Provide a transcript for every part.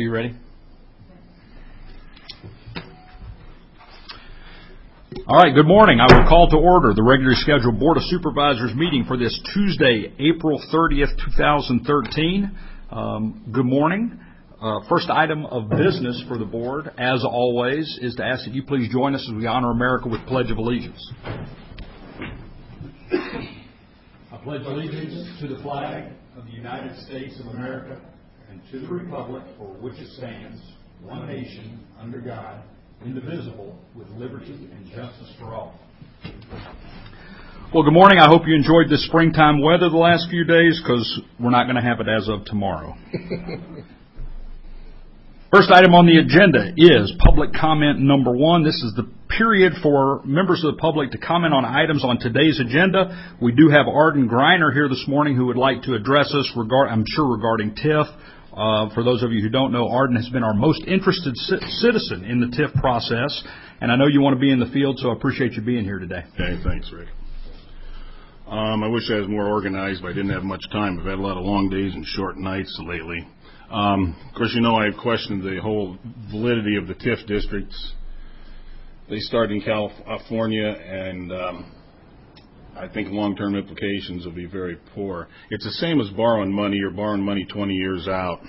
Are you ready? All right, good morning. I will call to order the regularly scheduled Board of Supervisors meeting for this Tuesday, April 30th, 2013. Good morning. First item of business for the Board, as always, is to ask that you please join us as we honor America with Pledge of Allegiance. I pledge allegiance to the flag of the United States of America and to the republic for which it stands, one nation, under God, indivisible, with liberty and justice for all. Well, good morning. I hope you enjoyed this springtime weather the last few days, because we're not going to have it as of tomorrow. First item on the agenda is public comment number 1. This is the period for members of the public to comment on items on today's agenda. We do have Arden Greiner here this morning who would like to address us, regarding TIF. For those of you who don't know, Arden has been our most interested citizen in the TIF process, and I know you want to be in the field, so I appreciate you being here today. Okay, thanks, Rick. I wish I was more organized, but I didn't have much time. I've had a lot of long days and short nights lately. Of course, you know I've questioned the whole validity of the TIF districts. They start in California, and I think long-term implications will be very poor. It's the same as borrowing money. You're borrowing money 20 years out.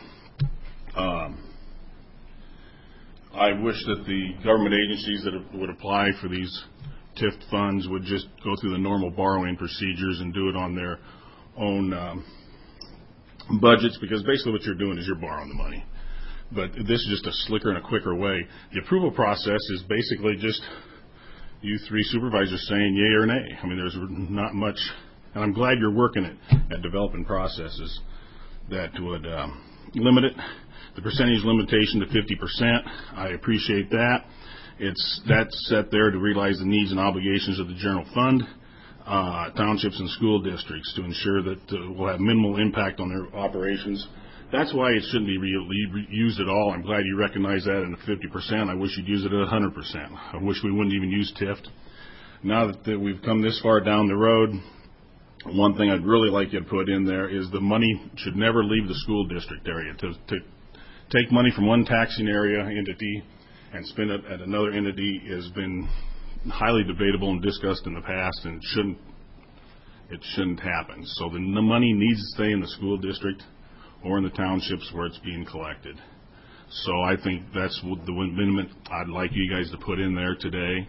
I wish that the government agencies that would apply for these TIF funds would just go through the normal borrowing procedures and do it on their own budgets, because basically what you're doing is you're borrowing the money. But this is just a slicker and a quicker way. The approval process is basically just you three supervisors saying yay or nay. I mean, there's not much, and I'm glad you're working at developing processes that would limit it. The percentage limitation to 50%, I appreciate that. That's set there to realize the needs and obligations of the general fund, townships and school districts, to ensure that we'll have minimal impact on their operations. That's why it shouldn't be used at all. I'm glad you recognize that in the 50%. I wish you'd use it at 100%. I wish we wouldn't even use TIF. Now that we've come this far down the road, one thing I'd really like you to put in there is the money should never leave the school district area. To take money from one taxing area entity and spend it at another entity has been highly debatable and discussed in the past, and it shouldn't happen. So the money needs to stay in the school district or in the townships where it's being collected. So I think that's the amendment I'd like you guys to put in there today.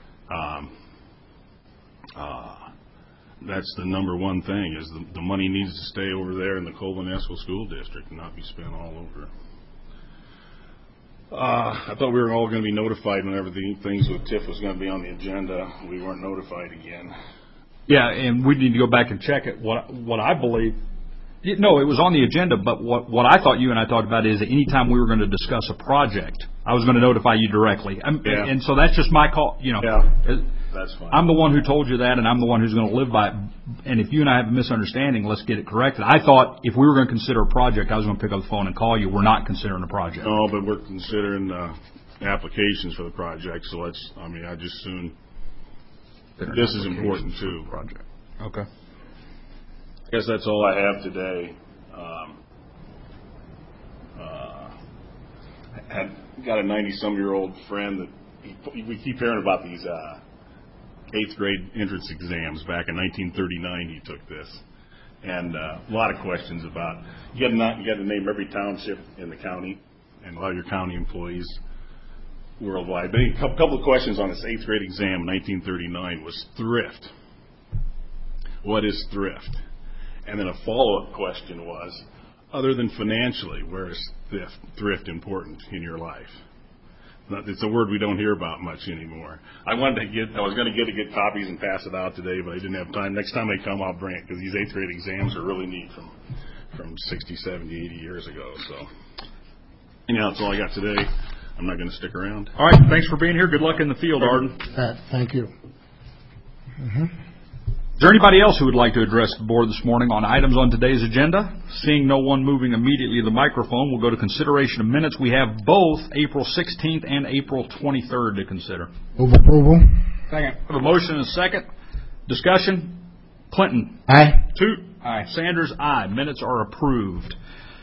That's the number one thing, is the money needs to stay over there in the Colvin-Esco School District and not be spent all over. I thought we were all going to be notified whenever the things with TIF was going to be on the agenda. We weren't notified again. Yeah, and we need to go back and check it. What I believe... No, it was on the agenda, but what I thought you and I talked about is that anytime we were going to discuss a project, I was going to notify you directly. And so that's just my call. Yeah, that's fine. I'm the one who told you that, and I'm the one who's going to live by it. And if you and I have a misunderstanding, let's get it corrected. I thought if we were going to consider a project, I was going to pick up the phone and call you. We're not considering a project. No, but we're considering applications for the project, so I just assume this is important too. Project. Okay. I guess that's all I have today. I got a 90-some-year-old friend that we keep hearing about these 8th grade entrance exams. Back in 1939, he took this, and a lot of questions about. You got to name every township in the county and a lot of your county employees worldwide. But a couple of questions on this 8th grade exam in 1939 was thrift. What is thrift? And then a follow-up question was, other than financially, where is thrift important in your life? It's a word we don't hear about much anymore. I was going to get copies and pass it out today, but I didn't have time. Next time I come, I'll bring it, because these 8th grade exams are really neat from 60, 70, 80 years ago. So, anyhow, that's all I got today. I'm not going to stick around. All right. Thanks for being here. Good luck in the field, Arden. Thank you. Mm-hmm. Is there anybody else who would like to address the board this morning on items on today's agenda? Seeing no one moving immediately to the microphone, we'll go to consideration of minutes. We have both April 16th and April 23rd to consider. Move approval. Second. We have a motion and a second. Discussion. Clinton. Aye. Toot. Aye. Sanders. Aye. Minutes are approved.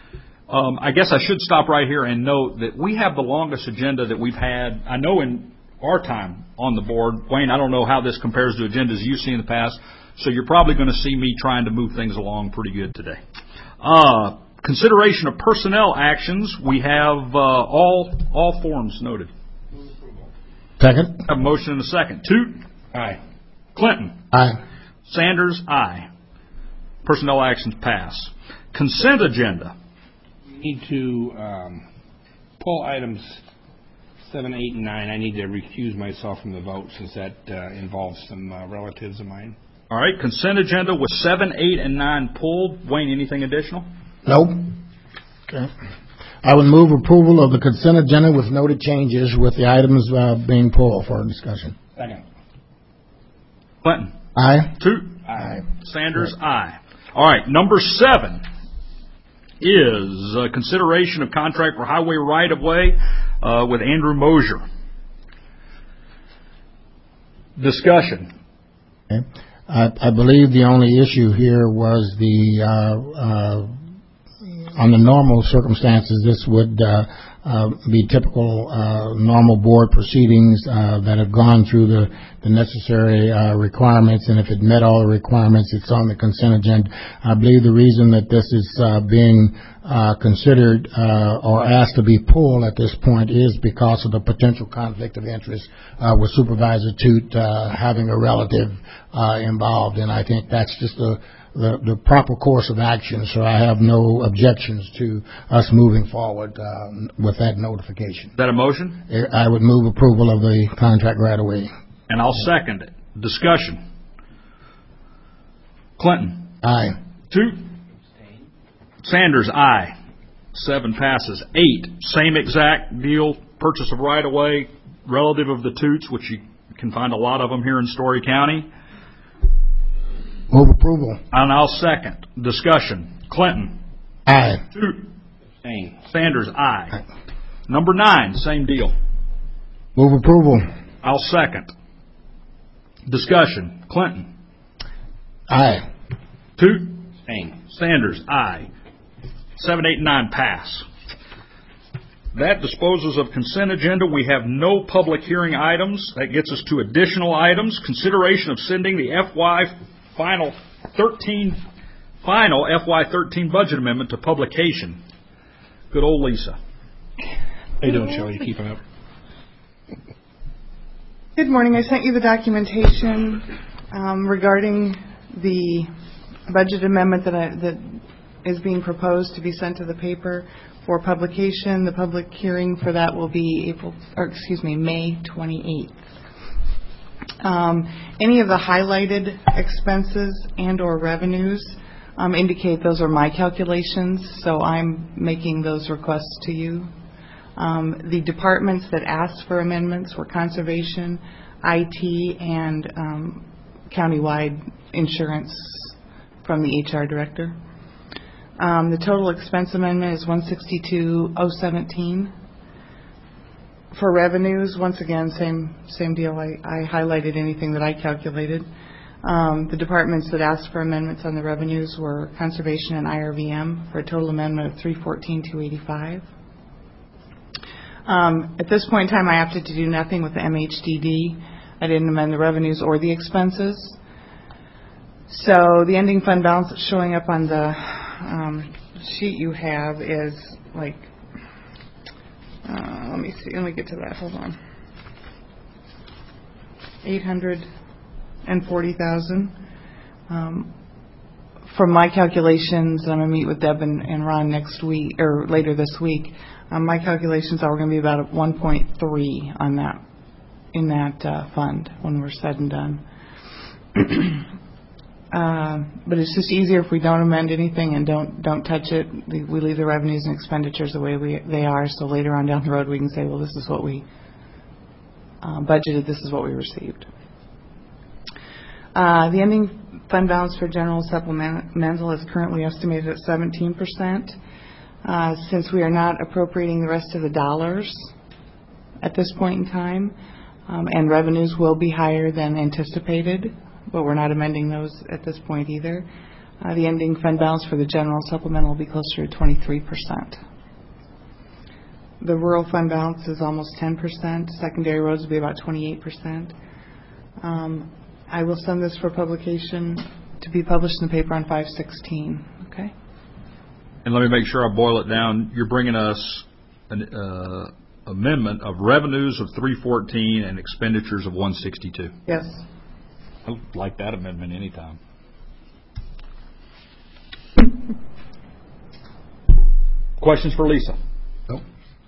I guess I should stop right here and note that we have the longest agenda that we've had, I know, in our time on the board. Wayne, I don't know how this compares to agendas you've seen in the past, so you're probably going to see me trying to move things along pretty good today. Consideration of personnel actions. We have all forms noted. Second. Have a motion and a second. Toot. Aye. Clinton. Aye. Sanders. Aye. Personnel actions pass. Consent agenda. We need to pull items 7, 8, and 9. I need to recuse myself from the vote since that involves some relatives of mine. All right. Consent agenda with 7, 8, and 9 pulled. Wayne, anything additional? Nope. Okay. I would move approval of the consent agenda with noted changes with the items being pulled for discussion. Second. Clinton. Aye. Toot. Aye. Sanders. Aye. All right. Number 7 is consideration of contract for highway right-of-way with Andrew Mosier. Discussion. Okay. I believe the only issue here was the on the normal circumstances, this would be typical normal board proceedings that have gone through the necessary requirements, and if it met all the requirements, it's on the consent agenda. I believe the reason that this is being considered or asked to be pulled at this point is because of the potential conflict of interest with Supervisor Toot having a relative involved, and I think that's just the proper course of action, so I have no objections to us moving forward with that notification. Is that a motion? I would move approval of the contract right away. And I'll second it. Discussion. Clinton. Aye. Toot. Sanders. Aye. 7 passes. 8, same exact deal. Purchase of right-of-way, relative of the Toots, which you can find a lot of them here in Story County. Move approval. And I'll second. Discussion. Clinton. Aye. Toot. Abstain. Sanders. Aye. Number 9, same deal. Move approval. I'll second. Discussion. Clinton. Aye. Toot. Abstain. Sanders. Aye. 7, 8, and 9 pass. That disposes of consent agenda. We have no public hearing items. That gets us to additional items. Consideration of sending the final FY13 budget amendment to publication. Good old Lisa. How you doing, Shelley? You keeping up? Good morning. I sent you the documentation regarding the budget amendment that is being proposed to be sent to the paper for publication. The public hearing for that will be May 28th. Any of the highlighted expenses and or revenues indicate those are my calculations, so I'm making those requests to you. The departments that asked for amendments were conservation, IT, and countywide insurance from the HR director. The total expense amendment is $162,017. For revenues, once again, same deal. I highlighted anything that I calculated. The departments that asked for amendments on the revenues were conservation and IRVM for a total amendment of $314,285. At this point in time, I opted to do nothing with the MHDD. I didn't amend the revenues or the expenses. So the ending fund balance that's showing up on the sheet you have is like, let me see, let me get to that, hold on. $840,000. From my calculations, I'm going to meet with Deb and Ron next week, or later this week. My calculations are we're going to be about 1.3 on that, in that fund when we're said and done. But it's just easier if we don't amend anything and don't touch it. We leave the revenues and expenditures the way they are, so later on down the road we can say, well, this is what we budgeted, this is what we received. The ending fund balance for general supplemental is currently estimated at 17%. Since we are not appropriating the rest of the dollars at this point in time, and revenues will be higher than anticipated, but we're not amending those at this point either. The ending fund balance for the general supplemental will be closer to 23%. The rural fund balance is almost 10%. Secondary roads will be about 28%. I will send this for publication to be published in the paper on 5/16. Okay. And let me make sure I boil it down. You're bringing us an amendment of revenues of 314 and expenditures of 162. Yes. I like that amendment anytime. Questions for Lisa? Nope.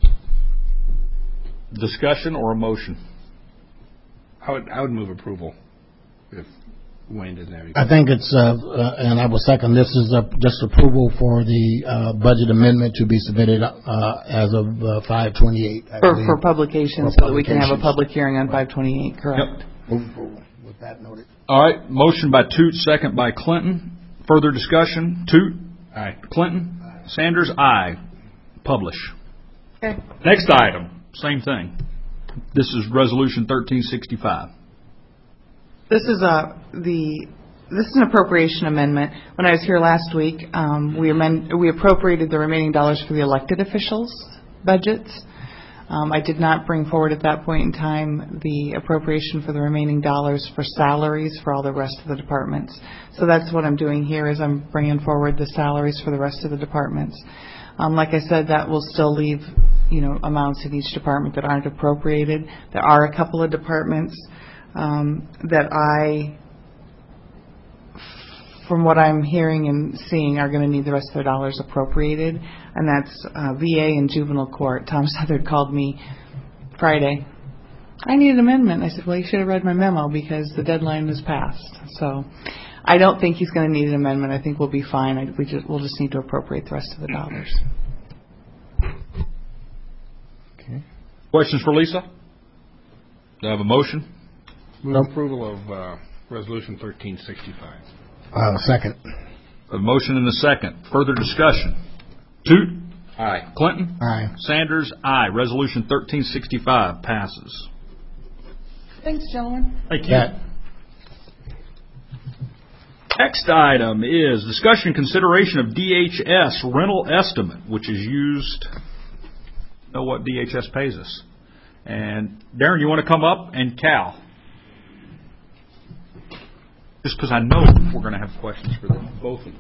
Discussion or a motion? I would move approval if Wayne doesn't have any. I think it's, and I will second, this is just approval for the budget amendment to be submitted as of 5/28. For publication, so that we can have a public hearing on 5/28, correct? Yep. Move forward with that noted. All right. Motion by Toots, second by Clinton. Further discussion? Toot? Aye. Clinton? Aye. Sanders? Aye. Publish. Okay. Next item, same thing. This is Resolution 1365. This is an appropriation amendment. When I was here last week, we appropriated the remaining dollars for the elected officials' budgets. I did not bring forward at that point in time the appropriation for the remaining dollars for salaries for all the rest of the departments. So that's what I'm doing here, is I'm bringing forward the salaries for the rest of the departments. Like I said, that will still leave, amounts in each department that aren't appropriated. There are a couple of departments that from what I'm hearing and seeing, are going to need the rest of their dollars appropriated, and that's VA and juvenile court. Tom Southard called me Friday. I need an amendment. I said, well, you should have read my memo because the deadline is passed. So I don't think he's going to need an amendment. I think we'll be fine. We'll just need to appropriate the rest of the dollars. Okay. Questions for Lisa? Do I have a motion? Move approval of Resolution 1365. Second. A motion and a second. Further discussion? Toot? Aye. Clinton? Aye. Sanders? Aye. Resolution 1365 passes. Thanks, gentlemen. Thank you. Yeah. Next item is discussion and consideration of DHS rental estimate, which is used to know what DHS pays us. And Darren, you want to come up? And Cal? Just because I know we're going to have questions for them, both of them.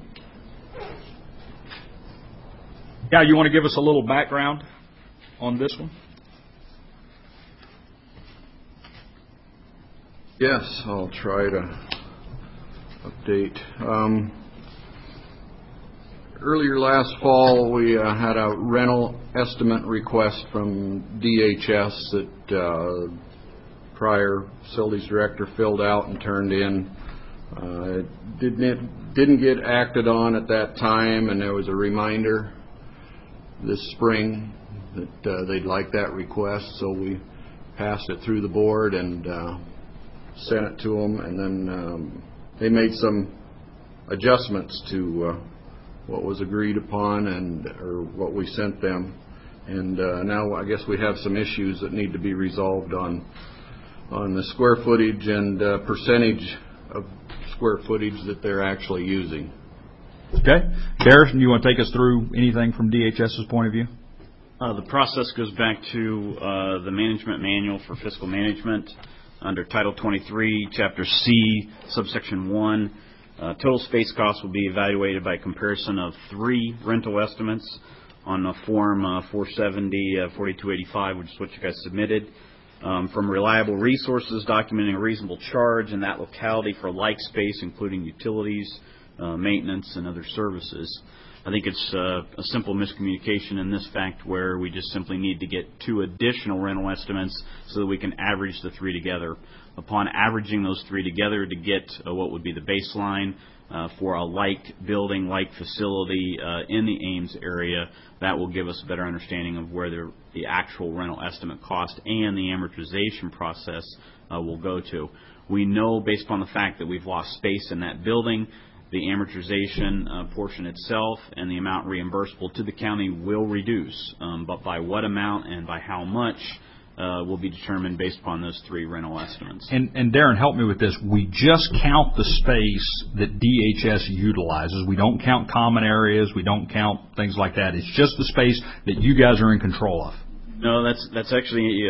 Cal, you want to give us a little background on this one? Yes, I'll try to update. Earlier last fall, we had a rental estimate request from DHS that prior facilities director filled out and turned in. It didn't get acted on at that time, and there was a reminder this spring that they'd like that request, so we passed it through the board and sent it to them, and then they made some adjustments to what was agreed upon or what we sent them, and now I guess we have some issues that need to be resolved on the square footage and percentage of square footage that they're actually using. Okay. Darren, you want to take us through anything from DHS's point of view? The process goes back to the Management Manual for Fiscal Management under Title 23, Chapter C, Subsection 1. Total space costs will be evaluated by comparison of 3 rental estimates on Form 470-4285, which is what you guys submitted. From reliable resources documenting a reasonable charge in that locality for like space, including utilities, maintenance, and other services. I think it's a simple miscommunication in this fact where we just simply need to get 2 additional rental estimates so that we can average the 3 together. Upon averaging those 3 together to get what would be the baseline for a like building, like facility in the Ames area, that will give us a better understanding of where the actual rental estimate cost and the amortization process will go to. We know, based upon the fact that we've lost space in that building, the amortization portion itself and the amount reimbursable to the county will reduce. But by what amount and by how much, will be determined based upon those 3 rental estimates. And Darren, help me with this. We just count the space that DHS utilizes. We don't count common areas. We don't count things like that. It's just the space that you guys are in control of. No, that's actually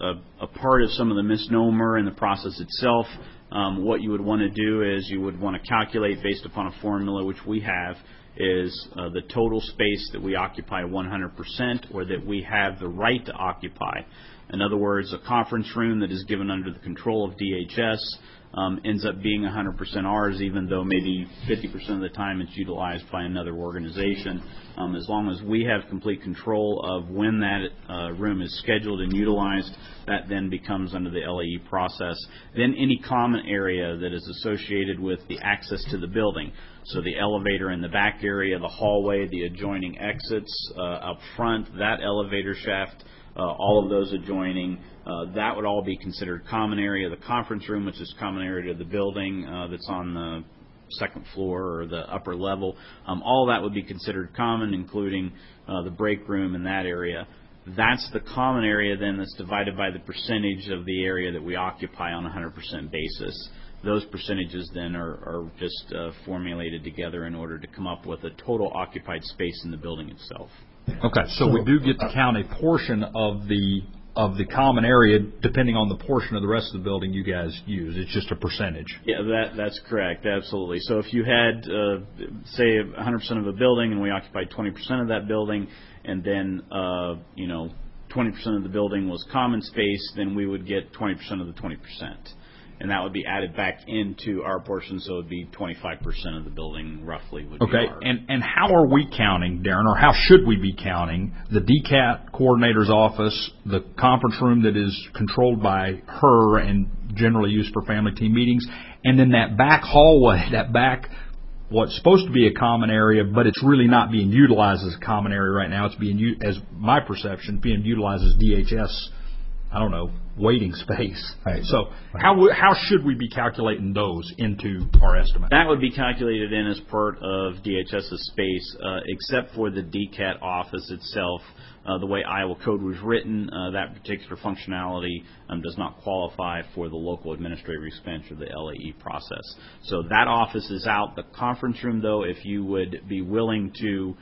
a part of some of the misnomer in the process itself. What you would want to do is you would want to calculate based upon a formula, which we have, is the total space that we occupy 100% or that we have the right to occupy. In other words, a conference room that is given under the control of DHS ends up being 100% ours, even though maybe 50% of the time it's utilized by another organization. As long as we have complete control of when that room is scheduled and utilized, that then becomes under the LAE process. Then any common area that is associated with the access to the building, so the elevator in the back area, the hallway, the adjoining exits up front, that elevator shaft, all of those adjoining, that would all be considered common area. The conference room, which is common area of the building that's on the second floor or the upper level, all that would be considered common, including the break room in that area. That's the common area then that's divided by the percentage of the area that we occupy on a 100% basis. Those percentages then are just formulated together in order to come up with a total occupied space in the building itself. Okay, so we do get to count a portion of the common area depending on the portion of the rest of the building you guys use. It's just a percentage. Yeah, that's correct, absolutely. So if you had, say, 100% of a building and we occupied 20% of that building, and then 20% of the building was common space, then we would get 20% of the 20%. And that would be added back into our portion, so it would be 25% of the building, roughly, would be ours. And how are we counting, Darren, or how should we be counting the DCAT coordinator's office, the conference room that is controlled by her and generally used for family team meetings, and then that back hallway, what's supposed to be a common area, but it's really not being utilized as a common area right now. It's being, as my perception, being utilized as DHS, waiting space. Right. So how should we be calculating those into our estimate? That would be calculated in as part of DHS's space, except for the DCAT office itself. The way Iowa code was written, that particular functionality does not qualify for the local administrative expense or the LAE process. So that office is out. The conference room, though, if you would be willing to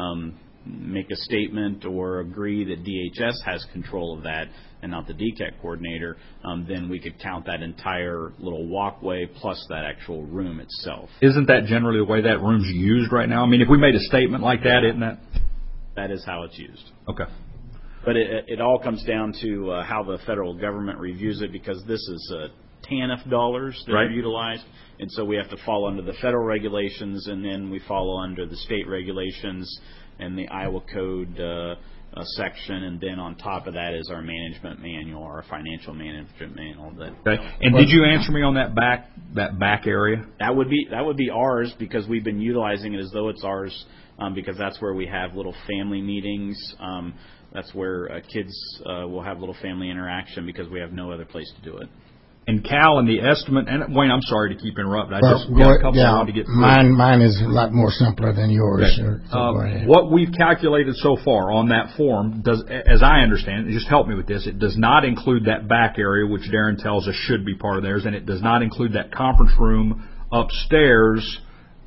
make a statement or agree that DHS has control of that and not the DCAT coordinator, then we could count that entire little walkway plus that actual room itself. Isn't that generally the way that room's used right now? I mean, if we made a statement like that, isn't that? That is how it's used. Okay. But it all comes down to how the federal government reviews it, because this is TANF dollars that are utilized, and so we have to fall under the federal regulations, and then we follow under the state regulations and the Iowa code section, and then on top of that is our management manual, our financial management manual. Okay. And did you answer me on that back area? That would be ours, because we've been utilizing it as though it's ours, because that's where we have little family meetings. That's where kids will have little family interaction, because we have no other place to do it. And Cal, and the estimate, and Wayne, I'm sorry to keep interrupting. I just got a couple I wanted to get through. Mine is a lot more simpler than yours. Okay. What we've calculated so far on that form, as I understand it, just help me with this, it does not include that back area, which Darren tells us should be part of theirs, and it does not include that conference room upstairs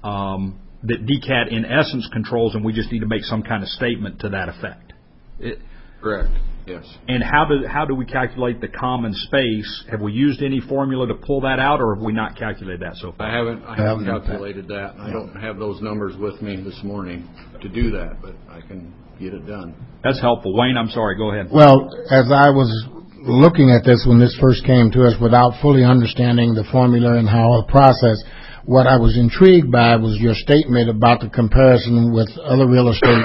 that DCAT in essence controls, and we just need to make some kind of statement to that effect. Correct. Yes. And how do we calculate the common space? Have we used any formula to pull that out, or have we not calculated that so far? I haven't calculated that. I don't have those numbers with me this morning to do that, but I can get it done. That's helpful. Wayne, I'm sorry. Go ahead. Well, as I was looking at this when this first came to us without fully understanding the formula and how it processed, what I was intrigued by was your statement about the comparison with other real estate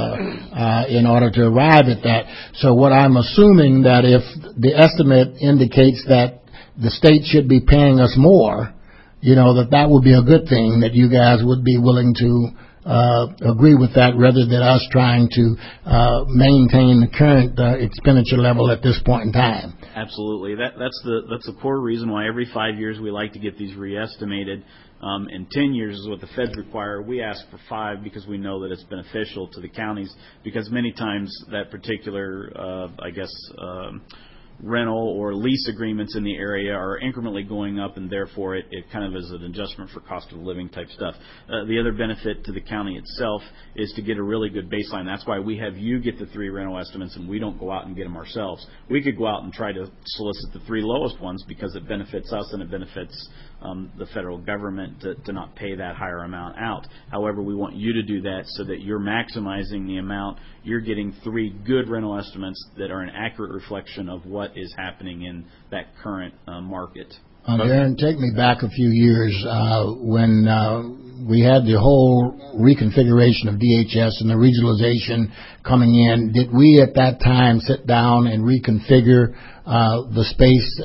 in order to arrive at that. So what I'm assuming that if the estimate indicates that the state should be paying us more, that would be a good thing, that you guys would be willing to agree with that rather than us trying to maintain the current expenditure level at this point in time. Absolutely. That's the core reason why every 5 years we like to get these re-estimated. And 10 years is what the feds require. We ask for 5 because we know that it's beneficial to the counties, because many times that particular, rental or lease agreements in the area are incrementally going up, and therefore it kind of is an adjustment for cost of living type stuff. The other benefit to the county itself is to get a really good baseline. That's why we have you get the 3 rental estimates, and we don't go out and get them ourselves. We could go out and try to solicit the 3 lowest ones because it benefits us and it benefits the federal government to not pay that higher amount out. However, we want you to do that so that you're maximizing the amount. You're getting 3 good rental estimates that are an accurate reflection of what is happening in that current market. Darren, take me back a few years when we had the whole reconfiguration of DHS and the regionalization coming in. Did we at that time sit down and reconfigure the space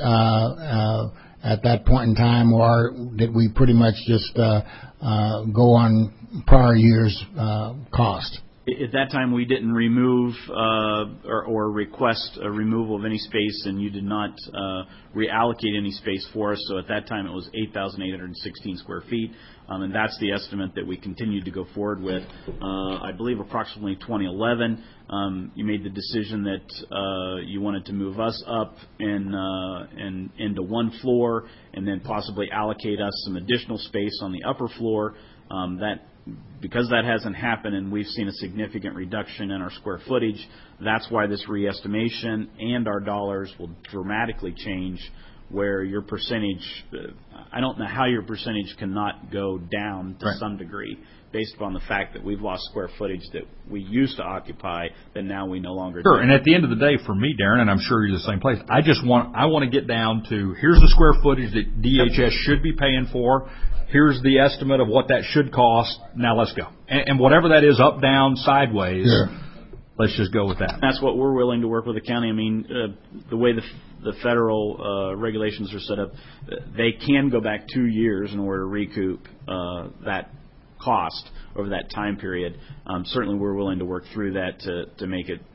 at that point in time, or did we pretty much just go on prior year's cost? At that time, we didn't remove or request a removal of any space, and you did not reallocate any space for us. So at that time, it was 8,816 square feet, and that's the estimate that we continued to go forward with. I believe approximately 2011, you made the decision that you wanted to move us up and into 1 floor, and then possibly allocate us some additional space on the upper floor. Because that hasn't happened and we've seen a significant reduction in our square footage, that's why this re-estimation and our dollars will dramatically change, where your percentage, I don't know how your percentage cannot go down to some degree based upon the fact that we've lost square footage that we used to occupy that now we no longer do. Sure, and at the end of the day, for me, Darren, and I'm sure you're the same place, I want to get down to, here's the square footage that DHS should be paying for. Here's the estimate of what that should cost. Now let's go. And whatever that is, up, down, sideways, let's just go with that. That's what we're willing to work with the county. I mean, the way the federal regulations are set up, they can go back 2 years in order to recoup that cost over that time period. Certainly we're willing to work through that to make it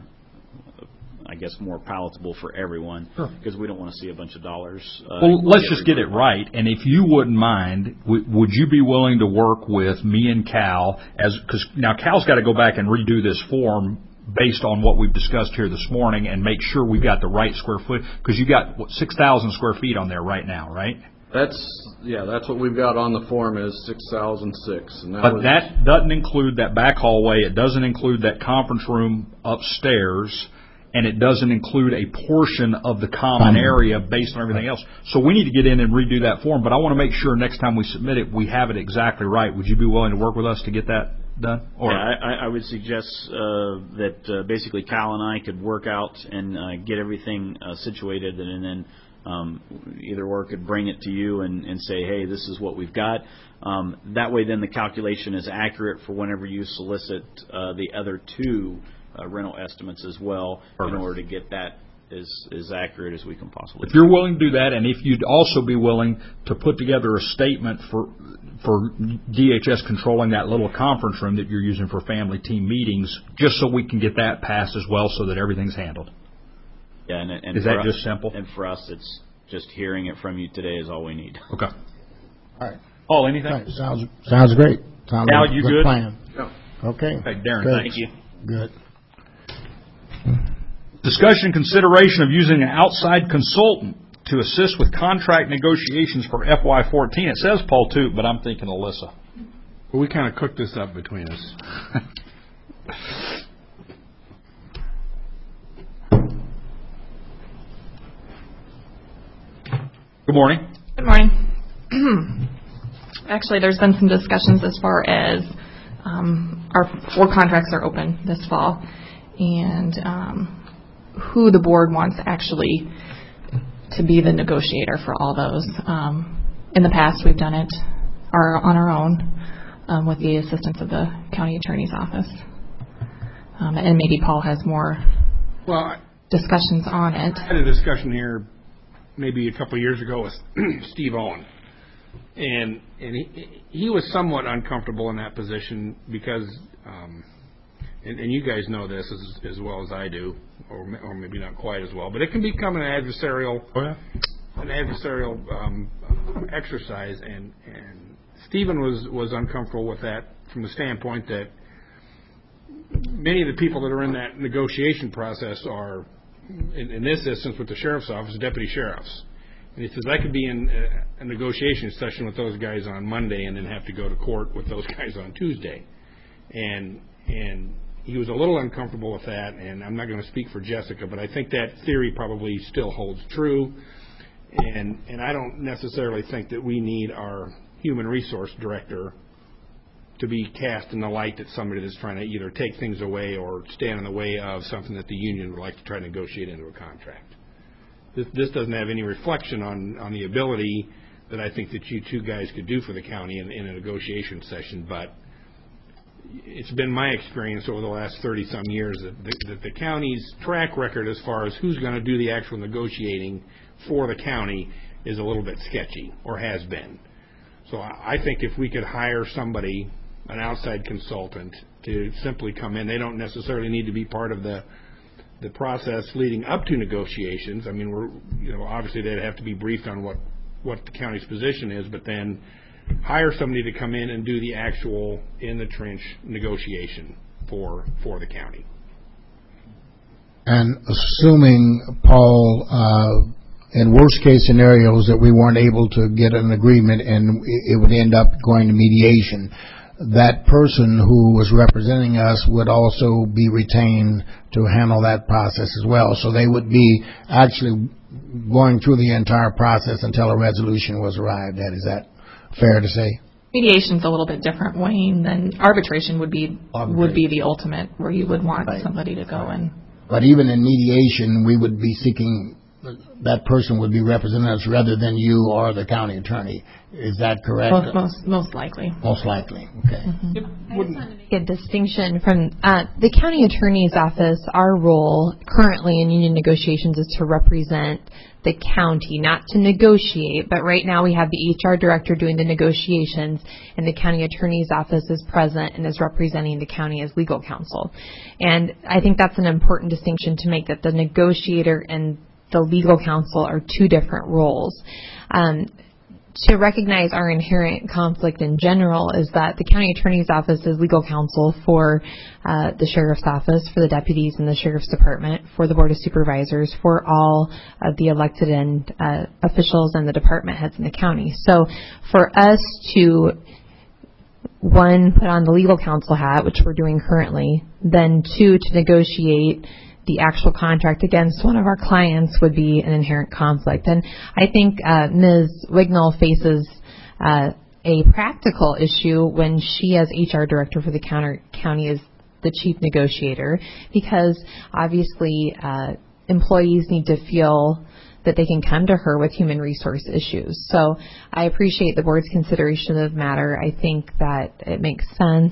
I guess, more palatable for everyone, because we don't want to see a bunch of dollars. Well, let's just get it right. And if you wouldn't mind, would you be willing to work with me and Cal, because now Cal's got to go back and redo this form based on what we've discussed here this morning and make sure we've got the right square foot, because you've got 6,000 square feet on there right now, right? That's what we've got on the form is 6,006. But that doesn't include that back hallway. It doesn't include that conference room upstairs. And it doesn't include a portion of the common area based on everything else. So we need to get in and redo that form. But I want to make sure next time we submit it, we have it exactly right. Would you be willing to work with us to get that done? Or I would suggest that basically Cal and I could work out and get everything situated, and then either or could bring it to you and say, hey, this is what we've got. That way then the calculation is accurate for whenever you solicit the other 2 rental estimates as well. Perfect. In order to get that as accurate as we can possibly. If you're willing to do that, and if you'd also be willing to put together a statement for DHS controlling that little conference room that you're using for family team meetings, just so we can get that passed as well so that everything's handled. Yeah, and is that just simple? And for us, it's just hearing it from you today is all we need. Okay. All right. Paul, anything? Right. Sounds great. Sounds Al, like you a good plan. Yeah. Okay. Okay, Darren, good. Thank you. Good. Discussion and consideration of using an outside consultant to assist with contract negotiations for FY14. It says Paul Toot, but I'm thinking Alyssa. Well, we kind of cooked this up between us. Good morning. Good morning. Actually, there's been some discussions as far as our 4 contracts are open this fall, and who the board wants actually to be the negotiator for all those. In the past, we've done it on our own with the assistance of the county attorney's office. And maybe Paul has more discussions on it. I had a discussion here maybe a couple of years ago with Steve Owen. And he was somewhat uncomfortable in that position because, and you guys know this as well as I do, or maybe not quite as well, but it can become an adversarial exercise. And Stephen was uncomfortable with that from the standpoint that many of the people that are in that negotiation process are in this instance with the sheriff's office, deputy sheriffs. And he says, I could be in a negotiation session with those guys on Monday and then have to go to court with those guys on Tuesday. And he was a little uncomfortable with that, and I'm not going to speak for Jessica, but I think that theory probably still holds true. And I don't necessarily think that we need our human resource director to be cast in the light that somebody that's trying to either take things away or stand in the way of something that the union would like to try to negotiate into a contract. This doesn't have any reflection on the ability that I think that you two guys could do for the county in a negotiation session, but it's been my experience over the last 30-some years that the county's track record as far as who's going to do the actual negotiating for the county is a little bit sketchy, or has been. So I think if we could hire somebody, an outside consultant, to simply come in, they don't necessarily need to be part of the process leading up to negotiations. I mean, obviously they'd have to be briefed on what the county's position is, but then hire somebody to come in and do the actual in-the-trench negotiation for the county. And assuming, Paul, in worst-case scenarios that we weren't able to get an agreement and it would end up going to mediation, that person who was representing us would also be retained to handle that process as well. So they would be actually going through the entire process until a resolution was arrived at. Is that fair to say? Mediation's a little bit different, Wayne, than arbitration would be the ultimate, where you would want somebody to go in. But even in mediation, we would be seeking, that person would be representing us rather than you or the county attorney. Is that correct? Most likely. Most likely. Okay. Mm-hmm. I just wanted to make a distinction from the county attorney's office. Our role currently in union negotiations is to represent the county, not to negotiate. But right now we have the HR director doing the negotiations, and the county attorney's office is present and is representing the county as legal counsel. And I think that's an important distinction to make, that the negotiator and the legal counsel are two different roles. To recognize our inherent conflict in general is that the county attorney's office is legal counsel for the sheriff's office, for the deputies in the sheriff's department, for the board of supervisors, for all of the elected and officials and the department heads in the county. So for us to, one, put on the legal counsel hat, which we're doing currently, then two, to negotiate the actual contract against one of our clients would be an inherent conflict. And I think Ms. Wignall faces a practical issue when she, as HR director for the county, is the chief negotiator, because obviously employees need to feel that they can come to her with human resource issues. So I appreciate the board's consideration of the matter. I think that it makes sense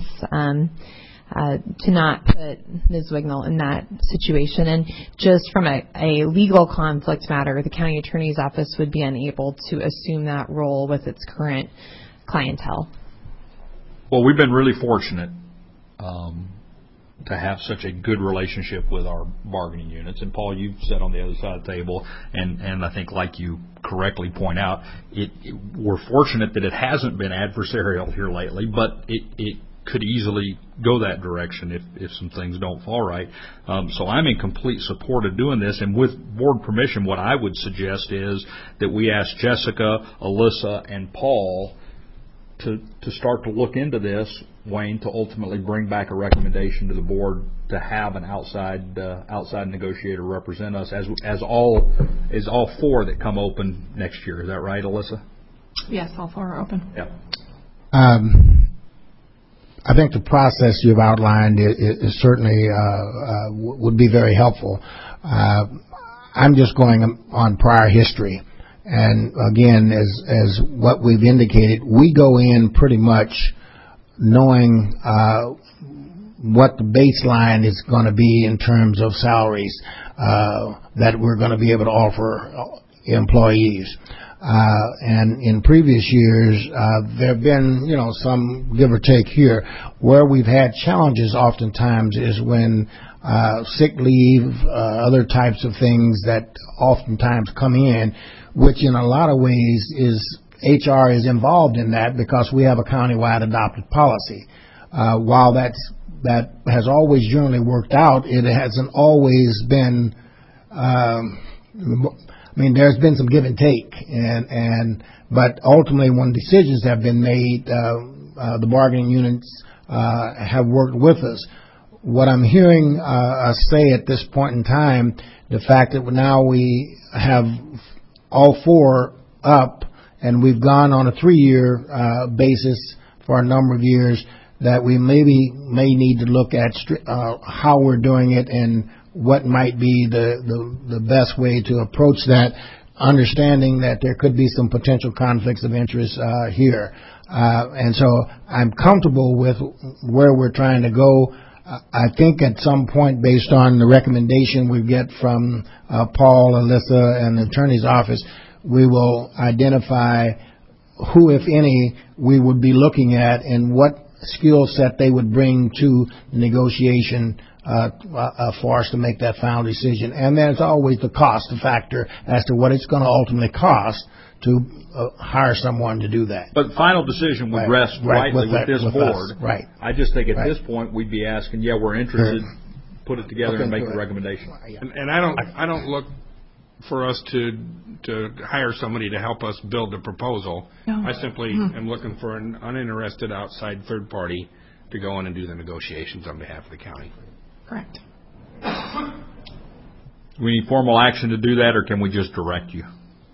to not put Ms. Wignall in that situation. And just from a legal conflict matter, the county attorney's office would be unable to assume that role with its current clientele. Well, we've been really fortunate to have such a good relationship with our bargaining units. And Paul, you've sat on the other side of the table, and I think, like you correctly point out, we're fortunate that it hasn't been adversarial here lately, but it could easily go that direction if some things don't fall right. So I'm in complete support of doing this, and with board permission, what I would suggest is that we ask Jessica, Alyssa, and Paul to start to look into this, Wayne, to ultimately bring back a recommendation to the board to have an outside negotiator represent us as all four that come open next year. Is that right, Alyssa? Yes, all four are open. Yeah. I think the process you've outlined is certainly would be very helpful. I'm just going on prior history. And again, as what we've indicated, we go in pretty much knowing what the baseline is going to be in terms of salaries that we're going to be able to offer employees. And in previous years, there have been, some give or take here. Where we've had challenges oftentimes is when sick leave, other types of things that oftentimes come in, which in a lot of ways is HR is involved in that because we have a countywide adopted policy. While that has always generally worked out, it hasn't always been I mean, there's been some give and take, but ultimately, when decisions have been made, the bargaining units have worked with us. What I'm hearing us say at this point in time, the fact that now we have all four up, and we've gone on a 3-year basis for a number of years, that we may need to look at how we're doing it and what might be the best way to approach that, understanding that there could be some potential conflicts of interest here. And so I'm comfortable with where we're trying to go. I think at some point, based on the recommendation we get from Paul, Alyssa, and the attorney's office, we will identify who, if any, we would be looking at and what skill set they would bring to the negotiation for us to make that final decision. And there's always the cost factor as to what it's going to ultimately cost to hire someone to do that. But the final decision would rest rightly with this board. Right. I just think at this point we'd be asking, we're interested, put it together and make a recommendation. And I don't look for us to hire somebody to help us build a proposal. No. I simply am looking for an uninterested outside third party to go in and do the negotiations on behalf of the county. Correct. We need formal action to do that, or can we just direct you?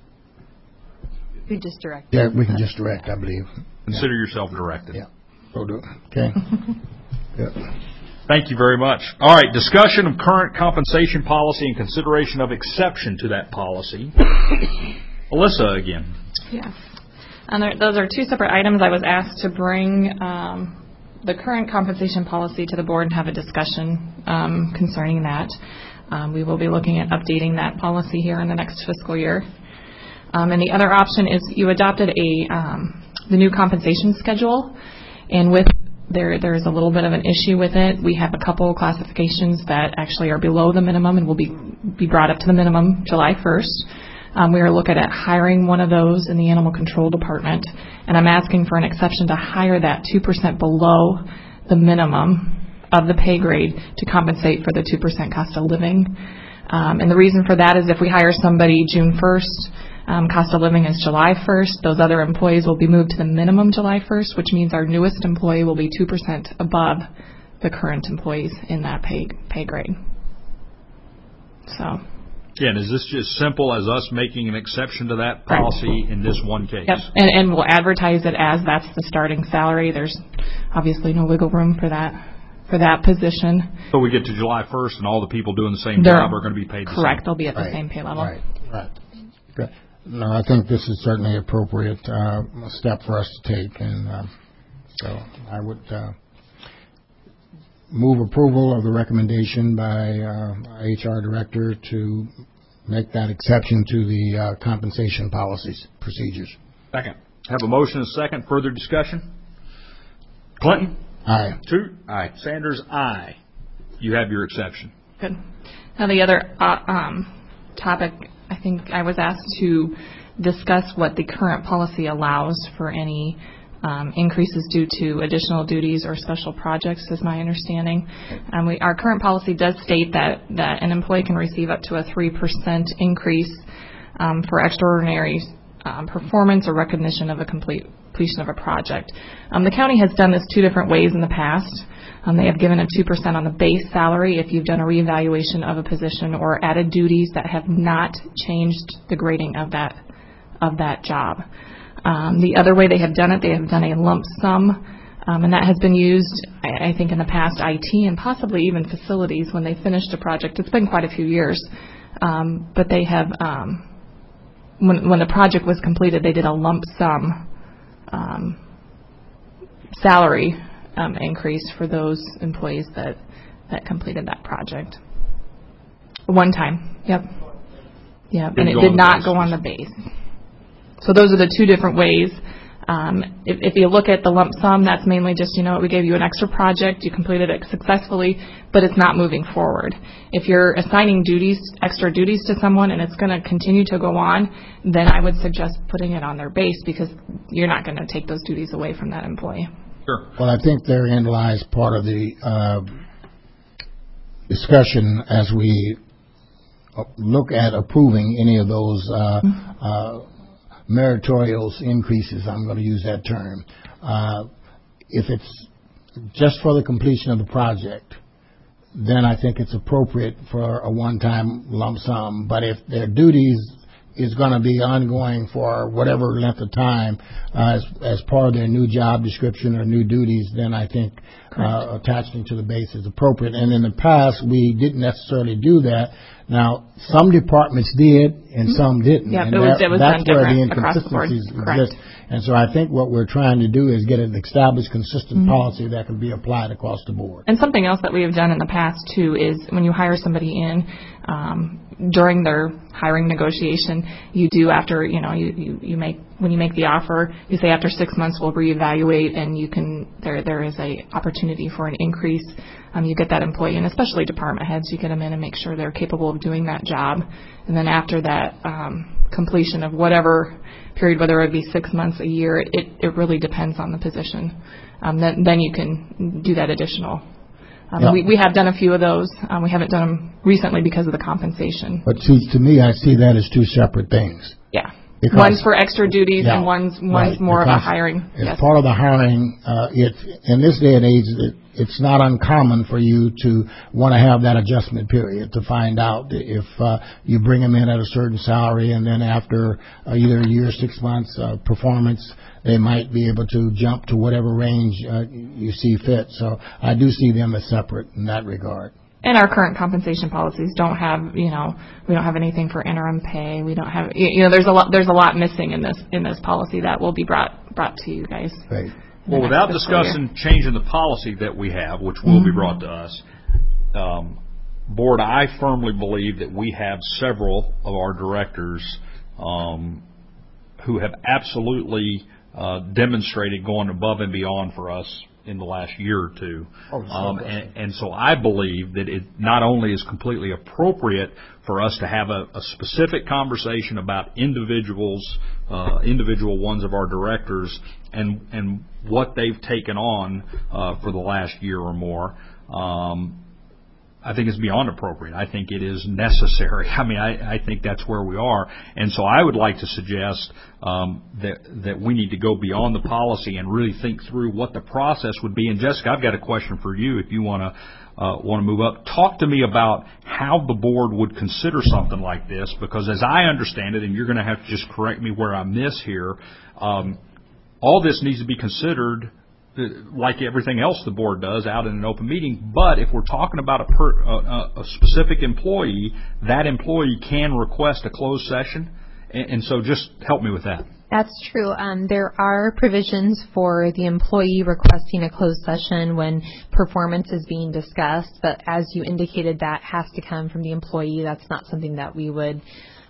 We just direct. Yeah, we can just direct, I believe. Consider yourself directed. Yeah. Go do it. Okay. Yeah. Thank you very much. All right, discussion of current compensation policy and consideration of exception to that policy. Alyssa again. Yes. And those are two separate items. I was asked to bring the current compensation policy to the board and have a discussion concerning that. We will be looking at updating that policy here in the next fiscal year. And the other option is you adopted the new compensation schedule, and with there is a little bit of an issue with it. We have a couple classifications that actually are below the minimum and will be brought up to the minimum July 1st. We are looking at hiring one of those in the animal control department, and I'm asking for an exception to hire that 2% below the minimum of the pay grade to compensate for the 2% cost of living. And the reason for that is if we hire somebody June 1st, cost of living is July 1st. Those other employees will be moved to the minimum July 1st, which means our newest employee will be 2% above the current employees in that pay grade. So. Yeah, and is this just simple as us making an exception to that policy in this one case? Yep, and we'll advertise it as that's the starting salary. There's obviously no wiggle room for that position. So we get to July 1st and all the people doing the same job are going to be paid the same. Correct, they'll be at the same pay level. Right. Okay. No, I think this is certainly an appropriate step for us to take, and so I would move approval of the recommendation by HR Director to make that exception to the compensation policies procedures. Second. Have a motion and a second. Further discussion? Clinton? Aye. Toot? Aye. Sanders? Aye. You have your exception. Good. Now the other topic, I think I was asked to discuss what the current policy allows for any increases due to additional duties or special projects, is my understanding. Our current policy does state that an employee can receive up to a 3% increase for extraordinary performance or recognition of a completion of a project. The county has done this two different ways in the past. They have given a 2% on the base salary if you've done a reevaluation of a position or added duties that have not changed the grading of that job. The other way they have done it, they have done a lump sum, and that has been used, I think, in the past IT and possibly even facilities when they finished a project. It's been quite a few years, but they have, when the project was completed, they did a lump sum salary increase for those employees that completed that project. One time, yep, and it did not go on the base. So those are the two different ways. If you look at the lump sum, that's mainly just, we gave you an extra project, you completed it successfully, but it's not moving forward. If you're assigning extra duties to someone and it's going to continue to go on, then I would suggest putting it on their base because you're not going to take those duties away from that employee. Sure. Well, I think therein lies part of the discussion as we look at approving any of those meritorious increases. I'm going to use that term. If it's just for the completion of the project, then I think it's appropriate for a one-time lump sum. But if their duties is going to be ongoing for whatever length of time as part of their new job description or new duties, then I think attaching to the base is appropriate. And in the past, we didn't necessarily do that. Now, some departments did and some didn't. Yep, and that's where the across the board. inconsistencies Correct. exist. And so I think what we're trying to do is get an established, consistent policy that can be applied across the board. And something else that we have done in the past, too, is when you hire somebody in, during their hiring negotiation, you do after, you make, when you make the offer, you say after 6 months we'll reevaluate, and you can, there is a opportunity for an increase. You get that employee, and especially department heads, you get them in and make sure they're capable of doing that job. And then after that completion of whatever period, whether it be 6 months, a year, it really depends on the position. Then you can do that additional. We have done a few of those. We haven't done them recently because of the compensation. But to me, I see that as two separate things. Yeah. Because, one's for extra duties and one's more of a hiring. As part of the hiring, in this day and age, it's not uncommon for you to want to have that adjustment period to find out if you bring them in at a certain salary, and then after either a year or 6 months performance, they might be able to jump to whatever range you see fit. So I do see them as separate in that regard. And our current compensation policies don't have, we don't have anything for interim pay. We don't have, there's a lot missing in this policy that will be brought to you guys. Right. Well, without discussing changing the policy that we have, which will be brought to us, Board, I firmly believe that we have several of our directors who have absolutely demonstrated going above and beyond for us in the last year or two. And so I believe that it not only is completely appropriate for us to have a specific conversation about individual ones of our directors and what they've taken on for the last year or more. I think it's beyond appropriate. I think it is necessary. I mean, I think that's where we are. And so I would like to suggest that we need to go beyond the policy and really think through what the process would be. And Jessica, I've got a question for you if you want to move up. Talk to me about how the board would consider something like this, because as I understand it, and you're going to have to just correct me where I miss here, all this needs to be considered like everything else the board does out in an open meeting. But if we're talking about a specific employee, that employee can request a closed session. And so just help me with that. That's true. There are provisions for the employee requesting a closed session when performance is being discussed. But as you indicated, that has to come from the employee. That's not something that we would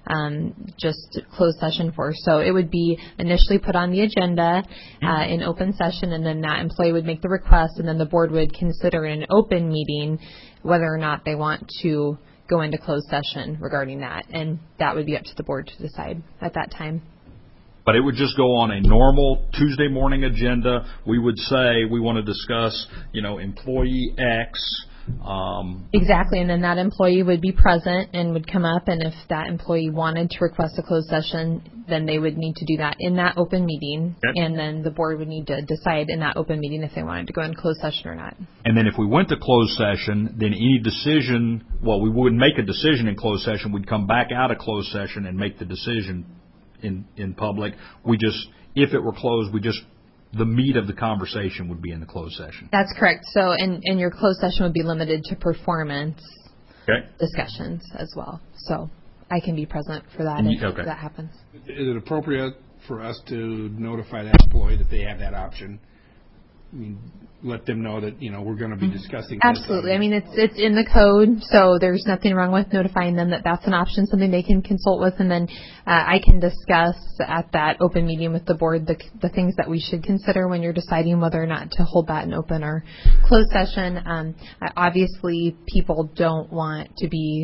just closed session for. So it would be initially put on the agenda in open session, and then that employee would make the request, and then the board would consider in an open meeting whether or not they want to go into closed session regarding that, and that would be up to the board to decide at that time. But it would just go on a normal Tuesday morning agenda. We would say we want to discuss, employee X. Exactly, and then that employee would be present and would come up, and if that employee wanted to request a closed session, then they would need to do that in that open meeting, and then the board would need to decide in that open meeting if they wanted to go in closed session or not. And then if we went to closed session, then any decision, we wouldn't make a decision in closed session. We'd come back out of closed session and make the decision in public. If it were closed, the meat of the conversation would be in the closed session. That's correct. So, and your closed session would be limited to performance discussions as well. So I can be present for that if that happens. Is it appropriate for us to notify that employee that they have that option? I mean, let them know that, we're going to be discussing this. Absolutely. I mean, it's in the code, so there's nothing wrong with notifying them that that's an option, something they can consult with, and then I can discuss at that open meeting with the board the things that we should consider when you're deciding whether or not to hold that in open or closed session. Obviously, people don't want to be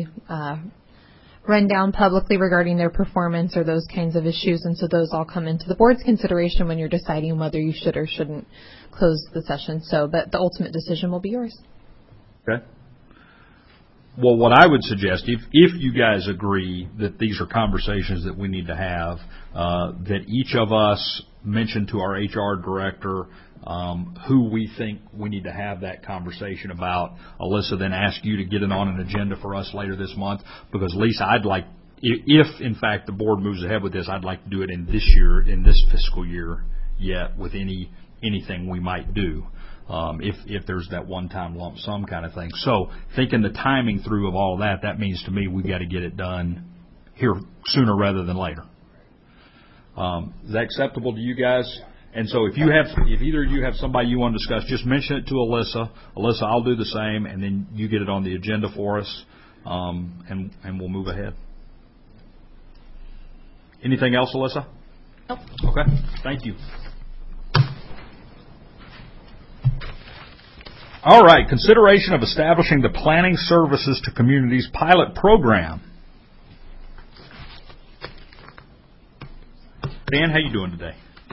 run down publicly regarding their performance or those kinds of issues, and so those all come into the board's consideration when you're deciding whether you should or shouldn't close the session. So, but the ultimate decision will be yours. Okay. Well, what I would suggest, if you guys agree that these are conversations that we need to have, that each of us mention to our HR director who we think we need to have that conversation about. Alyssa, then ask you to get it on an agenda for us later this month, because Lisa, I'd like, if in fact the board moves ahead with this, I'd like to do it in this year, in this fiscal year yet, with anything we might do. If there's that one-time lump sum kind of thing. So thinking the timing through of all that means to me we've got to get it done here sooner rather than later. Is that acceptable to you guys? And so if either of you have somebody you want to discuss, just mention it to Alyssa. Alyssa, I'll do the same, and then you get it on the agenda for us, and we'll move ahead. Anything else, Alyssa? Nope. Okay. Thank you. All right, consideration of establishing the Planning Services to Communities pilot program. Dan, how you doing today?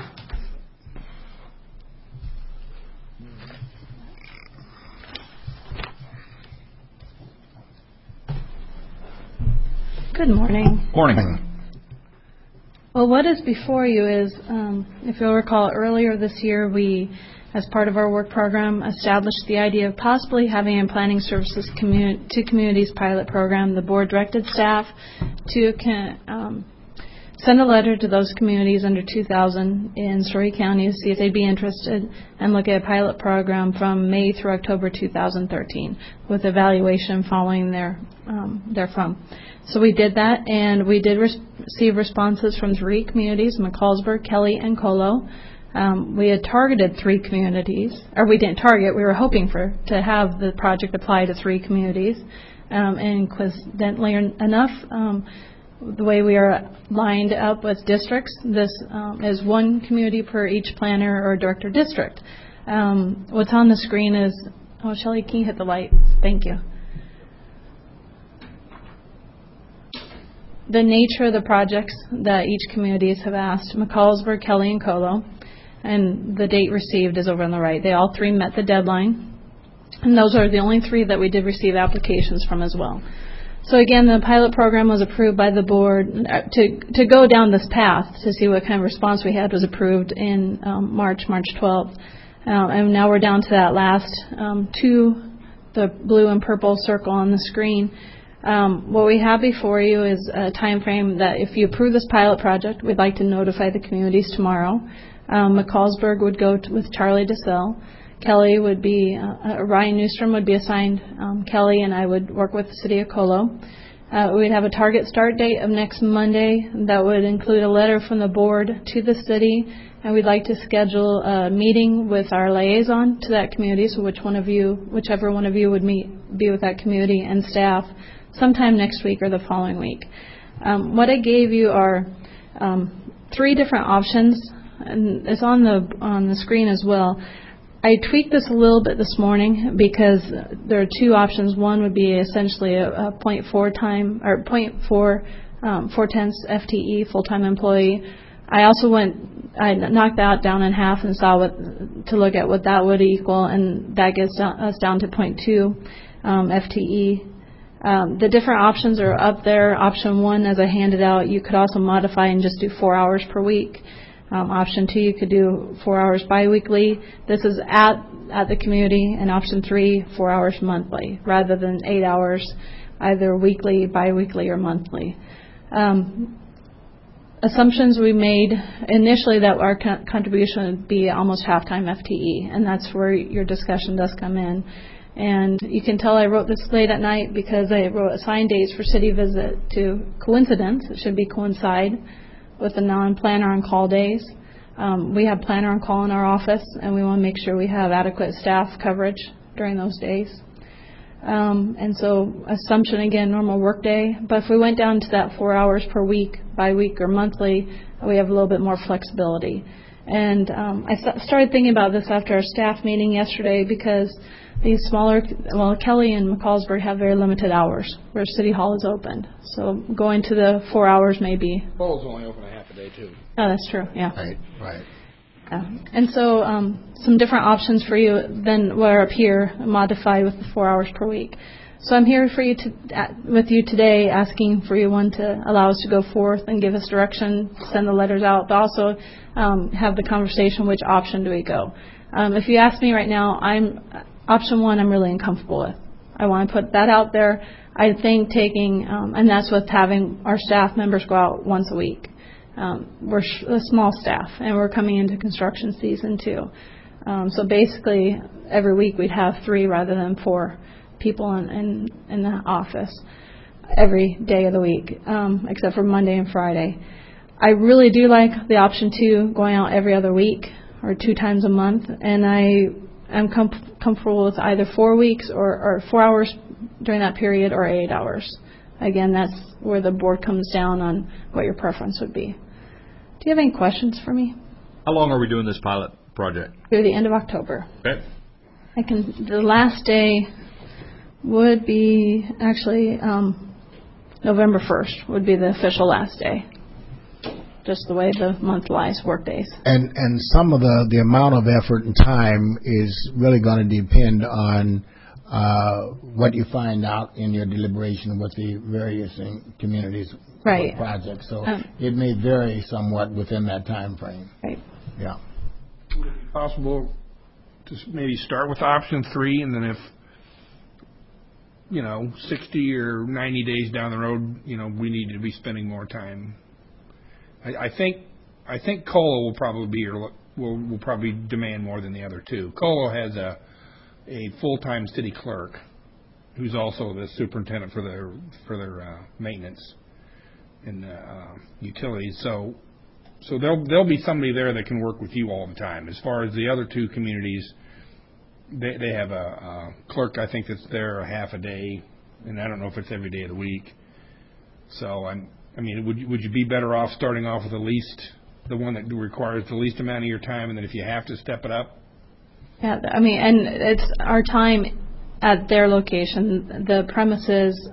Good morning. Morning. Well, what is before you is, if you'll recall, earlier this year we, as part of our work program, established the idea of possibly having a Planning Services to Communities pilot program. The board directed staff to send a letter to those communities under 2,000 in Story County to see if they'd be interested and look at a pilot program from May through October 2013 with evaluation following therefrom. So we did that, and we did receive responses from 3 communities, McCallsburg, Kelly, and Colo. We had targeted 3 communities, or we didn't target, we were hoping to have the project apply to 3 communities. And coincidentally enough, the way we are lined up with districts, this is 1 community per each planner or director district. What's on the screen is, Shelley, can you hit the light? Thank you. The nature of the projects that each communities have asked, McCallsburg, Kelly, and Colo, and the date received is over on the right. They all 3 met the deadline, and those are the only 3 that we did receive applications from as well. So again, the pilot program was approved by the board to go down this path to see what kind of response we had was approved in March 12th. And now we're down to that last 2, the blue and purple circle on the screen. What we have before you is a time frame that if you approve this pilot project, we'd like to notify the communities tomorrow. McCallsburg would go with Charlie DeSalle. Kelly would be, Ryan Newstrom would be assigned Kelly, and I would work with the City of Colo. We'd have a target start date of next Monday that would include a letter from the board to the city, and we'd like to schedule a meeting with our liaison to that community, so whichever one of you would be with that community and staff sometime next week or the following week. What I gave you are 3 different options, and it's on the screen as well. I tweaked this a little bit this morning because there are 2 options. One would be essentially a 0.4 time or 0.4 FTE full-time employee. I knocked that down in half and saw to look at what that would equal, and that gets us down to 0.2 FTE. The different options are up there. Option 1, as I handed out, you could also modify and just do 4 hours per week. Option 2, you could do 4 hours biweekly. This is at the community. And option 3, 4 hours monthly, rather than 8 hours, either weekly, biweekly, or monthly. Assumptions we made initially that our contribution would be almost half-time FTE, and that's where your discussion does come in. And you can tell I wrote this late at night because I wrote assigned dates for city visit to coincidence. It should be coincide with the non-planner on call days. We have planner on call in our office, and we want to make sure we have adequate staff coverage during those days. And so assumption, again, normal work day. But if we went down to that 4 hours per week, bi-week, or monthly, we have a little bit more flexibility. And I started thinking about this after our staff meeting yesterday because these Kelly and McCallsburg have very limited hours where City Hall is open. So going to the 4 hours may be. Bowl's only open a half a day, too. Oh, that's true, yeah. Right. And so some different options for you than what are up here, modified with the 4 hours per week. So I'm here for you with you today, asking for you, one, to allow us to go forth and give us direction, send the letters out, but also have the conversation, which option do we go? If you ask me right now, option one I'm really uncomfortable with. I want to put that out there. I think taking, and that's with having our staff members go out once a week. We're a small staff, and we're coming into construction season too. So basically, every week we'd have 3 rather than 4 people in the office every day of the week, except for Monday and Friday. I really do like the option 2, going out every other week or 2 times a month, and I am comfortable with either 4 weeks or 4 hours during that period or 8 hours. Again, that's where the board comes down on what your preference would be. Do you have any questions for me? How long are we doing this pilot project? Through the end of October. Okay. The last day would be actually November 1st would be the official last day. Just the way the month lies, work days. And some of the amount of effort and time is really going to depend on what you find out in your deliberation with the various communities projects. So it may vary somewhat within that time frame. Right. Yeah. Would it be possible to maybe start with option 3, and then if 60 or 90 days down the road, we need to be spending more time? I think COLO will probably will probably demand more than the other 2. COLO has a full-time city clerk who's also the superintendent for their maintenance and utilities. So there'll be somebody there that can work with you all the time. As far as the other 2 communities, they have a clerk, I think, that's there a half a day, and I don't know if it's every day of the week. So would you be better off starting off with the one that requires the least amount of your time, and then if you have to step it up? Yeah, and it's our time at their location. The premises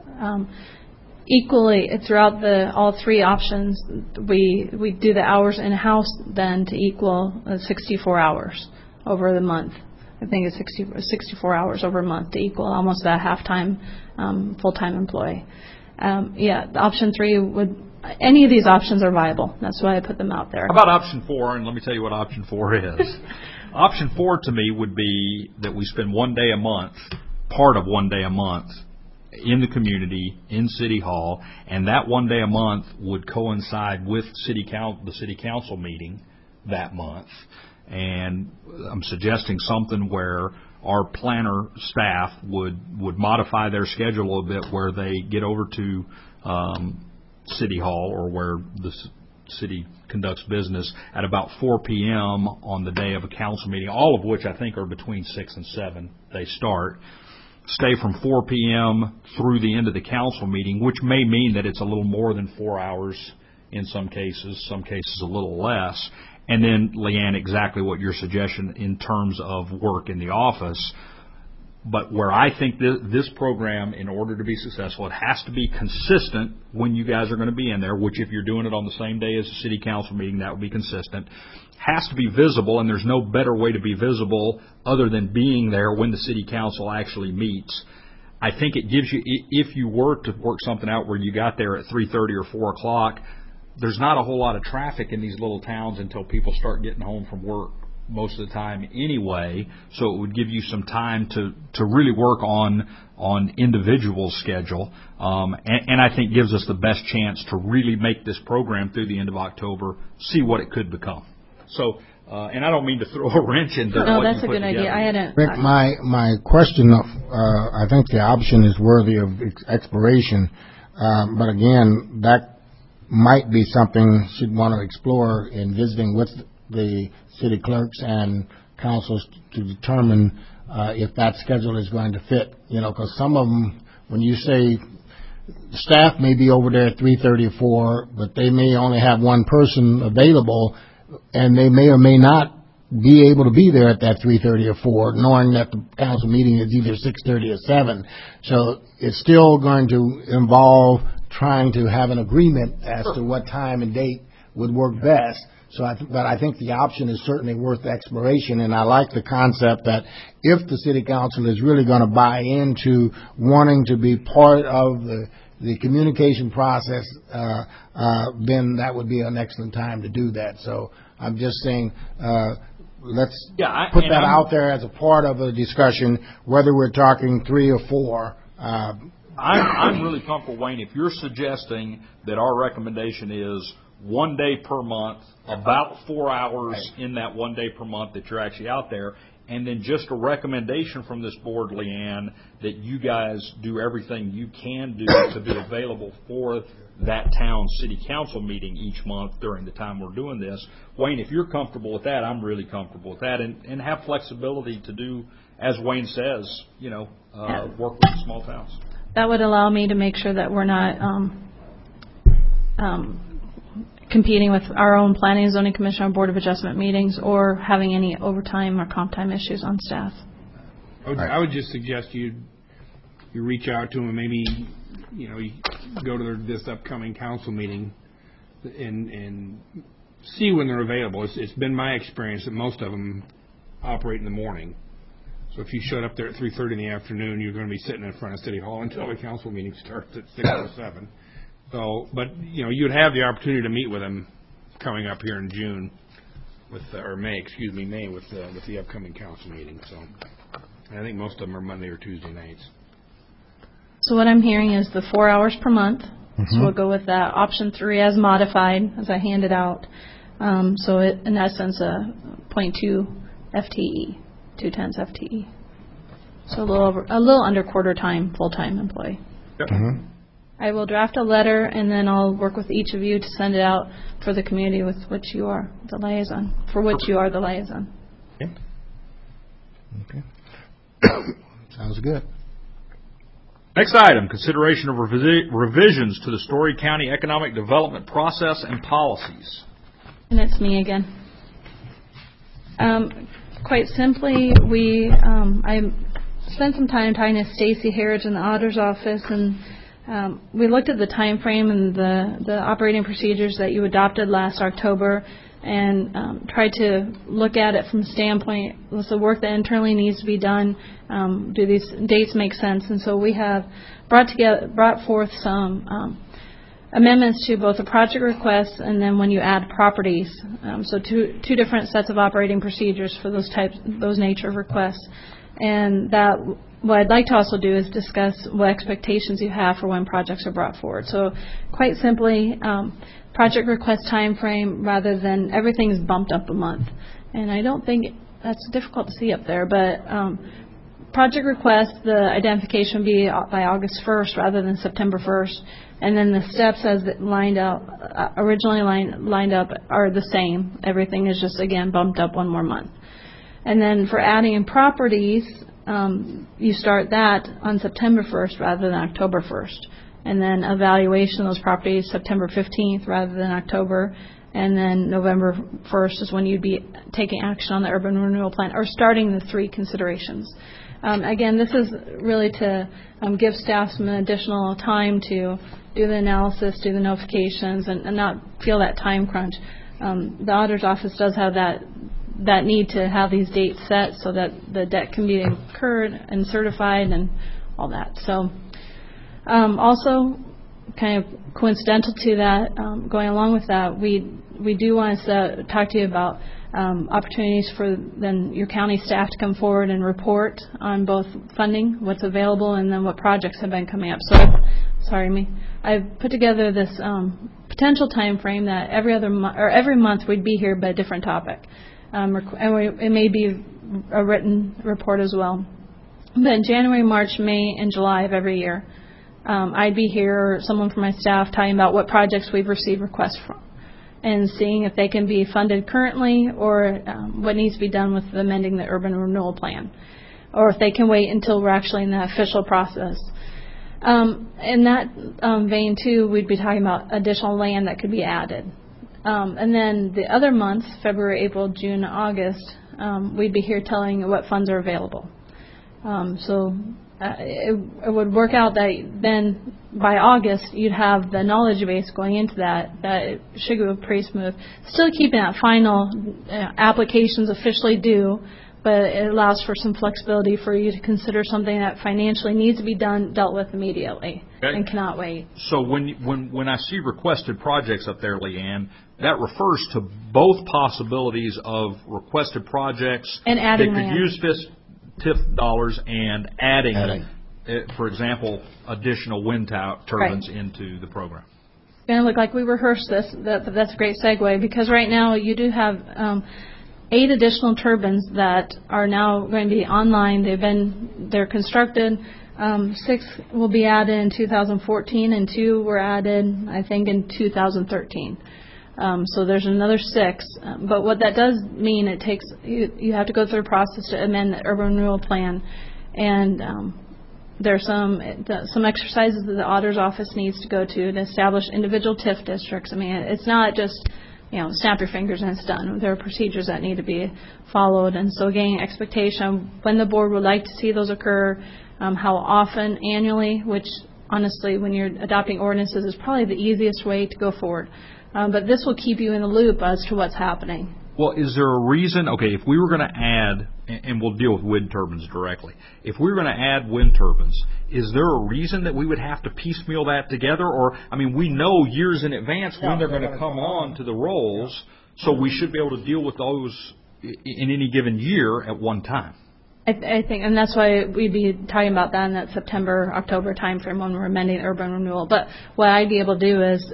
equally throughout all 3 options. We do the hours in house then to equal 64 hours over the month. I think it's 64 hours over a month to equal almost a half-time full-time employee. Option 3 any of these options are viable. That's why I put them out there. How about option 4? And let me tell you what option 4 is. Option 4 to me would be that we spend one day a month, part of one day a month, in the community, in City Hall, and that one day a month would coincide with the City Council meeting that month. And I'm suggesting something where our planner staff would modify their schedule a little bit, where they get over to City Hall or where the city conducts business at about 4 p.m. on the day of a council meeting, all of which I think are between 6 and 7 they start. Stay from 4 p.m. through the end of the council meeting, which may mean that it's a little more than 4 hours in some cases a little less. And then, Leanne, exactly what your suggestion in terms of work in the office. But where I think this program, in order to be successful, it has to be consistent when you guys are going to be in there, which if you're doing it on the same day as the city council meeting, that would be consistent. Has to be visible, and there's no better way to be visible other than being there when the city council actually meets. I think it gives you, if you were to work something out where you got there at 3:30 or 4 o'clock, there's not a whole lot of traffic in these little towns until people start getting home from work most of the time anyway, so it would give you some time to really work on individual schedule, and I think gives us the best chance to really make this program through the end of October, see what it could become. So, and I don't mean to throw a wrench into what you put together. No, that's a good idea. I hadn't. Rick, my question, I think the option is worthy of exploration, but again, that might be something she'd want to explore in visiting with the city clerks and councils to determine if that schedule is going to fit. Because some of them, when you say staff may be over there at 3:30 or 4, but they may only have one person available, and they may or may not be able to be there at that 3:30 or 4, knowing that the council meeting is either 6:30 or 7. So it's still going to involve trying to have an agreement as to what time and date would work best. So, but I think the option is certainly worth exploration, and I like the concept that if the city council is really going to buy into wanting to be part of the communication process, then that would be an excellent time to do that. So I'm just saying, let's put that out there as a part of a discussion, whether we're talking 3 or 4. I'm really comfortable, Wayne, if you're suggesting that our recommendation is 1 day per month, about 4 hours in that 1 day per month that you're actually out there, and then just a recommendation from this board, Leanne, that you guys do everything you can do to be available for that town city council meeting each month during the time we're doing this. Wayne, if you're comfortable with that, I'm really comfortable with that, and have flexibility to do, as Wayne says, work with the small towns. That would allow me to make sure that we're not competing with our own Planning and Zoning Commission or Board of Adjustment meetings or having any overtime or comp time issues on staff. I would just suggest you reach out to them and maybe, you go to this upcoming council meeting and see when they're available. It's been my experience that most of them operate in the morning. So if you showed up there at 3:30 in the afternoon, you're going to be sitting in front of City Hall until the council meeting starts at 6 or 7. So, but you'd have the opportunity to meet with them coming up here in June, with May with the upcoming council meeting. So, and I think most of them are Monday or Tuesday nights. So what I'm hearing is the 4 hours per month. So we'll go with that. Option 3 as modified, as I handed out. So it, in essence, a 0.2 FTE, 2/10 FTE. So a little under quarter time full-time employee. Yep. I will draft a letter, and then I'll work with each of you to send it out for the community with which you are the liaison, for which you are the liaison. Okay. Sounds good. Next item, consideration of revisions to the Story County Economic Development Process and Policies. And it's me again. Quite simply, I spent some time talking to Stacy Harridge in the auditor's office, and we looked at the time frame and the operating procedures that you adopted last October, and tried to look at it from the standpoint, what's the work that internally needs to be done? Do these dates make sense? And so we have brought forth some amendments to both the project requests and then when you add properties. So two different sets of operating procedures for those nature of requests. And that what I'd like to also do is discuss what expectations you have for when projects are brought forward. So quite simply, project request time frame rather than everything's bumped up a month. And I don't think that's difficult to see up there, but project request, the identification would be by August 1st rather than September 1st. And then the steps as originally lined up are the same. Everything is just, again, bumped up one more month. And then for adding in properties, you start that on September 1st rather than October 1st. And then evaluation of those properties September 15th rather than October. And then November 1st is when you'd be taking action on the urban renewal plan or starting the 3 considerations. Again, this is really to give staff some additional time to do the analysis, do the notifications, and not feel that time crunch. The auditor's office does have that need to have these dates set so that the debt can be incurred and certified and all that. So also, kind of coincidental to that, going along with that, we do want to talk to you about opportunities for then your county staff to come forward and report on both funding, what's available, and then what projects have been coming up. So, I've put together this potential time frame that every month we'd be here, but a different topic. It may be a written report as well. But in January, March, May, and July of every year, I'd be here or someone from my staff talking about what projects we've received requests from and seeing if they can be funded currently or what needs to be done with amending the urban renewal plan, or if they can wait until we're actually in the official process. In that vein, too, we'd be talking about additional land that could be added. And then the other months, February, April, June, August, we'd be here telling what funds are available. So it would work out that then by August you'd have the knowledge base going into that it should go pretty smooth. Still keeping that final applications officially due, but it allows for some flexibility for you to consider something that financially needs to be dealt with immediately and cannot wait. So when I see requested projects up there, Leanne, that refers to both possibilities of requested projects and adding that could use TIF dollars and adding, for example, additional wind turbines into the program. It's going to look like we rehearsed this. That's a great segue, because right now you do have 8 additional turbines that are now going to be online. They're constructed. 6 will be added in 2014, and 2 were added, I think, in 2013. So there's another 6. But what that does mean, it takes you have to go through a process to amend the urban renewal plan, and there's some exercises that the auditor's office needs to go to establish individual TIF districts. I mean, it's not just snap your fingers and it's done. There are procedures that need to be followed, and so getting expectation when the board would like to see those occur, how often annually, which honestly, when you're adopting ordinances, is probably the easiest way to go forward. But this will keep you in the loop as to what's happening. Well, is there a reason, if we were going to add, and we'll deal with wind turbines directly, if we were going to add wind turbines, is there a reason that we would have to piecemeal that together? Or, we know years in advance when they're going to come on to the rolls, so we should be able to deal with those in any given year at one time. I think, and that's why we'd be talking about that in that September, October timeframe when we're amending urban renewal. But what I'd be able to do is,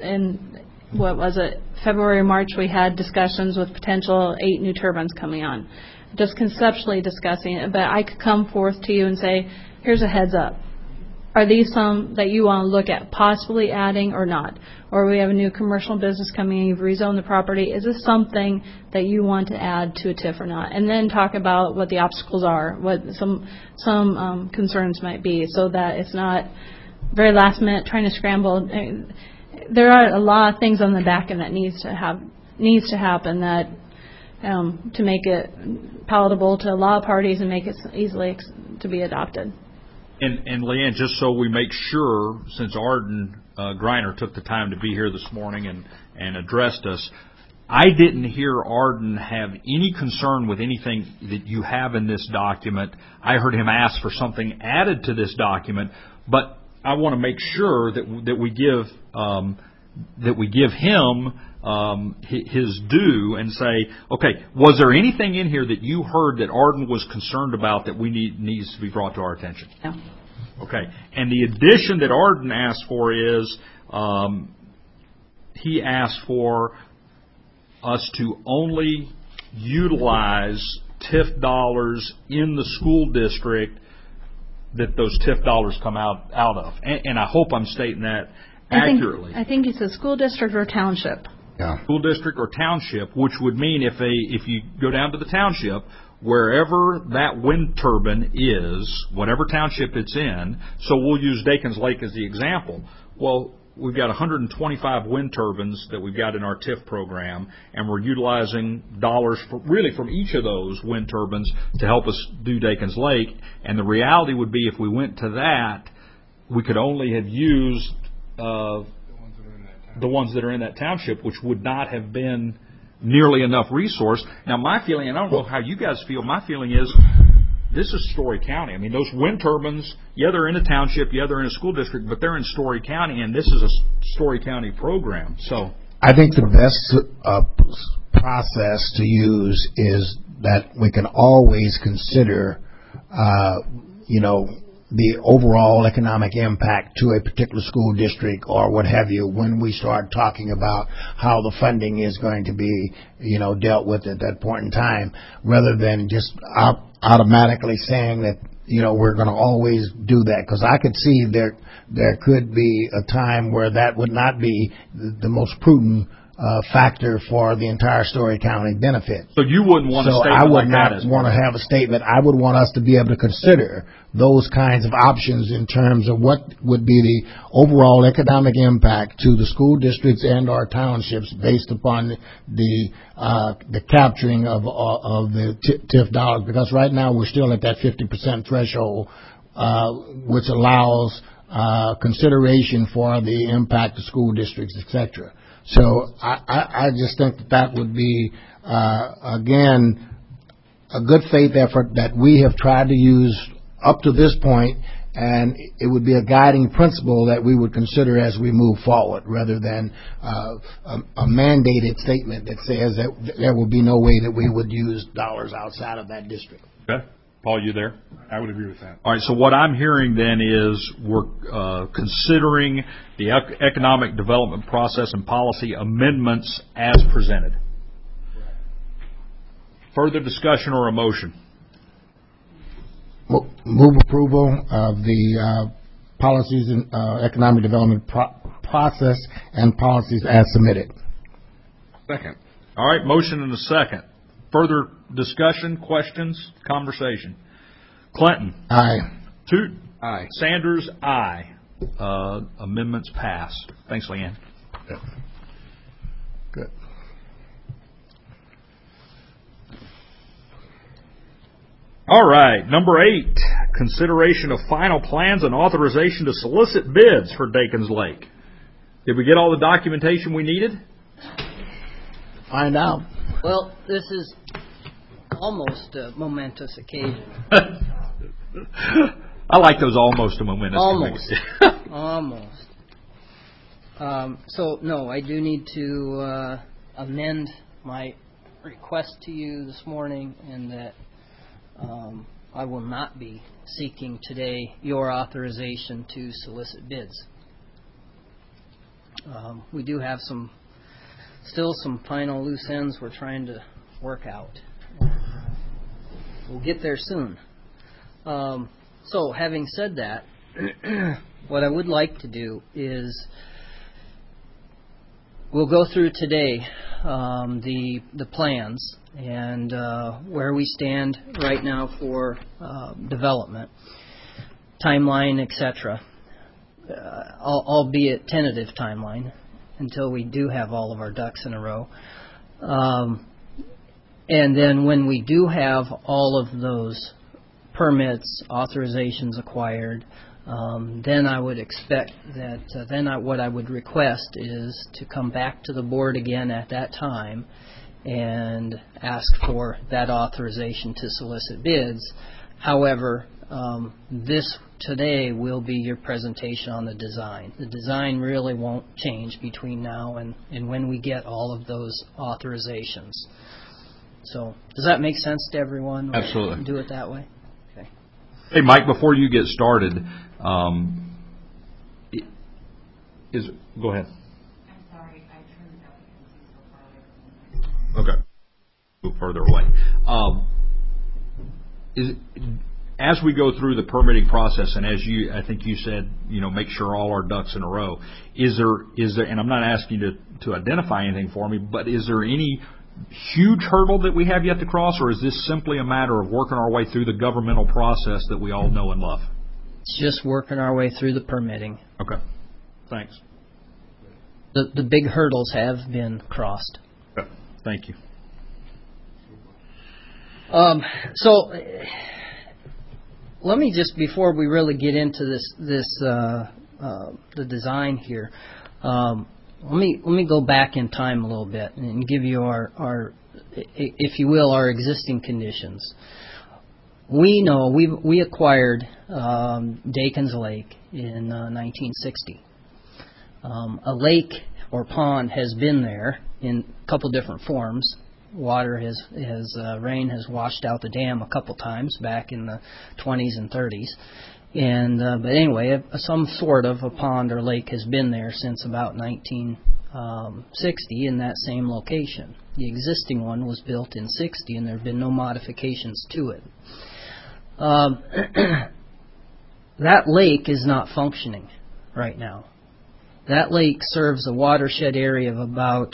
February, March, we had discussions with potential 8 new turbines coming on, just conceptually discussing it. But I could come forth to you and say, here's a heads up. Are these some that you want to look at possibly adding or not? Or we have a new commercial business coming in, you've rezoned the property. Is this something that you want to add to a TIF or not? And then talk about what the obstacles are, what some concerns might be, so that it's not very last minute trying to scramble. There are a lot of things on the back end that needs to happen that to make it palatable to a lot of parties and make it easily to be adopted. And Leanne, just so we make sure, since Arden Greiner took the time to be here this morning and addressed us, I didn't hear Arden have any concern with anything that you have in this document. I heard him ask for something added to this document, but I want to make sure that we give him his due and say, okay, was there anything in here that you heard that Arden was concerned about that needs to be brought to our attention? No. Okay, and the addition that Arden asked for is he asked for us to only utilize TIF dollars in the school district that those TIF dollars come out of. And I hope I'm stating that accurately. I think he said school district or township. Yeah. School district or township, which would mean if you go down to the township, wherever that wind turbine is, whatever township it's in, so we'll use Dakins Lake as the example. Well, we've got 125 wind turbines that we've got in our TIF program, and we're utilizing dollars from each of those wind turbines to help us do Dakins Lake. And the reality would be if we went to that, we could only have used the ones that are in that township, which would not have been nearly enough resource. Now, my feeling, and I don't know how you guys feel, my feeling is this is Story County. Those wind turbines, they're in a township, they're in a school district, but they're in Story County, and this is a Story County program. So I think the best process to use is that we can always consider, the overall economic impact to a particular school district or what have you when we start talking about how the funding is going to be, dealt with at that point in time, rather than just automatically saying that, we're going to always do that. Because I could see there could be a time where that would not be the most prudent factor for the entire Story County benefit. So you wouldn't want a statement like that? I would not want to have a statement. I would want us to be able to consider those kinds of options in terms of what would be the overall economic impact to the school districts and our townships based upon the capturing of the TIF dollars. Because right now we're still at that 50% threshold which allows consideration for the impact of school districts, etc. So I just think that would be, again, a good faith effort that we have tried to use up to this point, and it would be a guiding principle that we would consider as we move forward, rather than a mandated statement that says that there will be no way that we would use dollars outside of that district. Okay. Paul, you there? I would agree with that. All right, so what I'm hearing then is we're considering the economic development process and policy amendments as presented. Further discussion or a motion? Move approval of the policies and economic development process and policies as submitted. Second. All right, motion and a second. Further discussion, questions, conversation. Clinton. Aye. Toot. Aye. Sanders. Aye. Amendments passed. Thanks, Leanne. Yeah. Good. All right, number 8, consideration of final plans and authorization to solicit bids for Dakins Lake. Did we get all the documentation we needed? Find out. Well, this is almost a momentous occasion. I like those almost a momentous. Almost. Almost. So, no, I do need to amend my request to you this morning, and that I will not be seeking today your authorization to solicit bids. We do have still some final loose ends we're trying to work out. We'll get there soon. So, having said that, what I would like to do is we'll go through today the plans and where we stand right now for development, timeline, etc., albeit tentative timeline until we do have all of our ducks in a row. And then when we do have all of those permits, authorizations acquired, then I would expect that what I would request is to come back to the board again at that time and ask for that authorization to solicit bids. However, this today will be your presentation on the design. The design really won't change between now and when we get all of those authorizations. So, does that make sense to everyone? Absolutely. Do it that way? Okay. Hey, Mike, before you get started, go ahead. I'm sorry, I turned it up because he's so far away. Okay. Move further away. As we go through the permitting process, and as I think you said, make sure all our ducks in a row, is there, and I'm not asking you to identify anything for me, but is there any huge hurdle that we have yet to cross, or is this simply a matter of working our way through the governmental process that we all know and love? It's just working our way through the permitting. Okay. Thanks. The big hurdles have been crossed. Okay. Thank you. So let me just, before we really get into the design here, let me go back in time a little bit and give you our if you will, our existing conditions. We know we acquired Dakins Lake in 1960. A lake or pond has been there in a couple different forms. Water rain has washed out the dam a couple times back in the 20s and 30s. But anyway, some sort of a pond or lake has been there since about 1960 in that same location. The existing one was built in 60, and there have been no modifications to it. That lake is not functioning right now. That lake serves a watershed area of about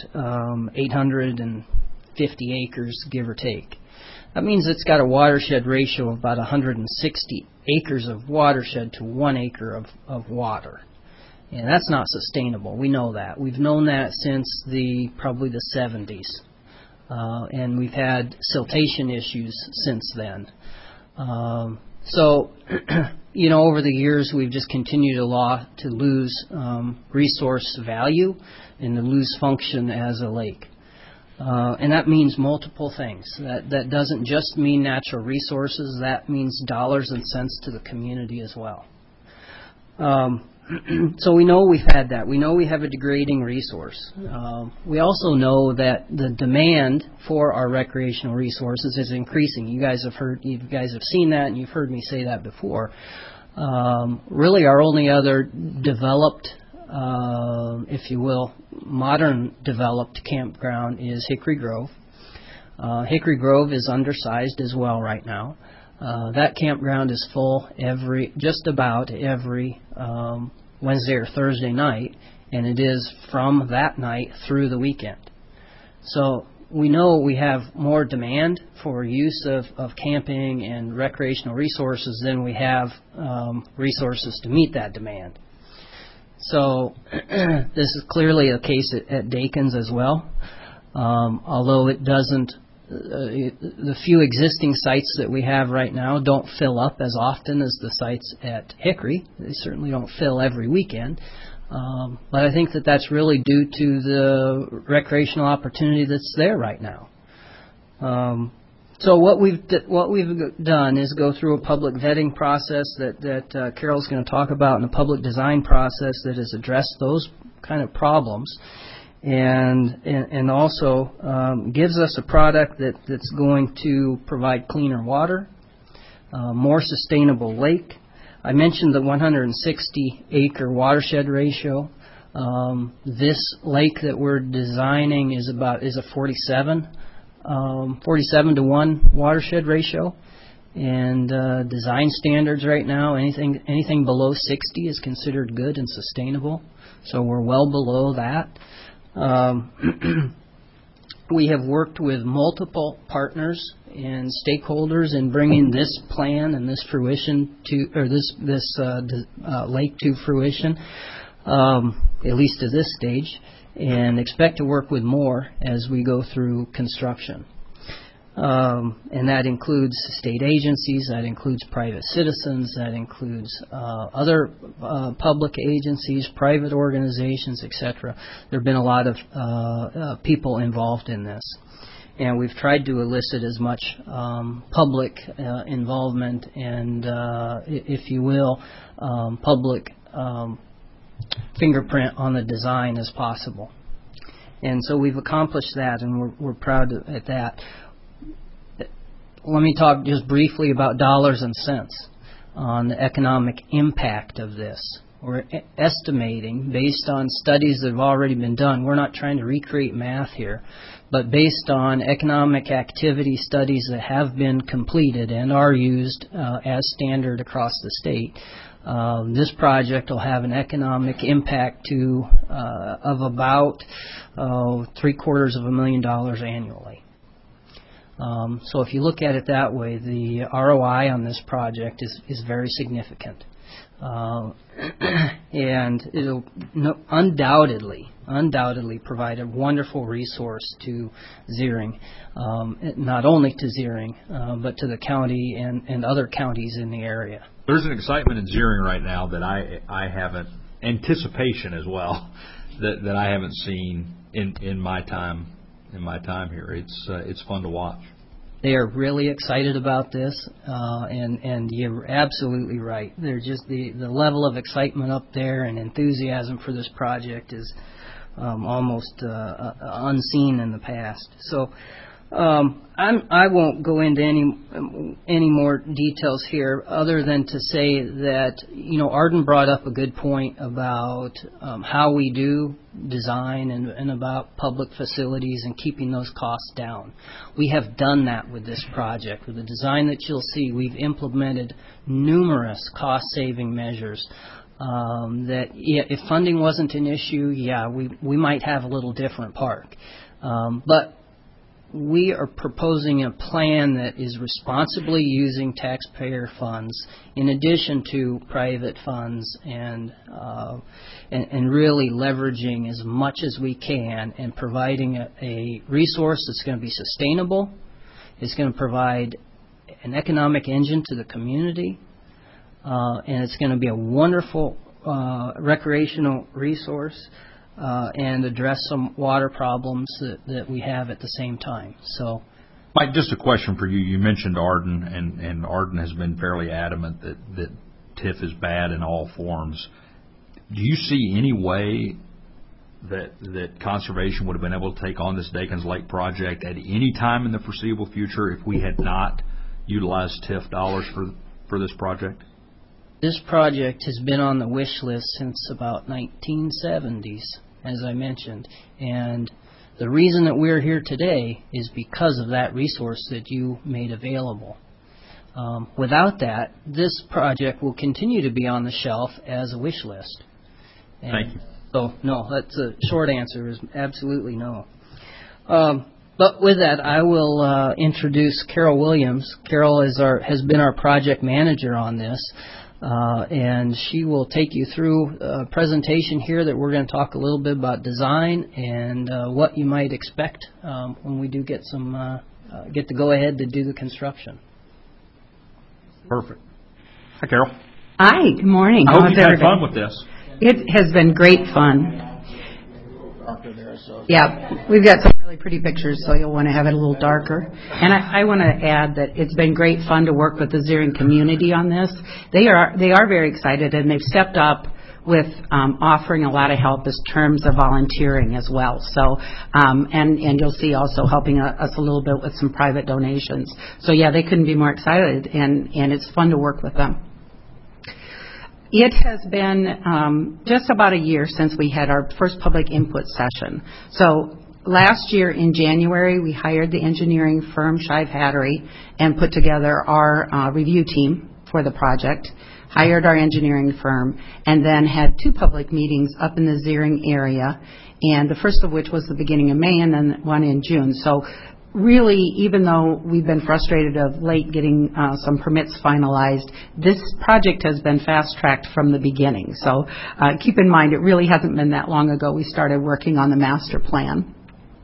850 acres, give or take. That means it's got a watershed ratio of about 160 acres of watershed to 1 acre of water. And that's not sustainable. We know that. We've known that since probably the 70s. And we've had siltation issues since then. So over the years, we've just continued to lose resource value and to lose function as a lake. And that means multiple things. That doesn't just mean natural resources. That means dollars and cents to the community as well. So we know we've had that. We know we have a degrading resource. We also know that the demand for our recreational resources is increasing. You guys have seen that, and you've heard me say that before. Really, our only other developed, if you will, modern developed campground is Hickory Grove. Hickory Grove is undersized as well right now. That campground is full just about every Wednesday or Thursday night, and it is from that night through the weekend. So we know we have more demand for use of camping and recreational resources than we have resources to meet that demand. So this is clearly a case at Dakins as well, although it doesn't. The few existing sites that we have right now don't fill up as often as the sites at Hickory. They certainly don't fill every weekend. But I think that's really due to the recreational opportunity that's there right now. So what we've done is go through a public vetting process that Carol's going to talk about, and a public design process that has addressed those kind of problems. And also gives us a product that's going to provide cleaner water, more sustainable lake. I mentioned the 160-acre watershed ratio. This lake that we're designing is a 47 to 1 watershed ratio. And design standards right now, anything below 60 is considered good and sustainable. So we're well below that. We have worked with multiple partners and stakeholders in bringing this plan and this fruition this lake to fruition, at least to this stage, and expect to work with more as we go through construction. And that includes state agencies, that includes private citizens, that includes other public agencies, private organizations, etc. There have been a lot of people involved in this. And we've tried to elicit as much public involvement and, if you will, public fingerprint on the design as possible. And so we've accomplished that, and we're proud at that. Let me talk just briefly about dollars and cents on the economic impact of this. We're estimating, based on studies that have already been done, we're not trying to recreate math here, but based on economic activity studies that have been completed and are used as standard across the state, this project will have an economic impact of about $750,000 annually. So if you look at it that way, the ROI on this project is very significant. And it'll undoubtedly provide a wonderful resource to Zering, not only to Zering, but to the county and other counties in the area. There's an excitement in Zering right now that I haven't, anticipation as well, that I haven't seen in my time here. It's fun to watch. They are really excited about this, and you're absolutely right. They're just the level of excitement up there and enthusiasm for this project is almost unseen in the past. So I won't go into any more details here, other than to say that Arden brought up a good point about how we do design and about public facilities and keeping those costs down. We have done that with this project. With the design that you'll see, we've implemented numerous cost-saving measures. That if funding wasn't an issue, we might have a little different park, but we are proposing a plan that is responsibly using taxpayer funds in addition to private funds and really leveraging as much as we can and providing a resource that's going to be sustainable. It's going to provide an economic engine to the community. and it's going to be a wonderful recreational resource and address some water problems that we have at the same time. So, Mike, just a question for you. You mentioned Arden, and Arden has been fairly adamant that TIF is bad in all forms. Do you see any way that conservation would have been able to take on this Dakins Lake project at any time in the foreseeable future if we had not utilized TIF dollars for this project? This project has been on the wish list since about 1970s, as I mentioned, and the reason that we're here today is because of that resource that you made available. Without that, this project will continue to be on the shelf as a wish list. And thank you. So, no, that's a short answer is absolutely no. But with that, I will introduce Carol Williams. Carol has been our project manager on this, and she will take you through a presentation here that we're going to talk a little bit about design and what you might expect when we do get the go-ahead to do the construction. Perfect. Hi, Carol. Hi, good morning. I hope you've had fun with this. It has been great fun. Yeah, we've got some really pretty pictures, so you'll want to have it a little darker. And I want to add that it's been great fun to work with the Zering community on this. They are very excited, and they've stepped up with offering a lot of help in terms of volunteering as well. So, and you'll see also helping us a little bit with some private donations. So yeah, they couldn't be more excited, and it's fun to work with them. It has been just about a year since we had our first public input session. So last year in January, we hired the engineering firm Shive Hattery and put together our review team for the project, hired our engineering firm, and then had 2 public meetings up in the Zering area, and the first of which was the beginning of May and then one in June. So really, even though we've been frustrated of late getting some permits finalized, this project has been fast-tracked from the beginning. So keep in mind, it really hasn't been that long ago we started working on the master plan.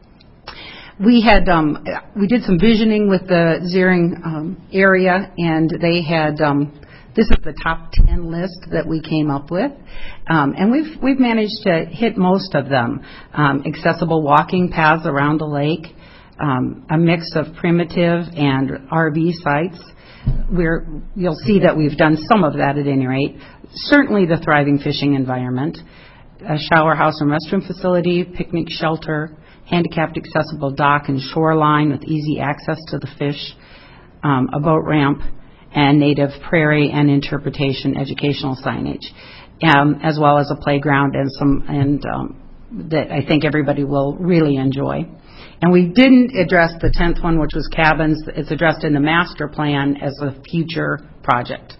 We did some visioning with the Zering area, and they had this is the top 10 list that we came up with, and we've managed to hit most of them. Accessible walking paths around the lake, a mix of primitive and RV sites. You'll see that we've done some of that at any rate. Certainly the thriving fishing environment, a shower house and restroom facility, picnic shelter, handicapped accessible dock and shoreline with easy access to the fish, a boat ramp, and native prairie and interpretation educational signage, as well as a playground and that I think everybody will really enjoy. And we didn't address the 10th one, which was cabins. It's addressed in the master plan as a future project.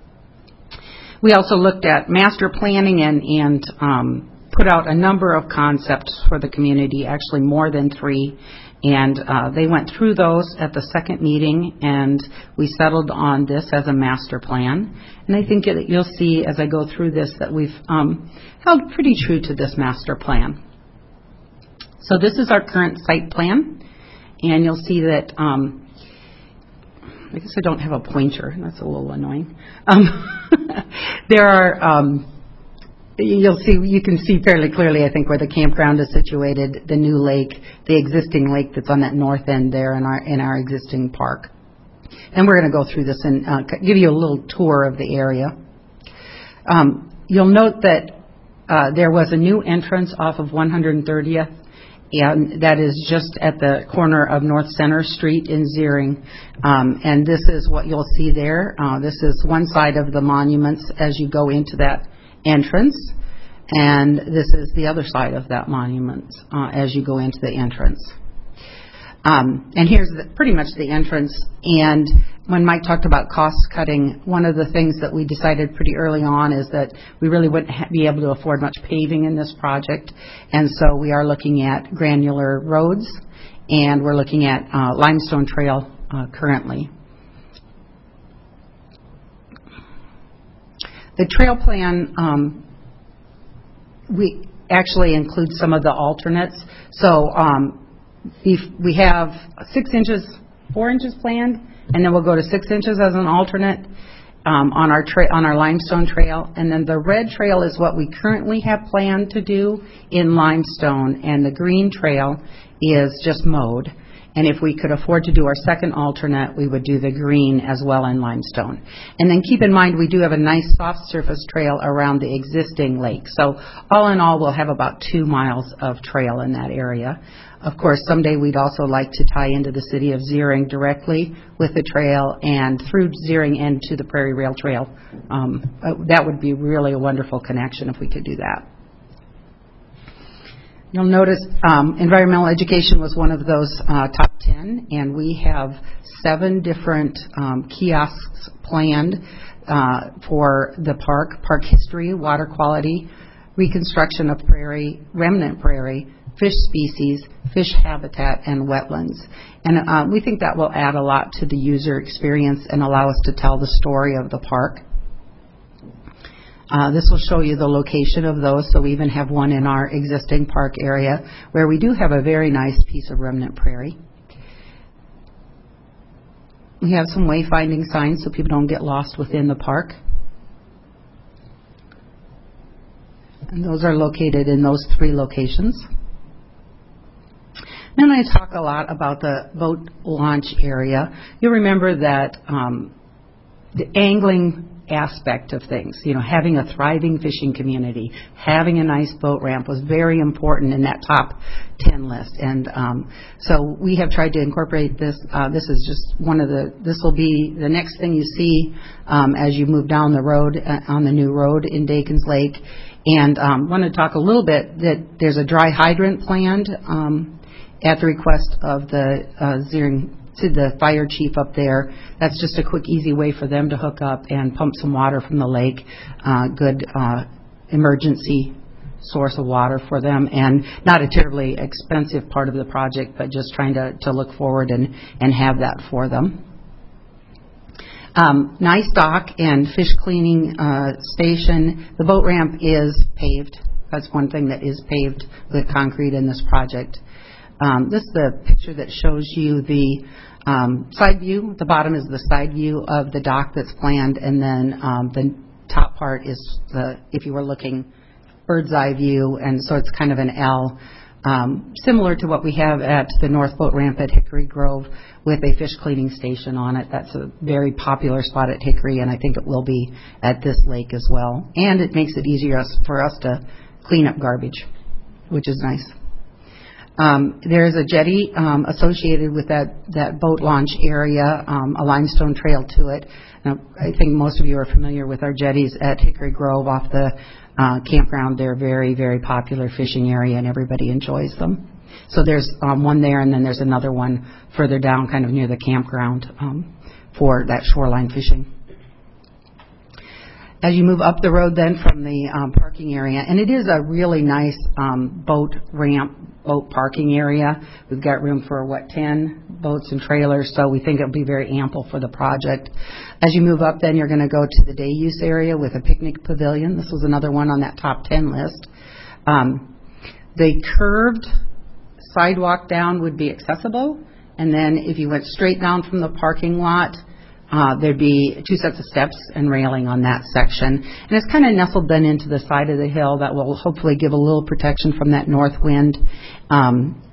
We also looked at master planning and put out a number of concepts for the community, actually more than 3. And they went through those at the second meeting, and we settled on this as a master plan. And I think you'll see as I go through this that we've held pretty true to this master plan. So this is our current site plan, and you'll see that, I guess I don't have a pointer. That's a little annoying. There are, you can see fairly clearly, I think, where the campground is situated, the new lake, the existing lake that's on that north end there in our existing park. And we're going to go through this and give you a little tour of the area. You'll note that there was a new entrance off of 130th. And that is just at the corner of North Center Street in Zering. And this is what you'll see there. This is one side of the monuments as you go into that entrance. And this is the other side of that monument as you go into the entrance. And here's pretty much the entrance. And when Mike talked about cost cutting, one of the things that we decided pretty early on is that we really wouldn't be able to afford much paving in this project. And so we are looking at granular roads, and we're looking at limestone trail currently. The trail plan, we actually include some of the alternates. So we have 4 inches planned, and then we'll go to 6 inches as an alternate. on our limestone trail, and then the red trail is what we currently have planned to do in limestone, and the green trail is just mowed. And if we could afford to do our second alternate, we would do the green as well in limestone. And then keep in mind, we do have a nice soft surface trail around the existing lake. So all in all, we'll have about 2 miles of trail in that area. Of course, someday we'd also like to tie into the city of Zering directly with the trail and through Zering into the Prairie Rail Trail. That would be really a wonderful connection if we could do that. You'll notice environmental education was one of those top 10, and we have 7 different kiosks planned for the park history, water quality, reconstruction of prairie, remnant prairie, fish species, fish habitat, and wetlands. And we think that will add a lot to the user experience and allow us to tell the story of the park. This will show you the location of those, so we even have one in our existing park area where we do have a very nice piece of remnant prairie. We have some wayfinding signs so people don't get lost within the park. And those are located in those 3 locations. Then I talk a lot about the boat launch area. You'll remember that the angling aspect of things, having a thriving fishing community, having a nice boat ramp was very important in that top 10 list. And so we have tried to incorporate this. This is just this will be the next thing you see as you move down the road on the new road in Dakins Lake. And I want to talk a little bit that there's a dry hydrant planned at the request of the Zering to the fire chief up there. That's just a quick, easy way for them to hook up and pump some water from the lake. Good emergency source of water for them, and not a terribly expensive part of the project, but just trying to look forward and have that for them. Nice dock and fish cleaning station. The boat ramp is paved. That's one thing that is paved with concrete in this project. This is the picture that shows you the side view. The bottom is the side view of the dock that's planned, and then the top part is if you were looking bird's eye view, and so it's kind of an L, similar to what we have at the North Boat Ramp at Hickory Grove with a fish cleaning station on it. That's a very popular spot at Hickory, and I think it will be at this lake as well. And it makes it easier for us to clean up garbage, which is nice. There is a jetty associated with that boat launch area, a limestone trail to it. Now, I think most of you are familiar with our jetties at Hickory Grove off the campground. They're a very, very popular fishing area, and everybody enjoys them. So there's one there, and then there's another one further down, kind of near the campground for that shoreline fishing. As you move up the road then from the parking area, and it is a really nice boat ramp, boat parking area. We've got room for, 10 boats and trailers, so we think it'll be very ample for the project. As you move up then, you're going to go to the day use area with a picnic pavilion. This was another one on that top 10 list. The curved sidewalk down would be accessible, and then if you went straight down from the parking lot, there'd be 2 sets of steps and railing on that section. And it's kind of nestled then into the side of the hill that will hopefully give a little protection from that north wind. I'm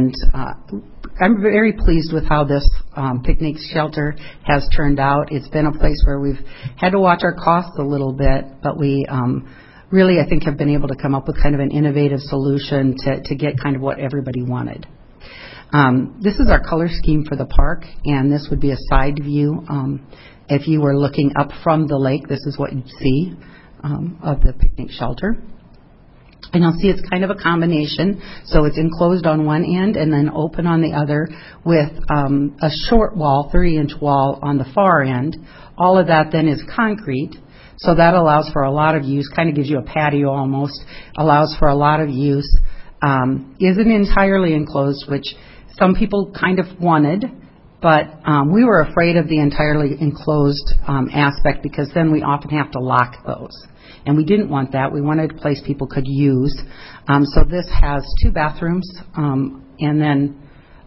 very pleased with how this picnic shelter has turned out. It's been a place where we've had to watch our costs a little bit, but we really, I think, have been able to come up with kind of an innovative solution to get kind of what everybody wanted. This is our color scheme for the park, and this would be a side view. If you were looking up from the lake, this is what you'd see of the picnic shelter. And you'll see it's kind of a combination. So it's enclosed on one end and then open on the other with a short wall, 30-inch wall on the far end. All of that then is concrete. So that allows for a lot of use, kind of gives you a patio almost, allows for a lot of use. Isn't entirely enclosed, which some people kind of wanted, but we were afraid of the entirely enclosed aspect because then we often have to lock those. And we didn't want that. We wanted a place people could use. So this has 2 bathrooms and then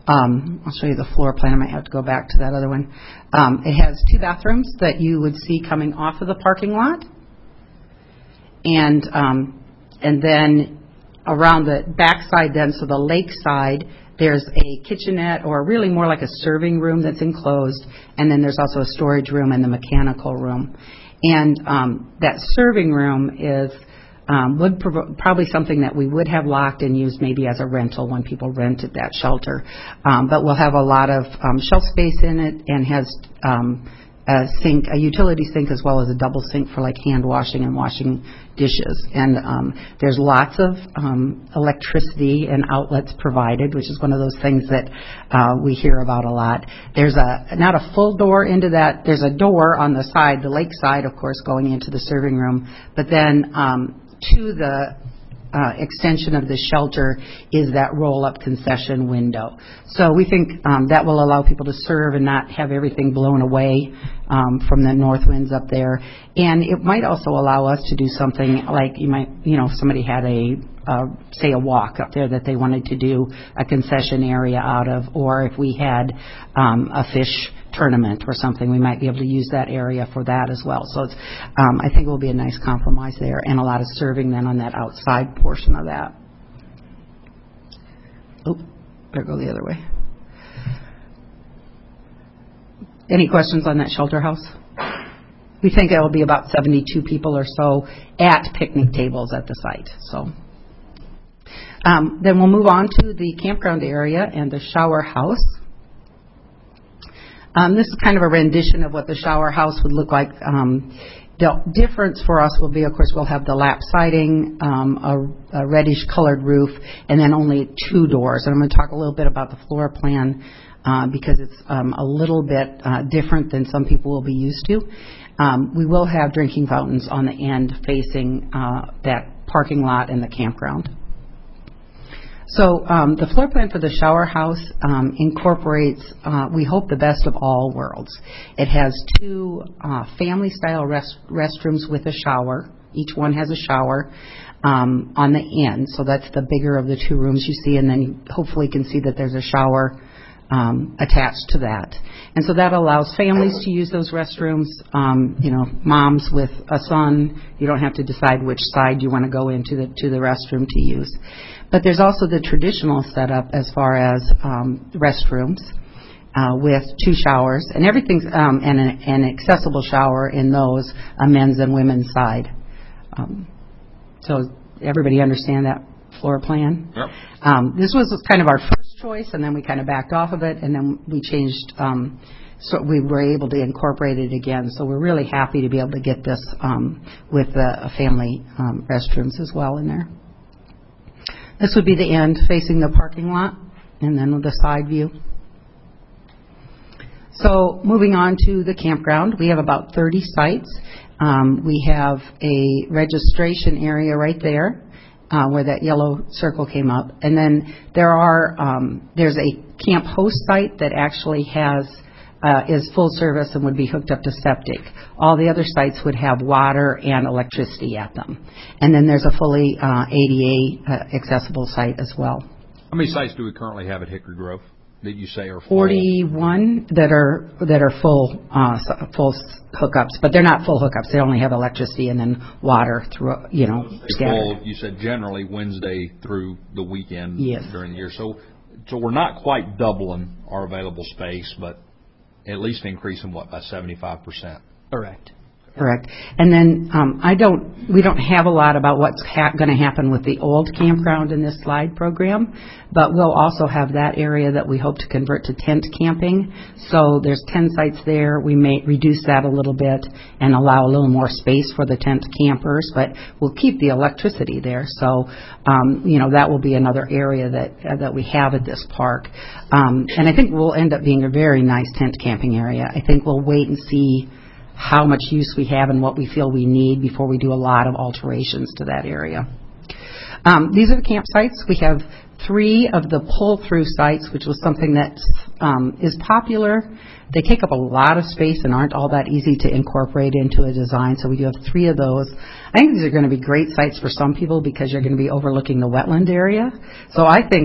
I'll show you the floor plan. I might have to go back to that other one. It has 2 bathrooms that you would see coming off of the parking lot. And then around the backside then, so the lake side, there's a kitchenette, or really more like a serving room that's enclosed, and then there's also a storage room and the mechanical room. And that serving room is probably something that we would have locked and used maybe as a rental when people rented that shelter. But we'll have a lot of shelf space in it, and has a sink, a utility sink, as well as a double sink for like hand washing and washing dishes. And there's lots of electricity and outlets provided, which is one of those things that we hear about a lot. There's not a full door into that. There's a door on the side, the lake side, of course, going into the serving room. But then to the extension of the shelter is that roll-up concession window. So we think that will allow people to serve and not have everything blown away from the north winds up there. And it might also allow us to do something like somebody had say a walk up there that they wanted to do a concession area out of, or if we had a fish tournament or something, we might be able to use that area for that as well. So it's, I think it will be a nice compromise there, and a lot of serving then on that outside portion of that. Oh, better go the other way. Any questions on that shelter house? We think it will be about 72 people or so at picnic tables at the site. So then we'll move on to the campground area and the shower house. This is kind of a rendition of what the shower house would look like. The difference for us will be, of course, we'll have the lap siding, a reddish colored roof, and then only 2 doors. And I'm going to talk a little bit about the floor plan because it's a little bit different than some people will be used to. We will have drinking fountains on the end facing that parking lot and the campground. So the floor plan for the shower house incorporates, we hope, the best of all worlds. It has 2 family-style restrooms with a shower. Each one has a shower on the end, so that's the bigger of the 2 rooms you see, and then you hopefully can see that there's a shower attached to that. And so that allows families to use those restrooms. Moms with a son, you don't have to decide which side you want to go into to the restroom to use. But there's also the traditional setup as far as restrooms with 2 showers, and everything's and an accessible shower in those, a men's and women's side. So everybody understand that floor plan? Yep. This was kind of our first choice, and then we kind of backed off of it, and then we changed. So we were able to incorporate it again. So we're really happy to be able to get this with the family restrooms as well in there. This would be the end facing the parking lot, and then the side view. So moving on to the campground, we have about 30 sites. We have a registration area right there where that yellow circle came up. And then there's a camp host site that actually is full service and would be hooked up to septic. All the other sites would have water and electricity at them. And then there's a fully ADA accessible site as well. How many sites do we currently have at Hickory Grove that you say are full? 41 that are full hookups, but they're not full hookups. They only have electricity and then water through, scattered. You said generally Wednesday through the weekend. Yes. During the year. So we're not quite doubling our available space, but at least increasing by 75%. Correct. Correct. And then we don't have a lot about what's going to happen with the old campground in this slide program, but we'll also have that area that we hope to convert to tent camping. So there's 10 sites there. We may reduce that a little bit and allow a little more space for the tent campers, but we'll keep the electricity there. So, that will be another area that we have at this park. And I think we'll end up being a very nice tent camping area. I think we'll wait and see how much use we have and what we feel we need before we do a lot of alterations to that area. These are the campsites. We have 3 of the pull-through sites, which was something that is popular. They take up a lot of space and aren't all that easy to incorporate into a design, so we do have 3 of those. I think these are going to be great sites for some people because you're going to be overlooking the wetland area. So I think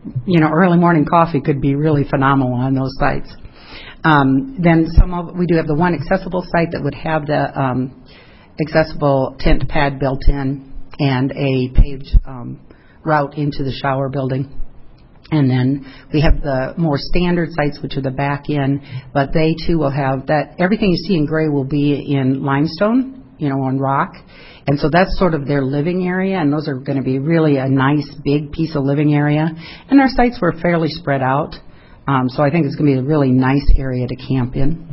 early morning coffee could be really phenomenal on those sites. Then we do have the one accessible site that would have the accessible tent pad built in and a paved route into the shower building. And then we have the more standard sites, which are the back end, but they too will have that. Everything you see in gray will be in limestone, on rock. And so that's sort of their living area, and those are going to be really a nice big piece of living area. And our sites were fairly spread out, so I think it's going to be a really nice area to camp in.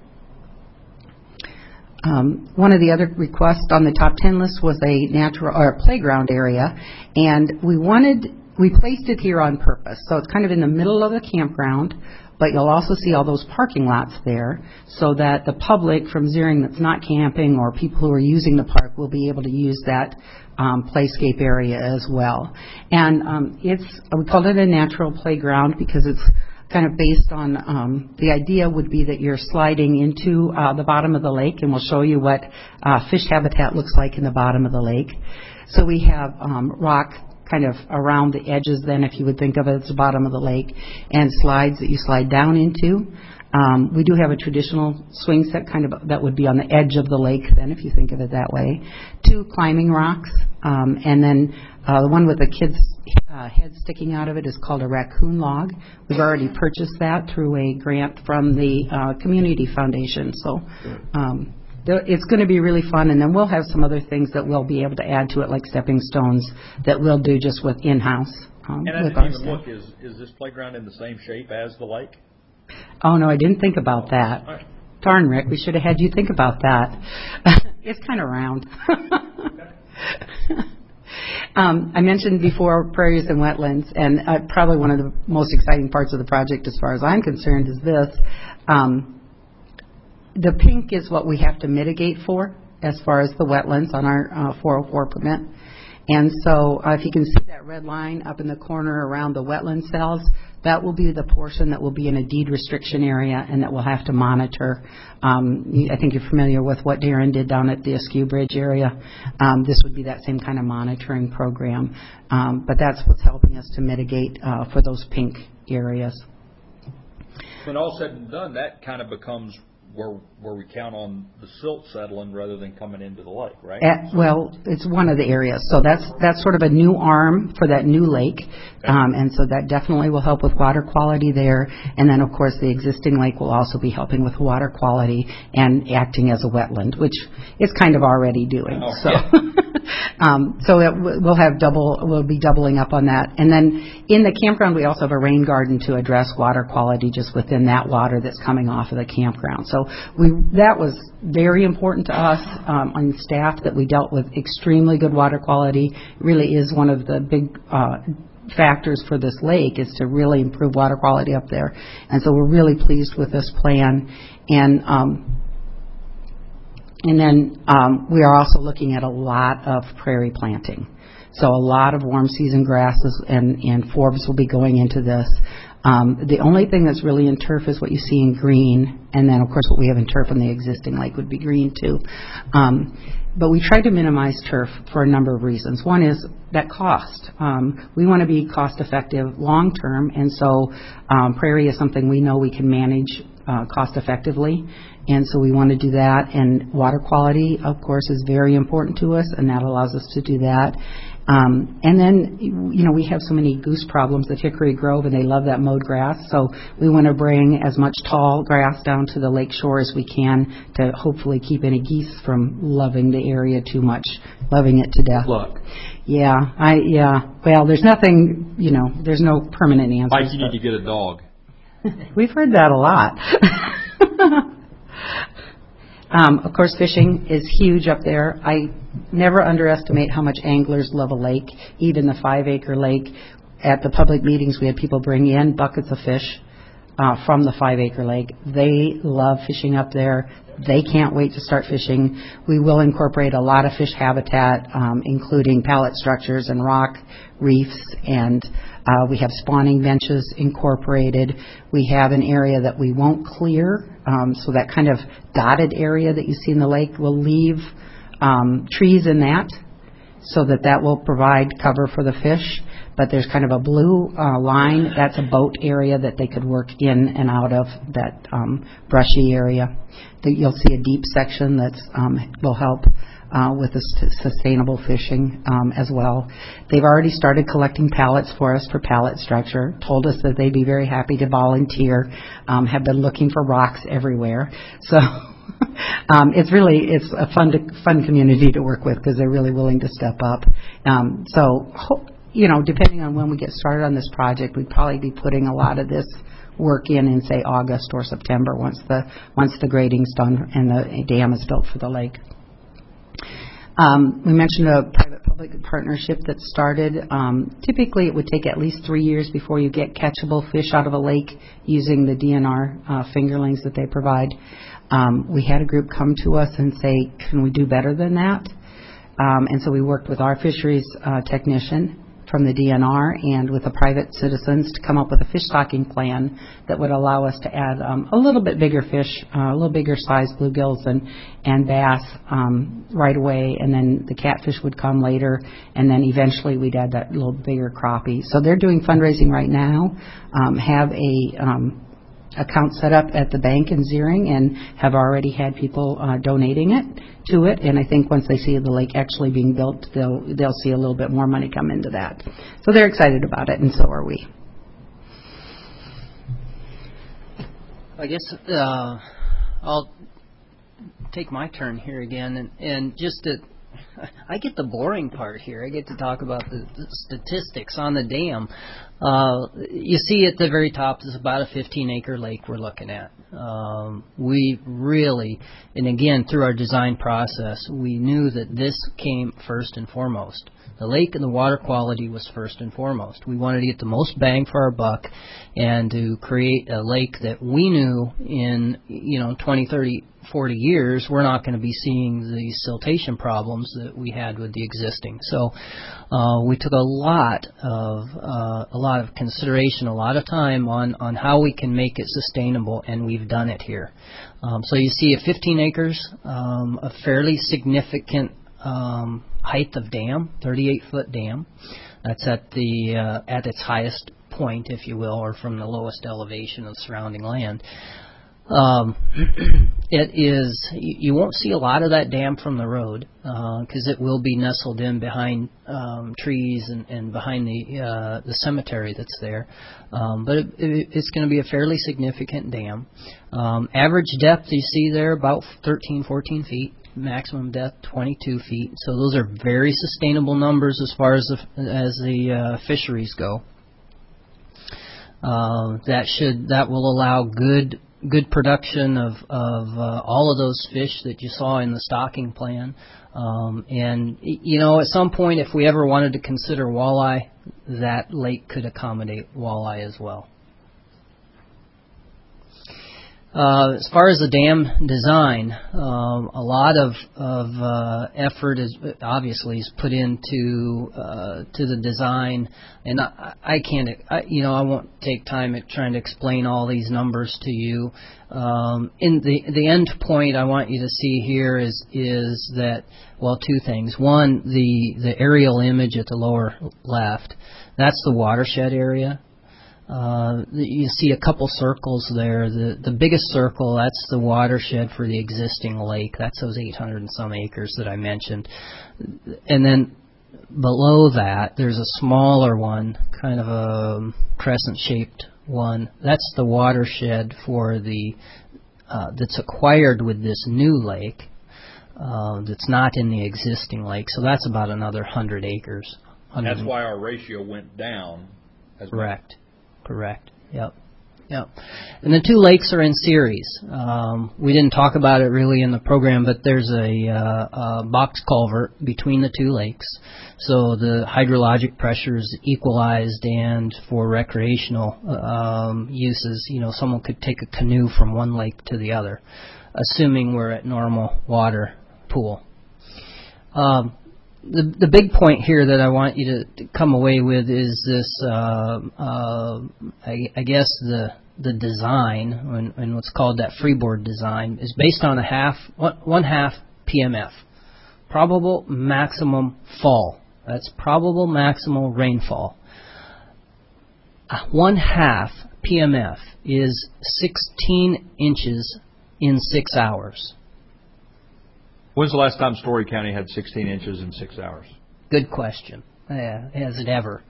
One of the other requests on the top 10 list was a playground area, and we placed it here on purpose. So it's kind of in the middle of the campground, but you'll also see all those parking lots there so that the public from Zering that's not camping or people who are using the park will be able to use that playscape area as well. And we called it a natural playground because it's kind of based on the idea would be that you're sliding into the bottom of the lake, and we'll show you what fish habitat looks like in the bottom of the lake. So we have rock kind of around the edges then, if you would think of it as the bottom of the lake, and slides that you slide down into. We do have a traditional swing set that would be on the edge of the lake then, if you think of it that way. 2 climbing rocks, and then the one with the kid's head sticking out of it is called a raccoon log. We've already purchased that through a grant from the Community Foundation. So it's going to be really fun, and then we'll have some other things that we'll be able to add to it, like stepping stones that we'll do just with in-house. And I didn't even look, is this playground in the same shape as the lake? Oh, no, I didn't think about that. Right. Darn, Rick, we should have had you think about that. It's kind of round. I mentioned before prairies and wetlands, and probably one of the most exciting parts of the project as far as I'm concerned is this. The pink is what we have to mitigate for as far as the wetlands on our 404 permit. And so if you can see that red line up in the corner around the wetland cells, that will be the portion that will be in a deed restriction area and that we'll have to monitor. I think you're familiar with what Darren did down at the Askew Bridge area. This would be that same kind of monitoring program. But that's what's helping us to mitigate for those pink areas. When all said and done, that kind of becomes where we count on the silt settling rather than coming into the lake, right? Well, it's one of the areas. So that's sort of a new arm for that new lake. And so that definitely will help with water quality there. And then, of course, the existing lake will also be helping with water quality and acting as a wetland, which it's kind of already doing. We'll be doubling up on that. And then in the campground, we also have a rain garden to address water quality just within that water that's coming off of the campground. So that was very important to us on staff, that we dealt with extremely good water quality. It really is one of the big factors for this lake, is to really improve water quality up there. And so we're really pleased with this plan. And then we are also looking at a lot of prairie planting. So a lot of warm season grasses and forbs will be going into this. The only thing that's really in turf is what you see in green, and then, of course, what we have in turf on the existing lake would be green, too. But we try to minimize turf for a number of reasons. One is that cost. We want to be cost-effective long-term, and so prairie is something we know we can manage cost-effectively, and so we want to do that. And water quality, of course, is very important to us, and that allows us to do that. And then, we have so many goose problems at Hickory Grove, and they love that mowed grass. So we want to bring as much tall grass down to the lake shore as we can to hopefully keep any geese from loving the area too much, loving it to death. Good luck. Yeah. Well, there's nothing, there's no permanent answer. Mike, you need to get a dog. We've heard that a lot. Of course, fishing is huge up there. I never underestimate how much anglers love a lake, even the 5-acre lake. At the public meetings, we had people bring in buckets of fish from the 5-acre lake. They love fishing up there. They can't wait to start fishing. We will incorporate a lot of fish habitat, including pallet structures and rock reefs, and we have spawning benches incorporated. We have an area that we won't clear, so that kind of dotted area that you see in the lake, we'll leave trees in that, so that will provide cover for the fish. but there's kind of a blue line. That's a boat area that they could work in and out of, that brushy area. You'll see a deep section that will help with the sustainable fishing as well. They've already started collecting pallets for us for pallet structure, told us that they'd be very happy to volunteer, have been looking for rocks everywhere. So it's a fun community to work with because they're really willing to step up. Depending on when we get started on this project, we'd probably be putting a lot of this work in say August or September once the grading's done and the dam is built for the lake. We mentioned a private-public partnership that started. Typically, it would take at least 3 years before you get catchable fish out of a lake using the DNR fingerlings that they provide. We had a group come to us and say, can we do better than that? And so we worked with our fisheries technician from the DNR and with the private citizens to come up with a fish stocking plan that would allow us to add a little bit bigger fish, a little bigger size bluegills and bass right away, and then the catfish would come later, and then eventually we'd add that little bigger crappie. So they're doing fundraising right now, have a account set up at the bank in Ziering and have already had people donating to it, and I think once they see the lake actually being built, they'll see a little bit more money come into that. So they're excited about it, and so are we. I guess I'll take my turn here again, and just to I get the boring part here. I get to talk about the statistics on the dam. You see at the very top is about a 15-acre lake we're looking at. We really, and again, through our design process, we knew that this came first and foremost. The lake and the water quality was first and foremost. We wanted to get the most bang for our buck and to create a lake that we knew in 20, 30, 40 years we're not going to be seeing the siltation problems that we had with the existing. So we took a lot of consideration, a lot of time on how we can make it sustainable, and we've done it here. So you see at 15 acres, a fairly significant height of dam, 38-foot dam. That's at its highest point, if you will, or from the lowest elevation of the surrounding land. It is. You won't see a lot of that dam from the road because it will be nestled in behind trees and behind the cemetery that's there. But it's going to be a fairly significant dam. Average depth you see there about 13, 14 feet. Maximum depth 22 feet. So those are very sustainable numbers as far as the fisheries go. That will allow good production of all of those fish that you saw in the stocking plan. And at some point, if we ever wanted to consider walleye, that lake could accommodate walleye as well. As far as the dam design, a lot of effort is put into the design, and I won't take time at trying to explain all these numbers to you. In the end point I want you to see here is that, well, two things. One, the aerial image at the lower left, that's the watershed area. You see a couple circles there. The biggest circle, that's the watershed for the existing lake. That's those 800 and some acres that I mentioned. And then below that, there's a smaller one, kind of a crescent-shaped one. That's the watershed for that's acquired with this new lake. That's not in the existing lake. So that's about another 100 acres. That's why our ratio went down. Correct. Yep. And the two lakes are in series. We didn't talk about it really in the program, but there's a box culvert between the two lakes. So the hydrologic pressure is equalized, and for recreational uses, someone could take a canoe from one lake to the other, assuming we're at normal water pool. The big point here that I want you to come away with is this, I guess the design, and what's called that freeboard design, is based on one half PMF, probable maximum fall. That's probable maximal rainfall. 1/2 PMF is 16 inches in 6 hours. When's the last time Story County had 16 inches in 6 hours? Good question. Has it ever?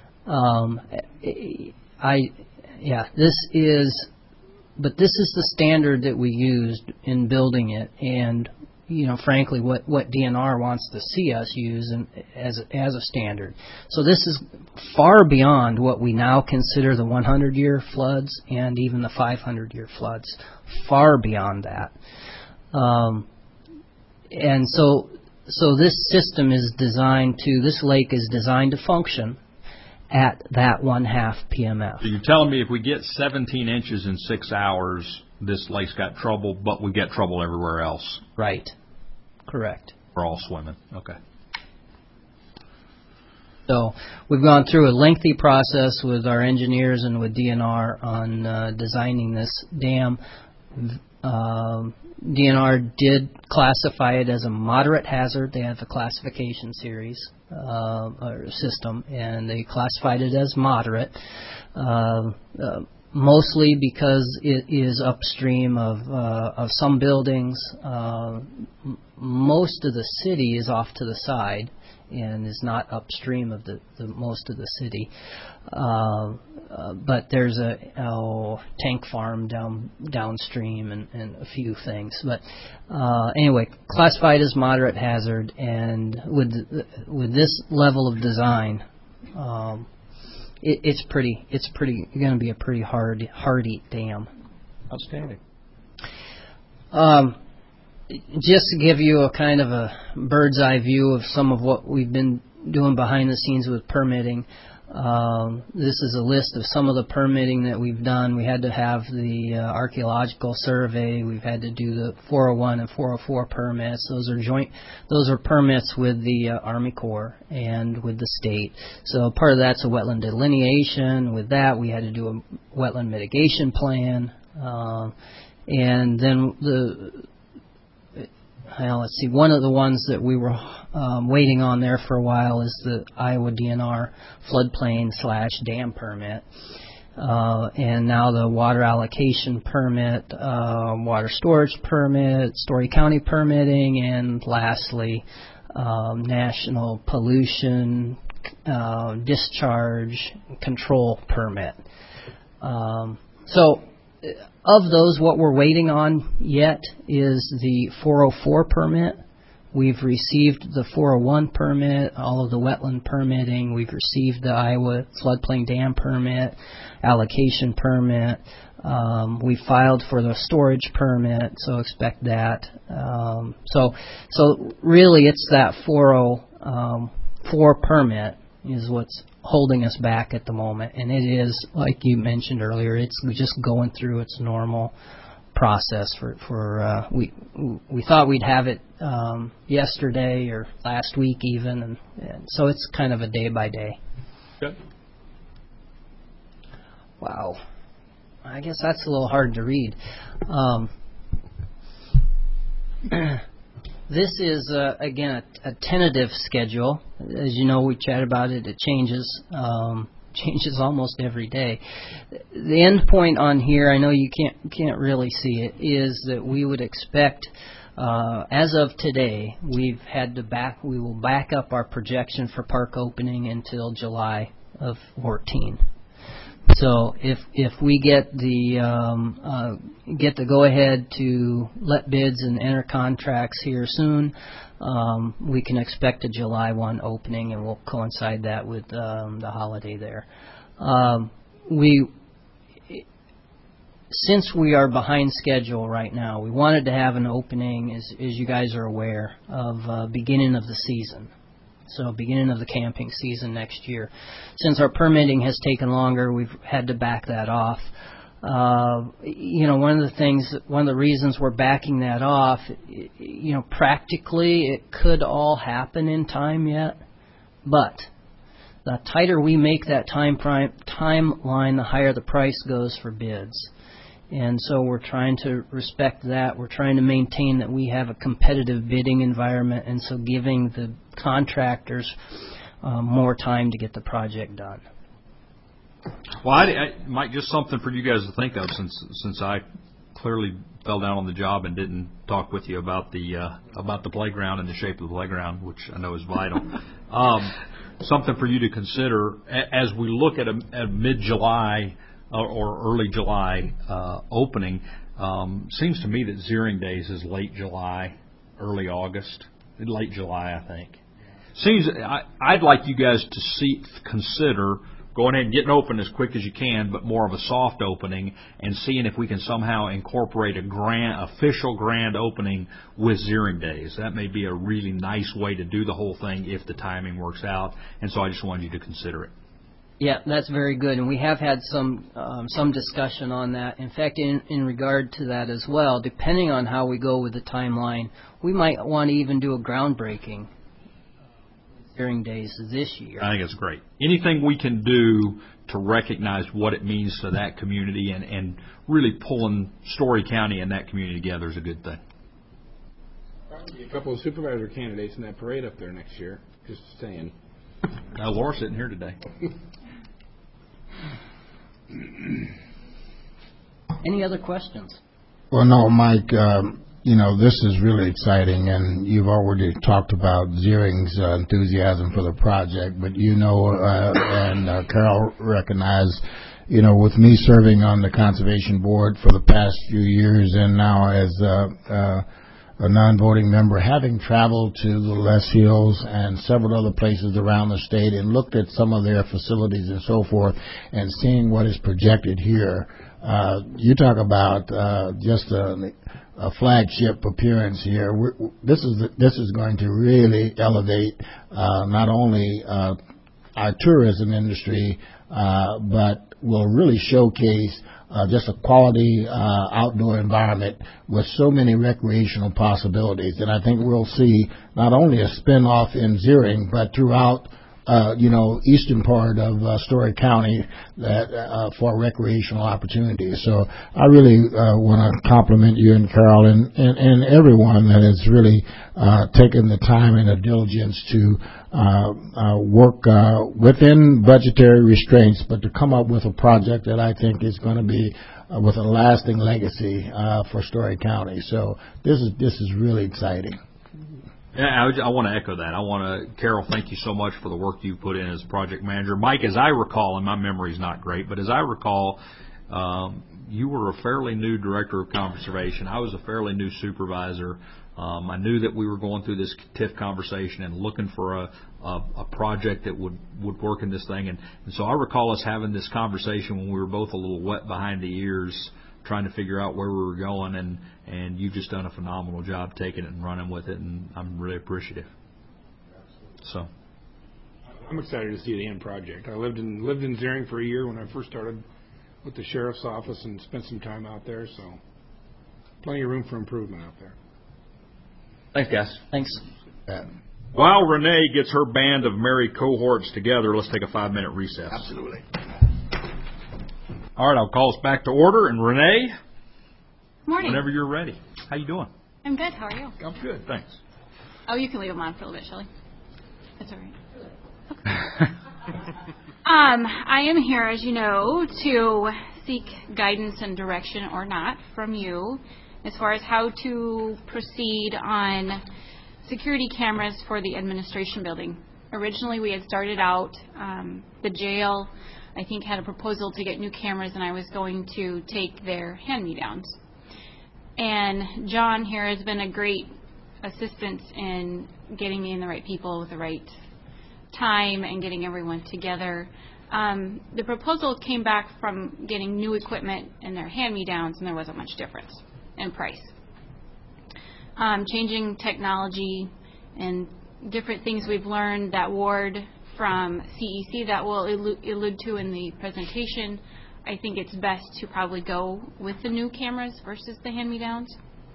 This is the standard that we used in building it, and frankly, what DNR wants to see us use as a standard. So this is far beyond what we now consider the 100-year floods and even the 500-year floods. Far beyond that. And so this system is designed to, this lake is designed to function at that 1/2 PMF. So you're telling me if we get 17 inches in 6 hours, this lake's got trouble, but we get trouble everywhere else? Right. Correct. We're all swimming. Okay. So we've gone through a lengthy process with our engineers and with DNR on designing this dam. DNR did classify it as a moderate hazard. They have a classification series or system, and they classified it as moderate, mostly because it is upstream of some buildings. Most of the city is off to the side and is not upstream of the most of the city. But there's a tank farm downstream and a few things. But anyway, classified as moderate hazard, and with this level of design, it's going to be a pretty hardy dam. Outstanding. Just to give you a kind of a bird's eye view of some of what we've been doing behind the scenes with permitting. This is a list of some of the permitting that we've done. We had to have the archaeological survey. We've had to do the 401 and 404 permits. Those are permits with the Army Corps and with the state. So part of that's a wetland delineation. With that, we had to do a wetland mitigation plan. And then let's see, one of the ones that we were waiting on there for a while is the Iowa DNR floodplain/dam permit. And now the water allocation permit, water storage permit, Story County permitting, and lastly, national pollution discharge control permit. Of those, what we're waiting on yet is the 404 permit. We've received the 401 permit, all of the wetland permitting. We've received the Iowa floodplain dam permit, allocation permit. We filed for the storage permit, so expect that. So really it's that 404 permit is what's holding us back at the moment, and it is, like you mentioned earlier, it's just going through its normal process. We thought we'd have it yesterday or last week even, and so it's kind of a day by day. Good. Wow, I guess that's a little hard to read. This is, again, a tentative schedule. As you know, we chat about it. It changes almost every day. The end point on here, I know you can't really see it, is that we would expect, as of today, we will back up our projection for park opening until July of 2014. So if we get the go ahead to let bids and enter contracts here soon, we can expect a July 1 opening, and we'll coincide that with the holiday there. Since we are behind schedule right now, we wanted to have an opening, as you guys are aware, of beginning of the season. So beginning of the camping season next year. Since our permitting has taken longer, we've had to back that off. One of the reasons we're backing that off, practically it could all happen in time yet, but the tighter we make that timeline, the higher the price goes for bids. And so we're trying to respect that. We're trying to maintain that we have a competitive bidding environment, and so giving the contractors more time to get the project done. Well, Mike, just something for you guys to think of, since I clearly fell down on the job and didn't talk with you about the playground and the shape of the playground, which I know is vital. Something for you to consider as we look at a mid-July or early July opening. Seems to me that Zeering Days is late July, early August, late July, I think. I'd like you guys to consider going ahead and getting open as quick as you can, but more of a soft opening, and seeing if we can somehow incorporate a official grand opening with Zeering Days. That may be a really nice way to do the whole thing if the timing works out, and so I just wanted you to consider it. Yeah, that's very good, and we have had some discussion on that. In fact, in regard to that as well, depending on how we go with the timeline, we might want to even do a groundbreaking during days this year. I think it's great. Anything we can do to recognize what it means to that community and really pulling Story County and that community together is a good thing. Probably a couple of supervisor candidates in that parade up there next year. Just saying. Now, Laura's sitting here today. Any other questions? Well, no, Mike, this is really exciting, and you've already talked about Zeering's enthusiasm for the project, but and Carol recognized, with me serving on the Conservation Board for the past few years and now as a non-voting member, having traveled to the Les Hills and several other places around the state and looked at some of their facilities and so forth and seeing what is projected here, you talk about just a flagship appearance here. This is going to really elevate not only our tourism industry, but will really showcase just a quality outdoor environment with so many recreational possibilities. And I think we'll see not only a spin-off in Zeering, but throughout eastern part of Story County for recreational opportunities. So I really want to compliment you and Carol and everyone that has really taken the time and the diligence to work within budgetary restraints, but to come up with a project that I think is going to be with a lasting legacy for Story County. So this is really exciting. Yeah, I want to echo that. Carol, thank you so much for the work you put in as project manager. Mike, as I recall, and my memory's not great, but as I recall, you were a fairly new director of conservation. I was a fairly new supervisor. I knew that we were going through this TIF conversation and looking for a project that would work in this thing. And so I recall us having this conversation when we were both a little wet behind the ears, trying to figure out where we were going, and you've just done a phenomenal job taking it and running with it, and I'm really appreciative. So, I'm excited to see the end project. I lived in Zeering for a year when I first started with the sheriff's office and spent some time out there, so plenty of room for improvement out there. Thanks, guys. Thanks. While Renee gets her band of merry cohorts together, let's take a 5-minute recess. Absolutely. All right, I'll call us back to order. And Renee, morning. Whenever you're ready. How you doing? I'm good. How are you? I'm good, thanks. Oh, you can leave them on for a little bit, Shelley. That's all right. Okay. I am here, as you know, to seek guidance and direction or not from you as far as how to proceed on security cameras for the administration building. Originally, we had started out the jail. I think had a proposal to get new cameras, and I was going to take their hand-me-downs. And John here has been a great assistance in getting me in the right people with the right time and getting everyone together. The proposal came back from getting new equipment and their hand-me-downs, and there wasn't much difference in price. Changing technology and different things we've learned that Ward from CEC that we'll allude to in the presentation, I think it's best to probably go with the new cameras versus the hand-me-downs.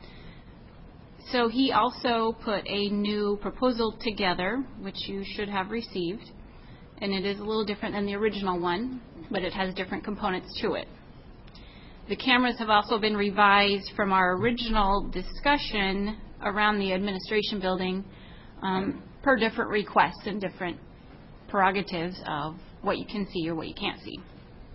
So he also put a new proposal together, which you should have received, and it is a little different than the original one, but it has different components to it. The cameras have also been revised from our original discussion around the administration building per different requests and different prerogatives of what you can see or what you can't see.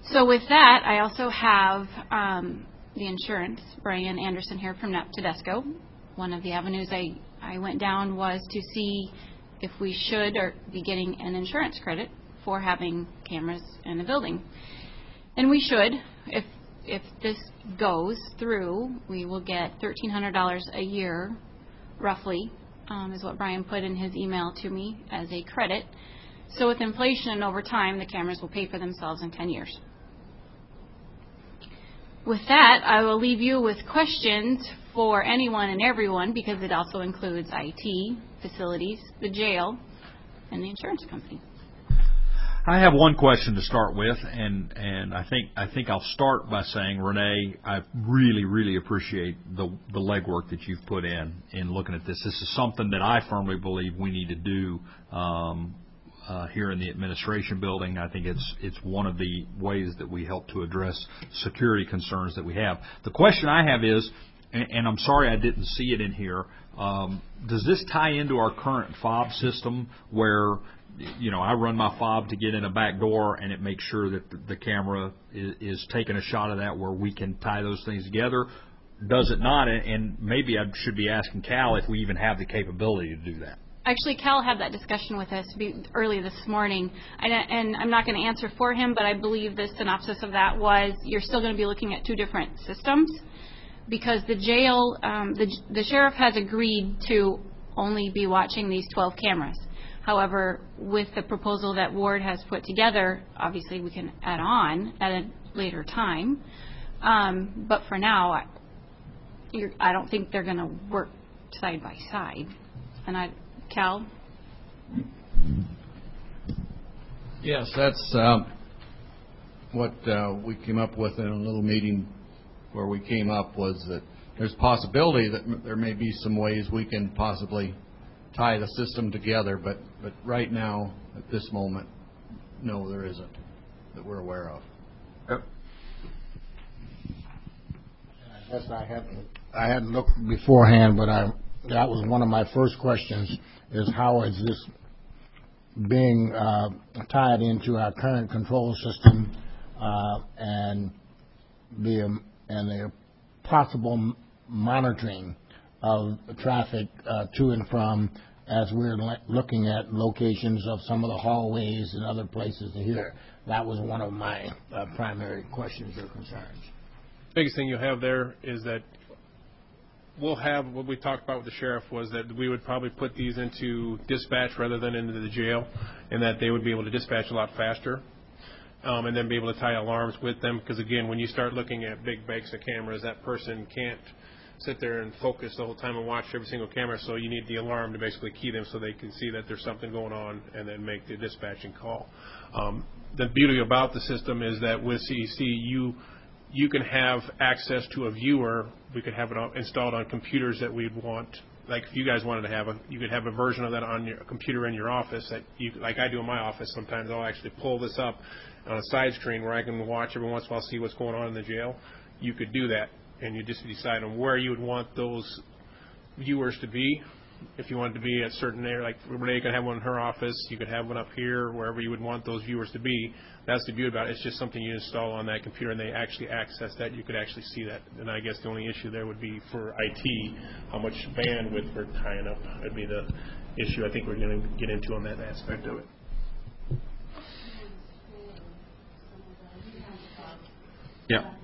So with that, I also have the insurance, Brian Anderson here from NAP Tedesco. One of the avenues I went down was to see if we should or be getting an insurance credit for having cameras in the building. And we should. If this goes through, we will get $1,300 a year, roughly, is what Brian put in his email to me as a credit. So with inflation over time, the cameras will pay for themselves in 10 years. With that, I will leave you with questions for anyone and everyone, because it also includes IT, facilities, the jail, and the insurance company. I have one question to start with, and I think I'll start by saying, Renee, I really, really appreciate the legwork that you've put in looking at this. This is something that I firmly believe we need to do here in the administration building. I think it's one of the ways that we help to address security concerns that we have. The question I have is, and I'm sorry I didn't see it in here, does this tie into our current fob system where, I run my fob to get in a back door and it makes sure that the camera is taking a shot of that, where we can tie those things together? Does it not? And maybe I should be asking Cal if we even have the capability to do that. Actually, Cal had that discussion with us early this morning, and I'm not going to answer for him, but I believe the synopsis of that was you're still going to be looking at two different systems, because the jail, the sheriff has agreed to only be watching these 12 cameras. However, with the proposal that Ward has put together, obviously we can add on at a later time. But for now, I don't think they're going to work side by side. And Cal? Yes, that's what we came up with in a little meeting where we came up was that there's possibility that there may be some ways we can possibly tie the system together, but right now, at this moment, no, there isn't that we're aware of. Yep. I guess I hadn't looked beforehand, but that was one of my first questions, is how is this being tied into our current control system and the possible monitoring of traffic to and from, as we're looking at locations of some of the hallways and other places here. That was one of my primary questions or concerns. The biggest thing you have there is that we'll have, what we talked about with the sheriff was that we would probably put these into dispatch rather than into the jail, and that they would be able to dispatch a lot faster. And then be able to tie alarms with them, because again, when you start looking at big banks of cameras, that person can't sit there and focus the whole time and watch every single camera, so you need the alarm to basically key them so they can see that there's something going on and then make the dispatching call. The beauty about the system is that with CEC, you can have access to a viewer. We could have it installed on computers that we'd want. Like if you guys wanted to have you could have a version of that on your computer in your office that like I do in my office. Sometimes I'll actually pull this up on a side screen where I can watch every once in a while, see what's going on in the jail. You could do that, and you just decide on where you would want those viewers to be. If you wanted to be at certain area, like Renee could have one in her office, you could have one up here, wherever you would want those viewers to be. That's the beauty about it. It's just something you install on that computer, and they actually access that. You could actually see that. And I guess the only issue there would be for IT, how much bandwidth we're tying up. That'd be the issue I think we're going to get into on that aspect of it. Yeah.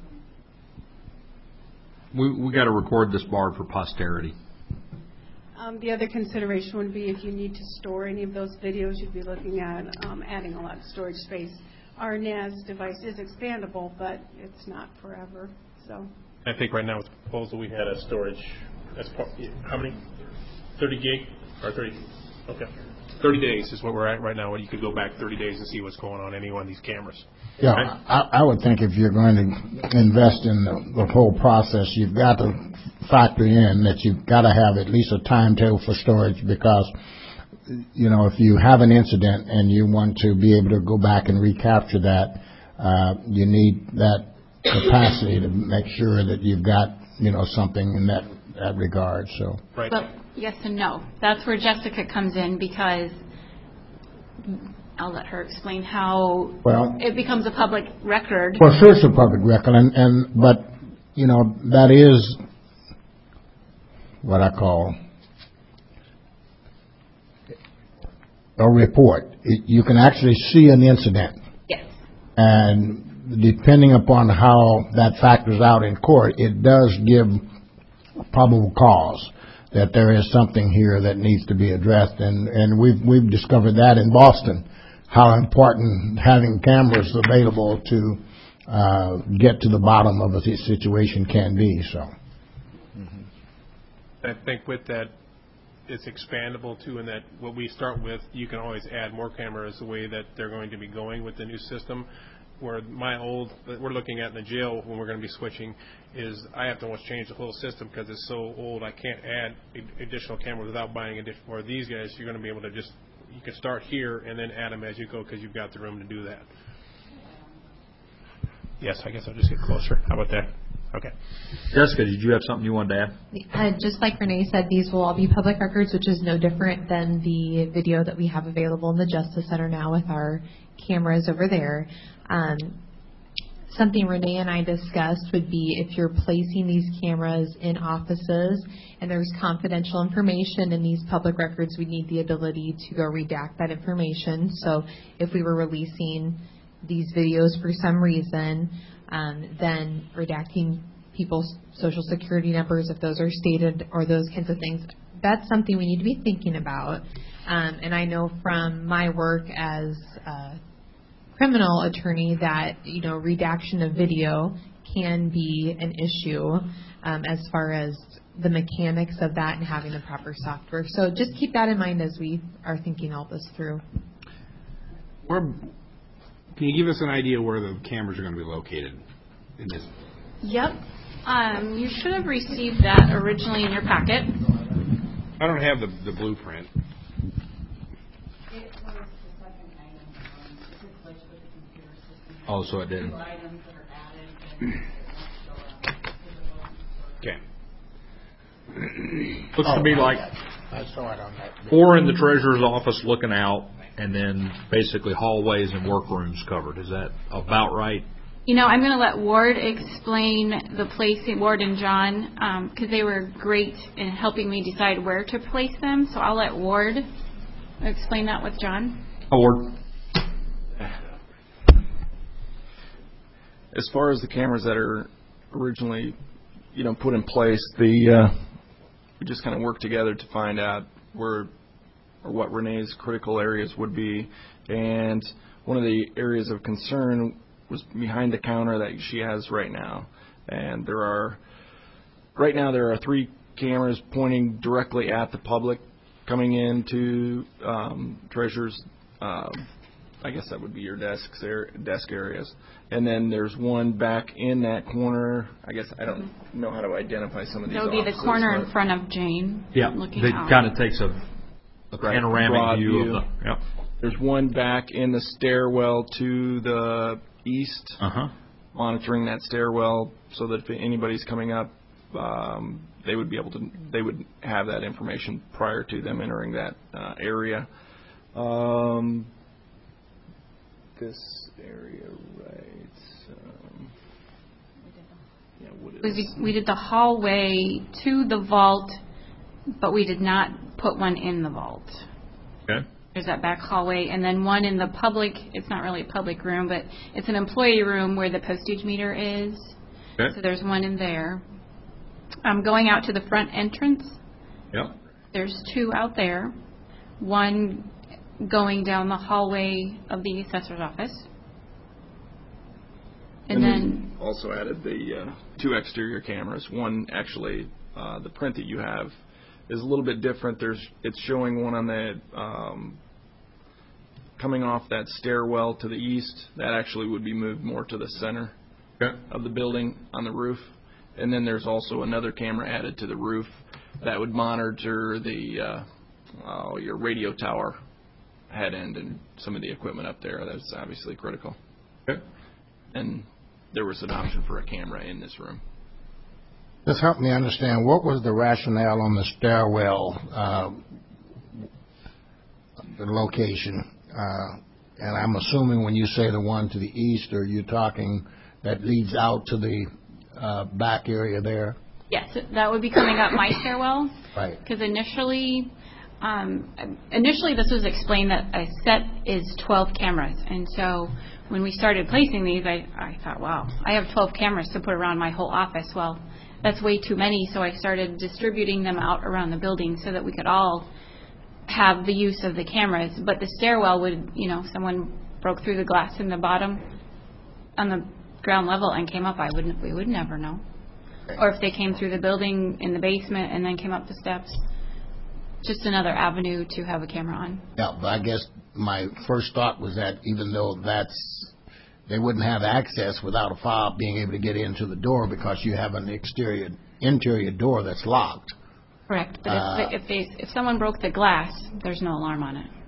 We got to record this, Barb, for posterity. The other consideration would be if you need to store any of those videos, you'd be looking at adding a lot of storage space. Our NAS device is expandable, but it's not forever. So I think right now with the proposal we had a storage. That's how many? 30 gig or 30? Okay. 30 days is what we're at right now, where you could go back 30 days and see what's going on any one of these cameras. Yeah, I would think if you're going to invest in the whole process, you've got to factor in that you've got to have at least a timetable for storage, because, if you have an incident and you want to be able to go back and recapture that, you need that capacity to make sure that you've got, something in that regard. So. Right. Well, yes and no. That's where Jessica comes in, because I'll let her explain how Well, it becomes a public record. well, sure, it's a public record, but you know that is what I call a report. You can actually see an incident. Yes. And depending upon how that factors out in court, it does give probable cause that there is something here that needs to be addressed. And we've discovered that in Boston, how important having cameras available to get to the bottom of a situation can be. So, I think with that, it's expandable too, in that what we start with, you can always add more cameras the way that they're going to be going with the new system. Where we're looking at in the jail when we're going to be switching, is I have to almost change the whole system because it's so old. I can't add additional cameras without buying additional. Or these guys, you're going to be able to you can start here and then add them as you go because you've got the room to do that. Yes, I guess I'll just get closer. How about that? Okay. Jessica, did you have something you wanted to add? Just like Renee said, these will all be public records, which is no different than the video that we have available in the Justice Center now with our cameras over there. Something Renee and I discussed would be if you're placing these cameras in offices and there's confidential information in these public records, we need the ability to go redact that information. So if we were releasing these videos for some reason, then redacting people's social security numbers if those are stated or those kinds of things, that's something we need to be thinking about. And I know from my work as a criminal attorney that, you know, redaction of video can be an issue as far as the mechanics of that and having the proper software. So just keep that in mind as we are thinking all this through. Can you give us an idea where the cameras are going to be located in this? Yep. You should have received that originally in your packet. I don't have the blueprint. Oh, so it didn't. Okay. Looks to me like I saw it on that. 4 in the treasurer's office looking out, and then basically hallways and workrooms covered. Is that about right? You know, I'm going to let Ward explain the placing, Ward and John, because they were great in helping me decide where to place them. So I'll let Ward explain that with John. Ward. As far as the cameras that are originally, put in place, we just kind of worked together to find out where or what Renee's critical areas would be. And one of the areas of concern was behind the counter that she has right now. And there are 3 cameras pointing directly at the public coming into Treasurer's, I guess that would be your desk areas. And then there's one back in that corner. I guess I don't know how to identify some of these. That would be the corner in front of Jane. Yeah, it kind of takes a panoramic view of the. Yep. There's one back in the stairwell to the east, monitoring that stairwell so that if anybody's coming up, they would have that information prior to them entering that area. This area, right? We did the hallway to the vault, but we did not put one in the vault. Okay. There's that back hallway, and then one in the public. It's not really a public room, but it's an employee room where the postage meter is. Okay. So there's one in there. Going out to the front entrance. Yep. There's 2 out there. One going down the hallway of the assessor's office. And then also added the 2 exterior cameras. One actually, the print that you have is a little bit different. It's showing one on the coming off that stairwell to the east. That actually would be moved more to the center of the building on the roof. And then there's also another camera added to the roof that would monitor the your radio tower head end and some of the equipment up there. That's obviously critical. Okay. And there was an option for a camera in this room. Just help me understand, what was the rationale on the stairwell, the location? And I'm assuming when you say the one to the east, are you talking that leads out to the back area there? Yes, that would be coming up my stairwell. Right. Because initially this was explained that a set is 12 cameras. And so when we started placing these, I thought, wow, I have 12 cameras to put around my whole office. Well, that's way too many, so I started distributing them out around the building so that we could all have the use of the cameras. But the stairwell would, someone broke through the glass in the bottom on the ground level and came up, we would never know. Or if they came through the building in the basement and then came up the steps. Just another avenue to have a camera on. Yeah, but I guess my first thought was that even though they wouldn't have access without a fob being able to get into the door because you have an interior door that's locked. Correct, but if someone broke the glass, there's no alarm on it.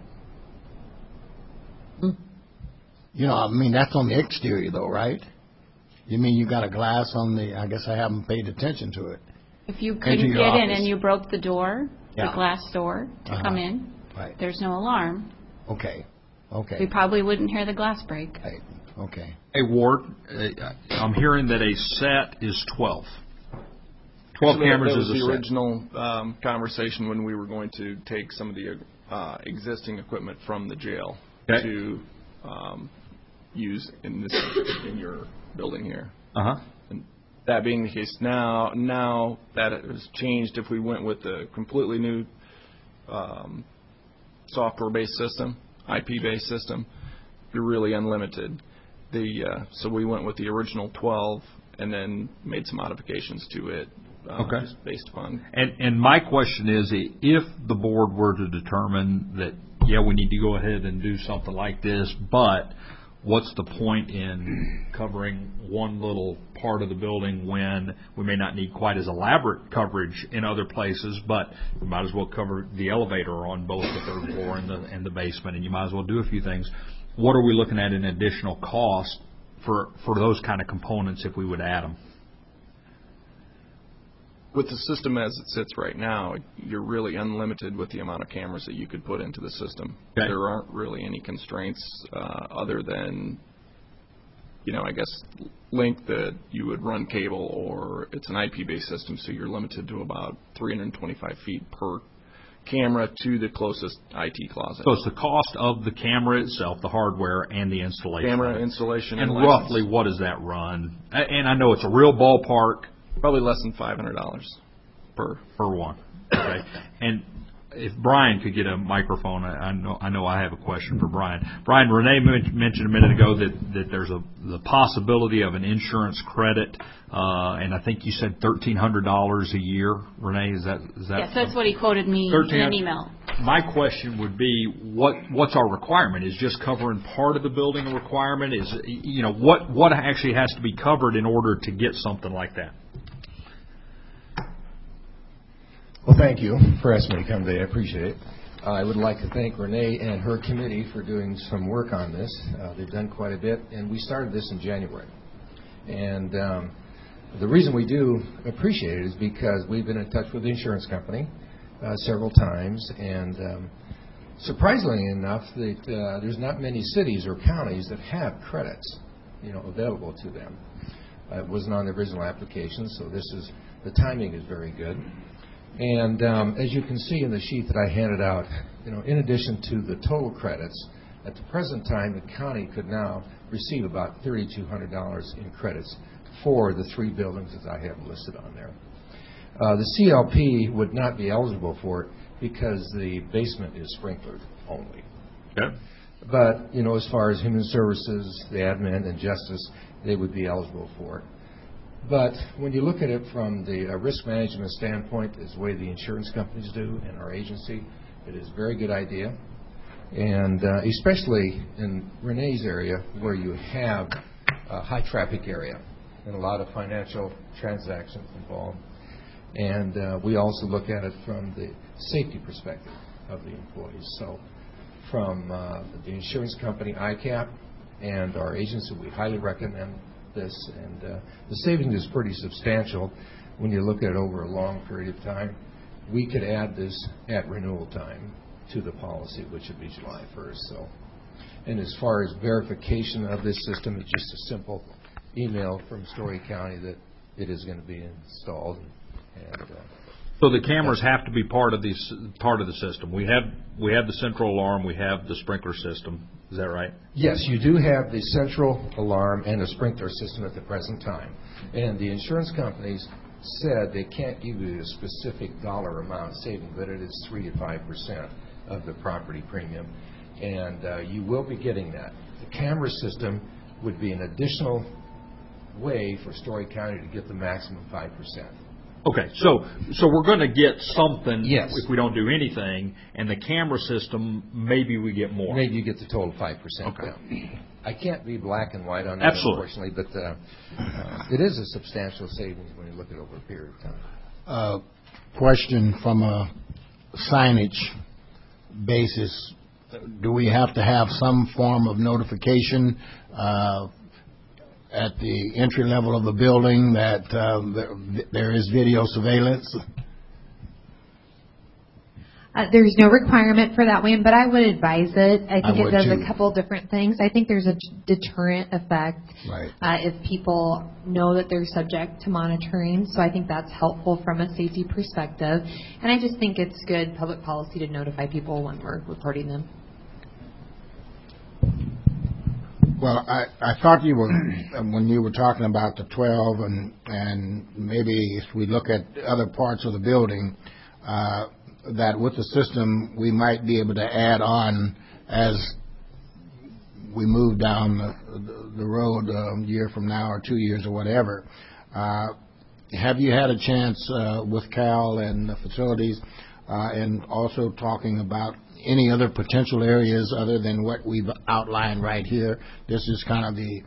That's on the exterior though, right? You mean you got a glass on the? I guess I haven't paid attention to it. If you couldn't get in and you broke the door, the glass door to come in, right. There's no alarm. Okay. We probably wouldn't hear the glass break. Right. Okay. Hey, Ward, I'm hearing that a set is 12. 12 cameras is a set. That was the original conversation when we were going to take some of the existing equipment from the jail to use in your building here. Uh-huh. And that being the case now that it has changed, if we went with a completely new software-based system, IP-based system, you're really unlimited. So we went with the original 12 and then made some modifications to it just based upon. And my question is, if the board were to determine that, we need to go ahead and do something like this, but what's the point in covering one little part of the building when we may not need quite as elaborate coverage in other places, but we might as well cover the elevator on both the third floor and the basement, and you might as well do a few things. What are we looking at in additional cost for those kind of components if we would add them? With the system as it sits right now, you're really unlimited with the amount of cameras that you could put into the system. Okay. There aren't really any constraints other than, I guess, length that you would run cable, or it's an IP-based system, so you're limited to about 325 feet per camera to the closest IT closet. So it's the cost of the camera itself, the hardware, and the installation. Camera installation and license. Roughly, what does that run? And I know it's a real ballpark. Probably less than $500 per one. Okay. And if Brian could get a microphone, I know I have a question for Brian. Brian, Renee mentioned a minute ago that there's the possibility of an insurance credit, and I think you said $1,300 a year. Renee, is that? Yes, that's what he quoted me in an email. My question would be, what's our requirement? Is just covering part of the building a requirement? Is what actually has to be covered in order to get something like that? Well, thank you for asking me to come today. I appreciate it. I would like to thank Renee and her committee for doing some work on this. They've done quite a bit, and we started this in January. And the reason we do appreciate it is because we've been in touch with the insurance company several times, and surprisingly enough, that there's not many cities or counties that have credits, available to them. It wasn't on the original application, so the timing is very good. And as you can see in the sheet that I handed out, in addition to the total credits, at the present time, the county could now receive about $3,200 in credits for the 3 buildings that I have listed on there. The CLP would not be eligible for it because the basement is sprinklered only. Okay. But, as far as human services, the admin, and justice, they would be eligible for it. But when you look at it from the risk management standpoint, as the way the insurance companies do and our agency, it is a very good idea. And especially in Renee's area where you have a high traffic area and a lot of financial transactions involved. And we also look at it from the safety perspective of the employees. So from the insurance company ICAP and our agency, we highly recommend this, and the savings is pretty substantial when you look at it over a long period of time. We could add this at renewal time to the policy, which would be July 1st. So, And as far as verification of this system, it's just a simple email from Story County that it is going to be installed. So the cameras have to be part of the system. We have the central alarm. We have the sprinkler system. Is that right? Yes, you do have the central alarm and the sprinkler system at the present time. And the insurance companies said they can't give you a specific dollar amount saving, but it is 3 to 5% of the property premium. And you will be getting that. The camera system would be an additional way for Story County to get the maximum 5%. Okay, so we're going to get something yes. if we don't do anything, and the camera system, maybe we get more. Maybe you get the total 5%. Okay. Yeah. I can't be black and white on that, Absolutely. Unfortunately, but it is a substantial savings when you look at it over a period of time. Question from a signage basis. Do we have to have some form of notification at the entry level of the building that there is video surveillance? There's no requirement for that, Wayne, but I would advise it. I think it does too. a couple different things. I think there's a deterrent effect if people know that they're subject to monitoring. So I think that's helpful from a safety perspective. And I just think it's good public policy to notify people when we're reporting them. Well, I thought you were, when you were talking about the 12 and maybe if we look at other parts of the building, that with the system we might be able to add on as we move down the road a year from now or 2 years or whatever. Have you had a chance with Cal and the facilities and also talking about any other potential areas other than what we've outlined right here? This is kind of the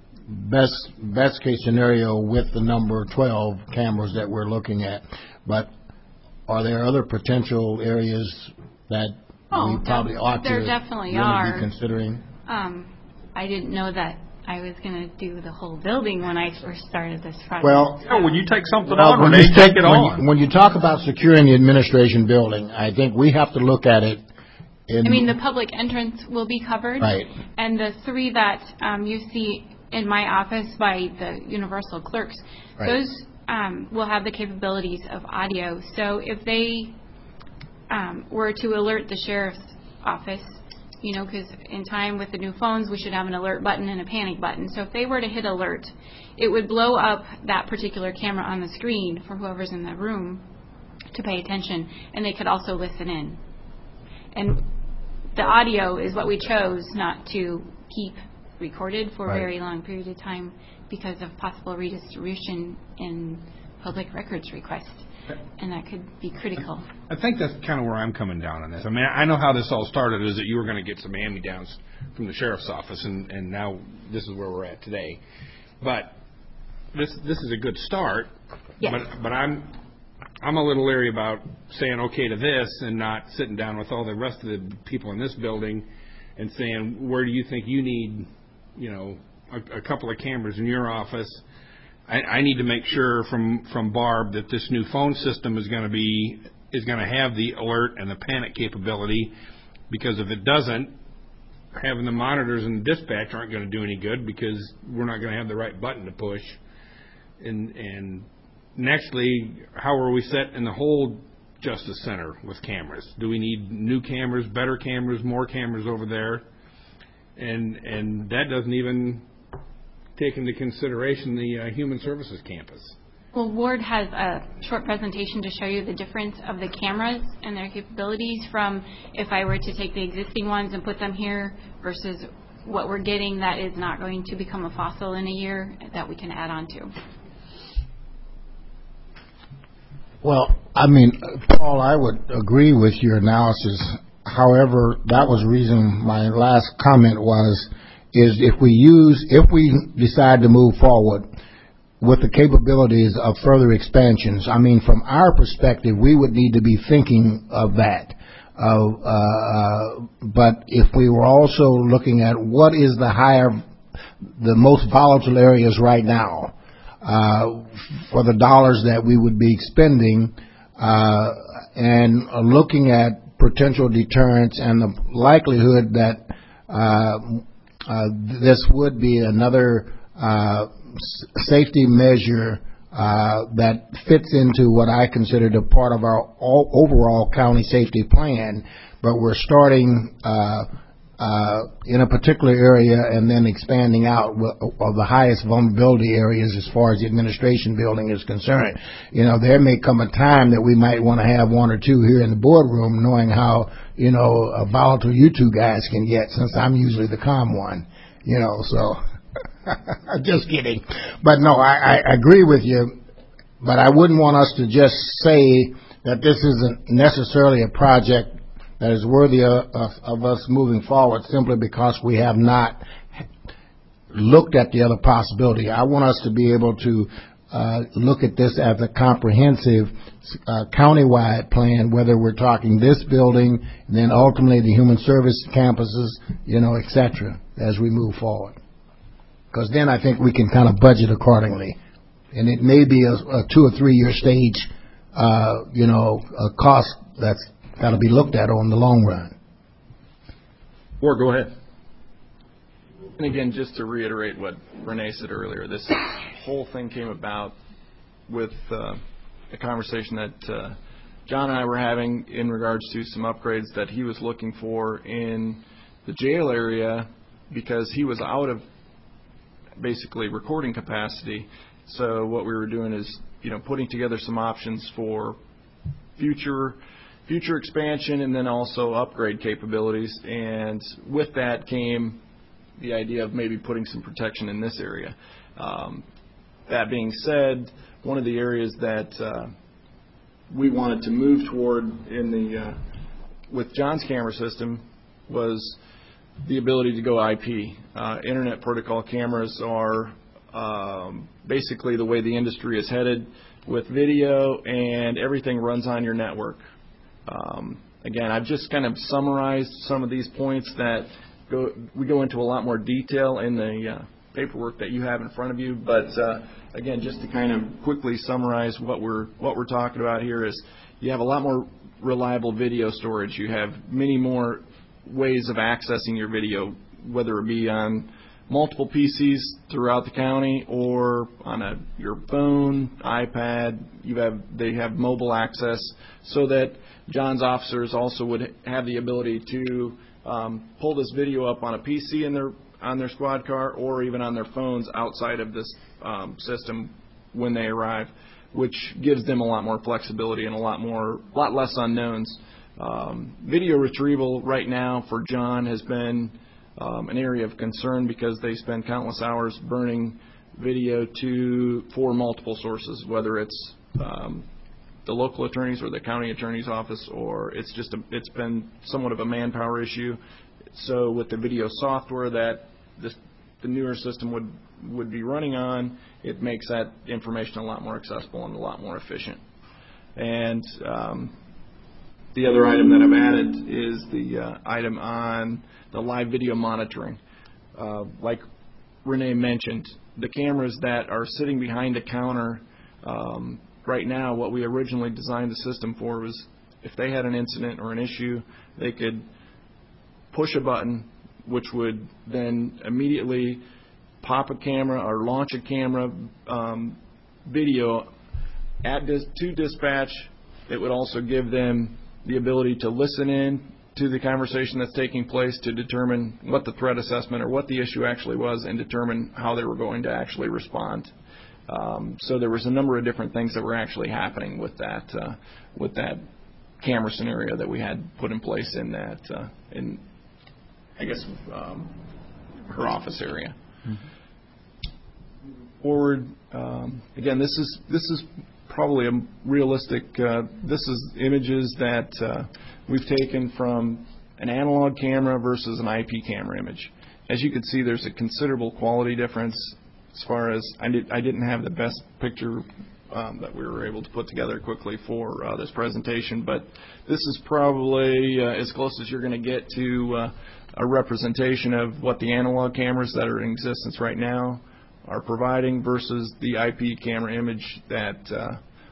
best case scenario with the number 12 cameras that we're looking at. But are there other potential areas that we probably ought to there definitely really are. be considering? I didn't know that I was going to do the whole building when I first started this project. Well, when you take something on, Renee, take it on. When you talk about securing the administration building, I think we have to look at it. The public entrance will be covered. Right. And the 3 that you see in my office by the universal clerks, those will have the capabilities of audio. So if they were to alert the sheriff's office, because in time with the new phones, we should have an alert button and a panic button. So if they were to hit alert, it would blow up that particular camera on the screen for whoever's in the room to pay attention, and they could also listen in. And the audio is what we chose not to keep recorded for a very long period of time because of possible redistribution in public records requests. And that could be critical. I think that's kind of where I'm coming down on this. I mean, I know how this all started is that you were going to get some hand-me-downs from the sheriff's office, and now this is where we're at today. But this is a good start. Yes. But I'm a little leery about saying okay to this and not sitting down with all the rest of the people in this building and saying, where do you think you need, a couple of cameras in your office? I need to make sure from Barb that this new phone system is going to have the alert and the panic capability, because if it doesn't, having the monitors and the dispatch aren't going to do any good because we're not going to have the right button to push. And nextly, how are we set in the whole Justice Center with cameras? Do we need new cameras, better cameras, more cameras over there? And that doesn't even take into consideration the Human Services campus. Well, Ward has a short presentation to show you the difference of the cameras and their capabilities from if I were to take the existing ones and put them here versus what we're getting that is not going to become a fossil in a year that we can add on to. Well, Paul, I would agree with your analysis. However, that was the reason my last comment is if we decide to move forward with the capabilities of further expansions, from our perspective, we would need to be thinking of that. But if we were also looking at what is the most volatile areas right now, for the dollars that we would be expending, and looking at potential deterrence and the likelihood that this would be another safety measure that fits into what I considered a part of our overall county safety plan, but we're starting in a particular area and then expanding out of the highest vulnerability areas as far as the administration building is concerned. You know, there may come a time that we might want to have one or two here in the boardroom, knowing how, you know, volatile you two guys can get, since I'm usually the calm one, you know, so just kidding. But no, I agree with you, but I wouldn't want us to just say that this isn't necessarily a project that is worthy of us moving forward simply because we have not looked at the other possibility. I want us to be able to look at this as a comprehensive countywide plan, whether we're talking this building, and then ultimately the human service campuses, you know, et cetera, as we move forward. Because then I think we can kind of budget accordingly. And it may be a 2 or 3 year stage, you know, a cost that's got to be looked at on the long run. Ward, go ahead. And again, just to reiterate what Renee said earlier, this whole thing came about with a conversation that John and I were having in regards to some upgrades that he was looking for in the jail area, because he was out of basically recording capacity. So what we were doing is, you know, putting together some options for future expansion and then also upgrade capabilities. And with that came the idea of maybe putting some protection in this area. That being said, one of the areas that we wanted to move toward in the with John's camera system was the ability to go IP. Internet protocol cameras are basically the way the industry is headed with video, and everything runs on your network. Again, I've just kind of summarized some of these points that we go into a lot more detail in the paperwork that you have in front of you. But again, just to kind of quickly summarize what we're talking about here is you have a lot more reliable video storage. You have many more ways of accessing your video, whether it be on multiple PCs throughout the county or on your phone, iPad. They have mobile access, so that John's officers also would have the ability to pull this video up on a PC on their squad car, or even on their phones outside of this system when they arrive, which gives them a lot more flexibility and a lot less unknowns. Video retrieval right now for John has been an area of concern, because they spend countless hours burning video for multiple sources, whether it's the local attorneys or the county attorney's office, or it's been somewhat of a manpower issue. So with the video software that the newer system would be running on, it makes that information a lot more accessible and a lot more efficient. And the other item that I've added is the item on the live video monitoring. Like Renee mentioned, the cameras that are sitting behind a counter right now, what we originally designed the system for was, if they had an incident or an issue, they could push a button, which would then immediately pop a camera or launch a camera video to dispatch. It would also give them the ability to listen in to the conversation that's taking place to determine what the threat assessment or what the issue actually was, and determine how they were going to actually respond. So there was a number of different things that were actually happening with that camera scenario that we had put in place in that her office area. Mm-hmm. Forward, again, this is probably a realistic. This is images that we've taken from an analog camera versus an IP camera image. As you can see, there's a considerable quality difference. As far as I didn't have the best picture that we were able to put together quickly for this presentation, but this is probably as close as you're going to get to a representation of what the analog cameras that are in existence right now are providing versus the IP camera image that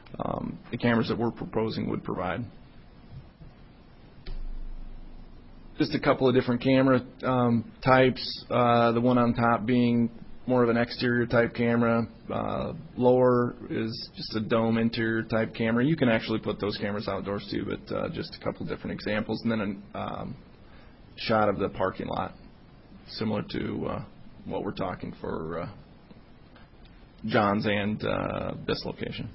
the cameras that we're proposing would provide. just a couple of different camera types. The one on top being more of an exterior type camera. Lower is just a dome interior type camera. You can actually put those cameras outdoors too, but just a couple of different examples. And then a shot of the parking lot, similar to what we're talking for John's and this location.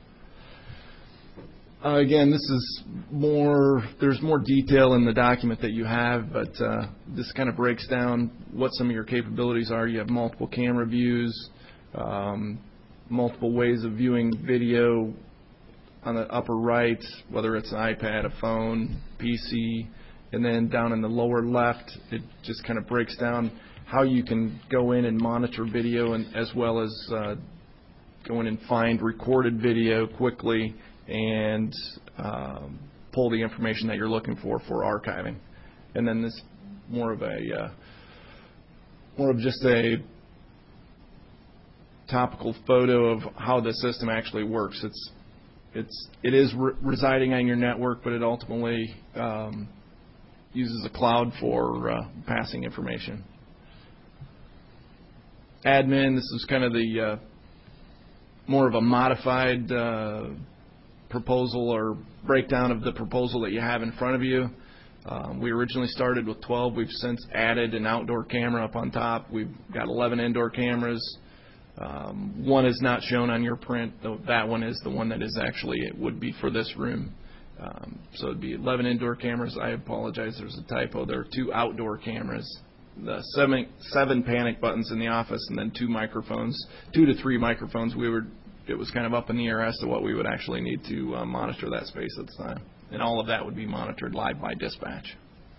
Again, this is there's more detail in the document that you have, but this kind of breaks down what some of your capabilities are. You have multiple camera views, multiple ways of viewing video on the upper right, whether it's an iPad, a phone, PC, and then down in the lower left, it just kind of breaks down how you can go in and monitor video, and as well as go in and find recorded video quickly and pull the information that you're looking for archiving. And then this more of just a topical photo of how the system actually works. It is residing on your network, but it ultimately uses a cloud for passing information. Admin, this is kind of the more of a modified proposal or breakdown of the proposal that you have in front of you. We originally started with 12. We've since added an outdoor camera up on top. We've got 11 indoor cameras. One is not shown on your print, though that one is the one that is actually, it would be for this room. So it'd be 11 indoor cameras. I apologize, there's a typo. There are 2 outdoor cameras. The 7 panic buttons in the office, and then 2 microphones, 2 to 3 microphones. It was kind of up in the air as to what we would actually need to monitor that space at the time. And all of that would be monitored live by dispatch.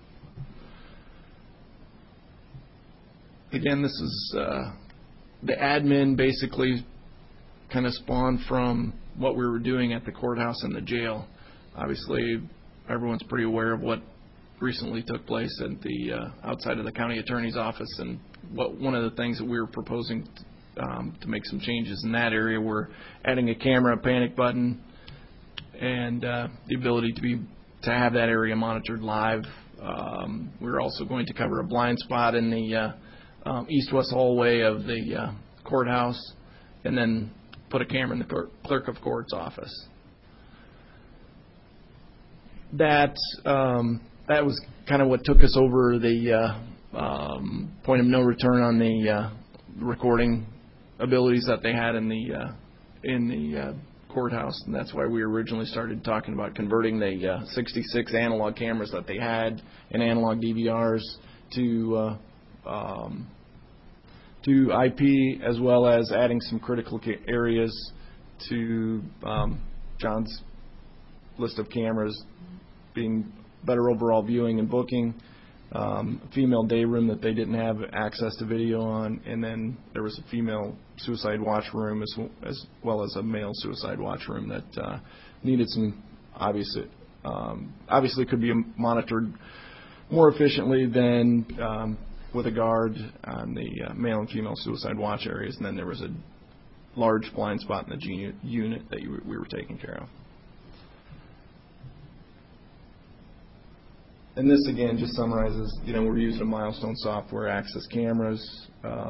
Again, this is the admin basically kind of spawned from what we were doing at the courthouse and the jail. Obviously, everyone's pretty aware of what recently took place at the outside of the county attorney's office, and one of the things that we were proposing to make some changes in that area were adding a camera, a panic button, and the ability to have that area monitored live. We're also going to cover a blind spot in the east-west hallway of the courthouse, and then put a camera in the clerk of court's office. That was kind of what took us over the point of no return on the recording abilities that they had in the courthouse, and that's why we originally started talking about converting the 66 analog cameras that they had and analog DVRs to IP, as well as adding some critical areas to John's list of cameras, being better overall viewing and booking, a female day room that they didn't have access to video on, and then there was a female suicide watch room as well as a male suicide watch room that needed some obviously could be monitored more efficiently than with a guard on the male and female suicide watch areas, and then there was a large blind spot in the unit that we were taking care of. And this, again, just summarizes, we're using a Milestone software, access cameras.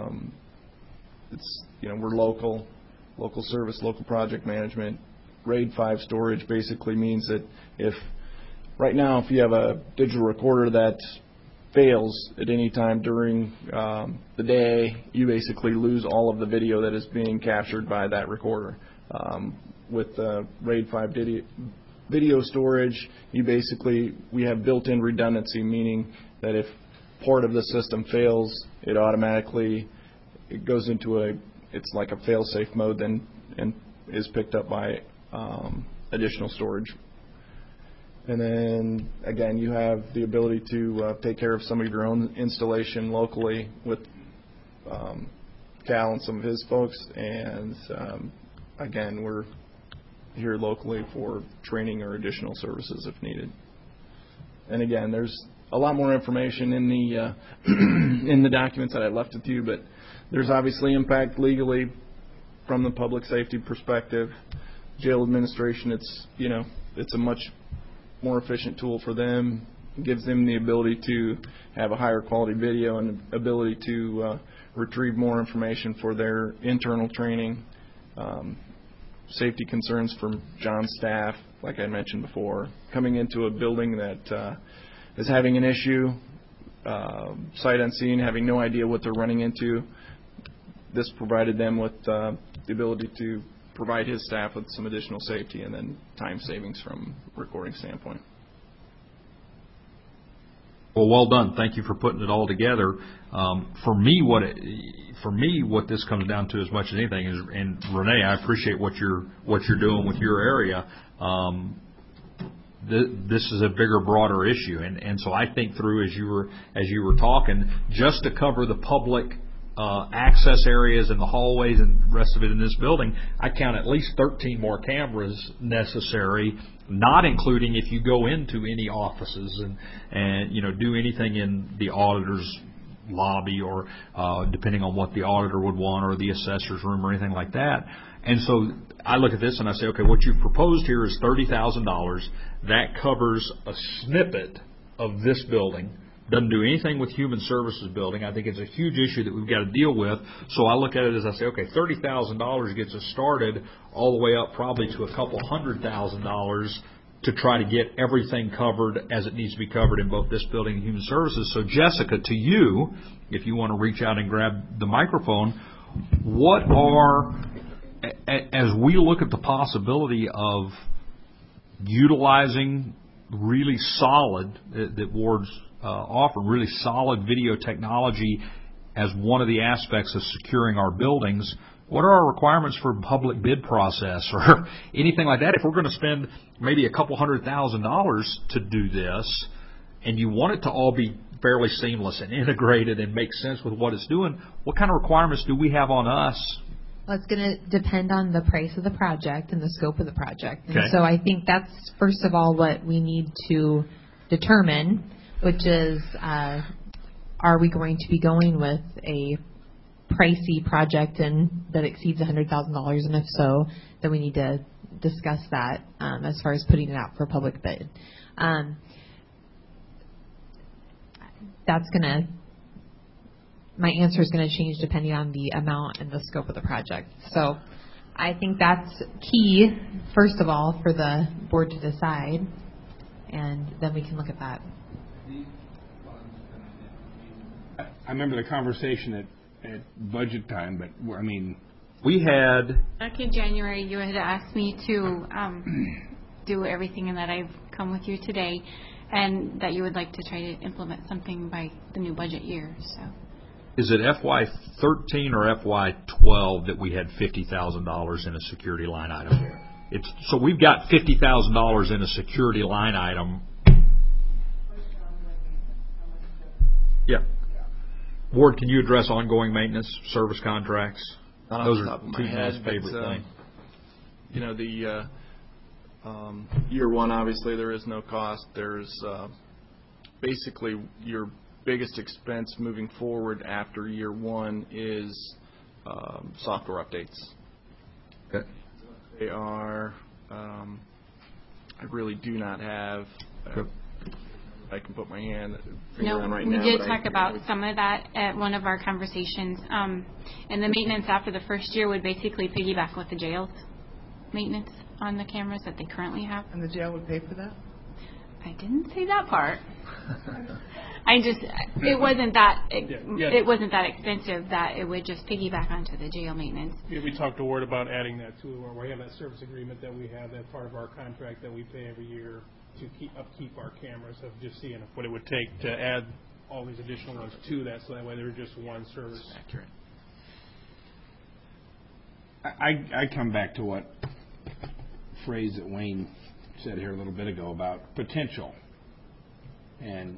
We're local service, local project management. RAID 5 storage basically means that if you have a digital recorder that fails at any time during the day, you basically lose all of the video that is being captured by that recorder. With RAID 5 video storage, we have built-in redundancy, meaning that if part of the system fails, it automatically goes into it's like a fail-safe mode then, and is picked up by additional storage. And then again, you have the ability to take care of some of your own installation locally with Cal and some of his folks, and again, we're here locally for training or additional services if needed. And again, there's a lot more information in the in the documents that I left with you, but there's obviously impact legally from the public safety perspective. Jail administration, it's a much more efficient tool for them. gives them the ability to have a higher quality video and ability to retrieve more information for their internal training. Safety concerns from John's staff, like I mentioned before, coming into a building that is having an issue, sight unseen, having no idea what they're running into. This provided them with the ability to provide his staff with some additional safety and then time savings from a recording standpoint. Well done. Thank you for putting it all together. For me, what this comes down to as much as anything is, and Renee, I appreciate what you're doing with your area. This is a bigger, broader issue, and so I think through as you were talking, just to cover the public access areas and the hallways and the rest of it in this building, I count at least 13 more cameras necessary, not including if you go into any offices and do anything in the auditor's lobby or depending on what the auditor would want or the assessor's room or anything like that. And so I look at this and I say, okay, what you've proposed here is $30,000. That covers a snippet of this building. Doesn't do anything with human services building. I think it's a huge issue that we've got to deal with. So I look at it as I say, okay, $30,000 gets us started all the way up probably to a couple $100,000 to try to get everything covered as it needs to be covered in both this building and human services. So Jessica, to you, if you want to reach out and grab the microphone, what are, as we look at the possibility of utilizing really solid, that Ward's offer really solid video technology as one of the aspects of securing our buildings, what are our requirements for public bid process or anything like that? If we're going to spend maybe a couple $100,000 to do this, and you want it to all be fairly seamless and integrated and make sense with what it's doing, what kind of requirements do we have on us? Well, it's going to depend on the price of the project and the scope of the project. Okay. And so I think that's, first of all, what we need to determine, which is, are we going to be going with a pricey project and that exceeds $100,000? And if so, then we need to discuss that as far as putting it out for public bid. My answer is going to change depending on the amount and the scope of the project. So I think that's key, first of all, for the board to decide, and then we can look at that. I remember the conversation at budget time, but I mean, we had back in January, you had asked me to do everything, and that I've come with you today, and that you would like to try to implement something by the new budget year. So, is it FY13 or FY12 that we had $50,000 in a security line item? So we've got $50,000 in a security line item. Yeah. Ward, can you address ongoing maintenance, service contracts? Those are two most favorite things. The year one, obviously, there is no cost. There's basically your biggest expense moving forward after year one is software updates. Okay. They are, I really do not have, I can put my hand on right now. We did talk about some of that at one of our conversations. And the maintenance after the first year would basically piggyback with the jail's maintenance on the cameras that they currently have. And the jail would pay for that? I didn't say that part. It wasn't that expensive that it would just piggyback onto the jail maintenance. Yeah, we talked to Ward about adding that too, where we have that service agreement that we have, that part of our contract that we pay every year to upkeep our cameras, of just seeing what it would take to add all these additional ones to that, so that way they're just one service. Accurate. I come back to what phrase that Wayne said here a little bit ago about potential. And,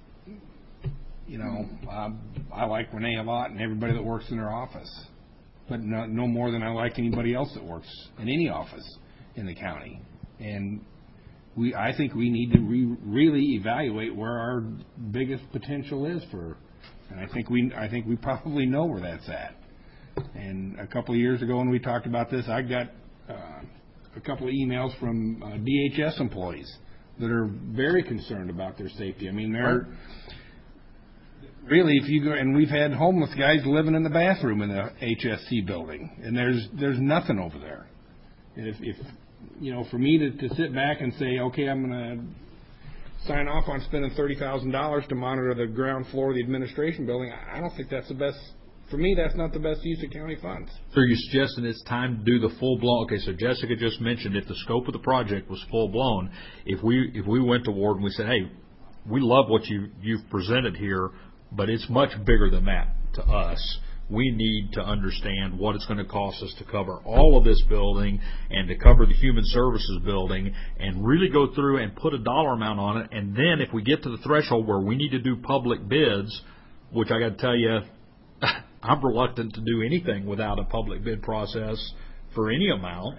I like Renee a lot and everybody that works in her office, but no more than I like anybody else that works in any office in the county. And I think we need to really evaluate where our biggest potential is and I think we probably know where that's at. And a couple of years ago when we talked about this, I got a couple of emails from DHS employees that are very concerned about their safety. I mean, they're really, if you go, and we've had homeless guys living in the bathroom in the HSC building, and there's nothing over there. And if you know, for me to sit back and say, okay, I'm going to sign off on spending $30,000 to monitor the ground floor of the administration building, I don't think that's the best. For me, that's not the best use of county funds. So you're suggesting it's time to do the full-blown, okay, so Jessica just mentioned if the scope of the project was full-blown, if we went to Ward and we said, hey, we love what you've presented here, but it's much bigger than that to us. We need to understand what it's going to cost us to cover all of this building and to cover the human services building and really go through and put a dollar amount on it. And then if we get to the threshold where we need to do public bids, which I got to tell you, I'm reluctant to do anything without a public bid process for any amount,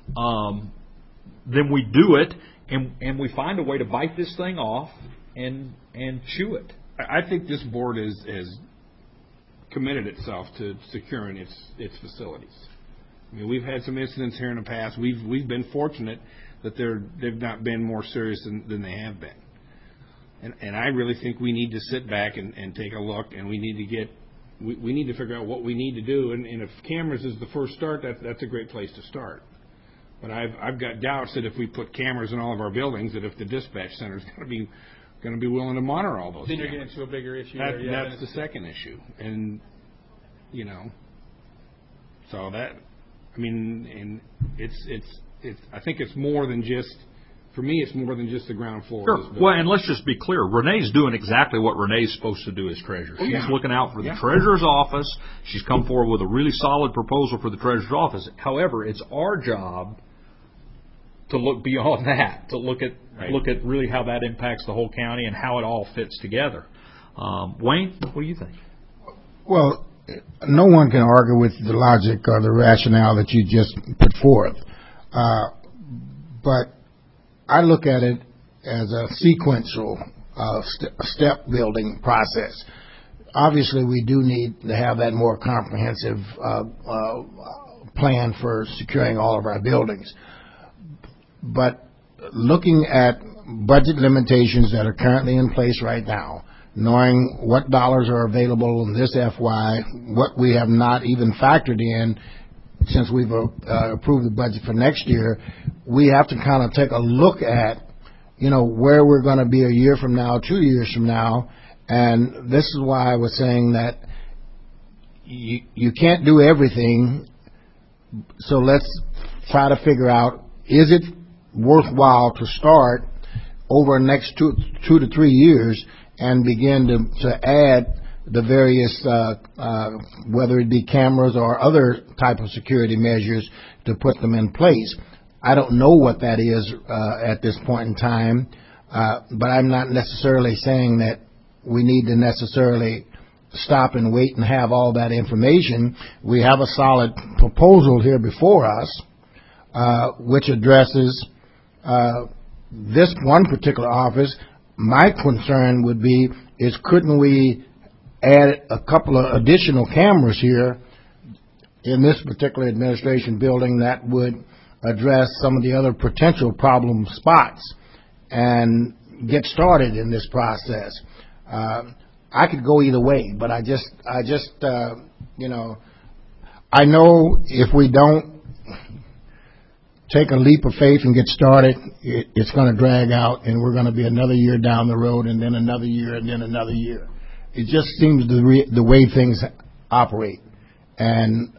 then we do it and we find a way to bite this thing off and chew it. I think this board has committed itself to securing its facilities. I mean, we've had some incidents here in the past. We've been fortunate that they've not been more serious than they have been. And I really think we need to sit back and take a look, and we need to figure out what we need to do. And if cameras is the first start, that's a great place to start. But I've got doubts that if we put cameras in all of our buildings, that if the dispatch center is going to be willing to monitor all those. Then you're getting into a bigger issue. That's the second issue, and so that, I mean, and it's. I think it's more than just. For me, it's more than just the ground floor. Sure. Well, and let's just be clear. Renee's doing exactly what Renee's supposed to do as treasurer. Oh, yeah. She's looking out for the treasurer's office. She's come forward with a really solid proposal for the treasurer's office. However, it's our job to look beyond that, to look at really how that impacts the whole county and how it all fits together. Wayne, what do you think? Well, no one can argue with the logic or the rationale that you just put forth. But I look at it as a sequential step building process. Obviously, we do need to have that more comprehensive plan for securing all of our buildings. But looking at budget limitations that are currently in place right now, knowing what dollars are available in this FY, what we have not even factored in since we've approved the budget for next year, we have to kind of take a look at, where we're going to be a year from now, 2 years from now. And this is why I was saying that you can't do everything. So let's try to figure out, is it worthwhile to start over the next 2 to 3 years and begin to add the various, whether it be cameras or other type of security measures to put them in place. I don't know what that is at this point in time, but I'm not necessarily saying that we need to necessarily stop and wait and have all that information. We have a solid proposal here before us, which addresses this one particular office. My concern would be is couldn't we add a couple of additional cameras here in this particular administration building that would address some of the other potential problem spots and get started in this process. I could go either way, but I know if we don't take a leap of faith and get started, it's going to drag out, and we're going to be another year down the road, and then another year, and then another year. It just seems the way things operate, and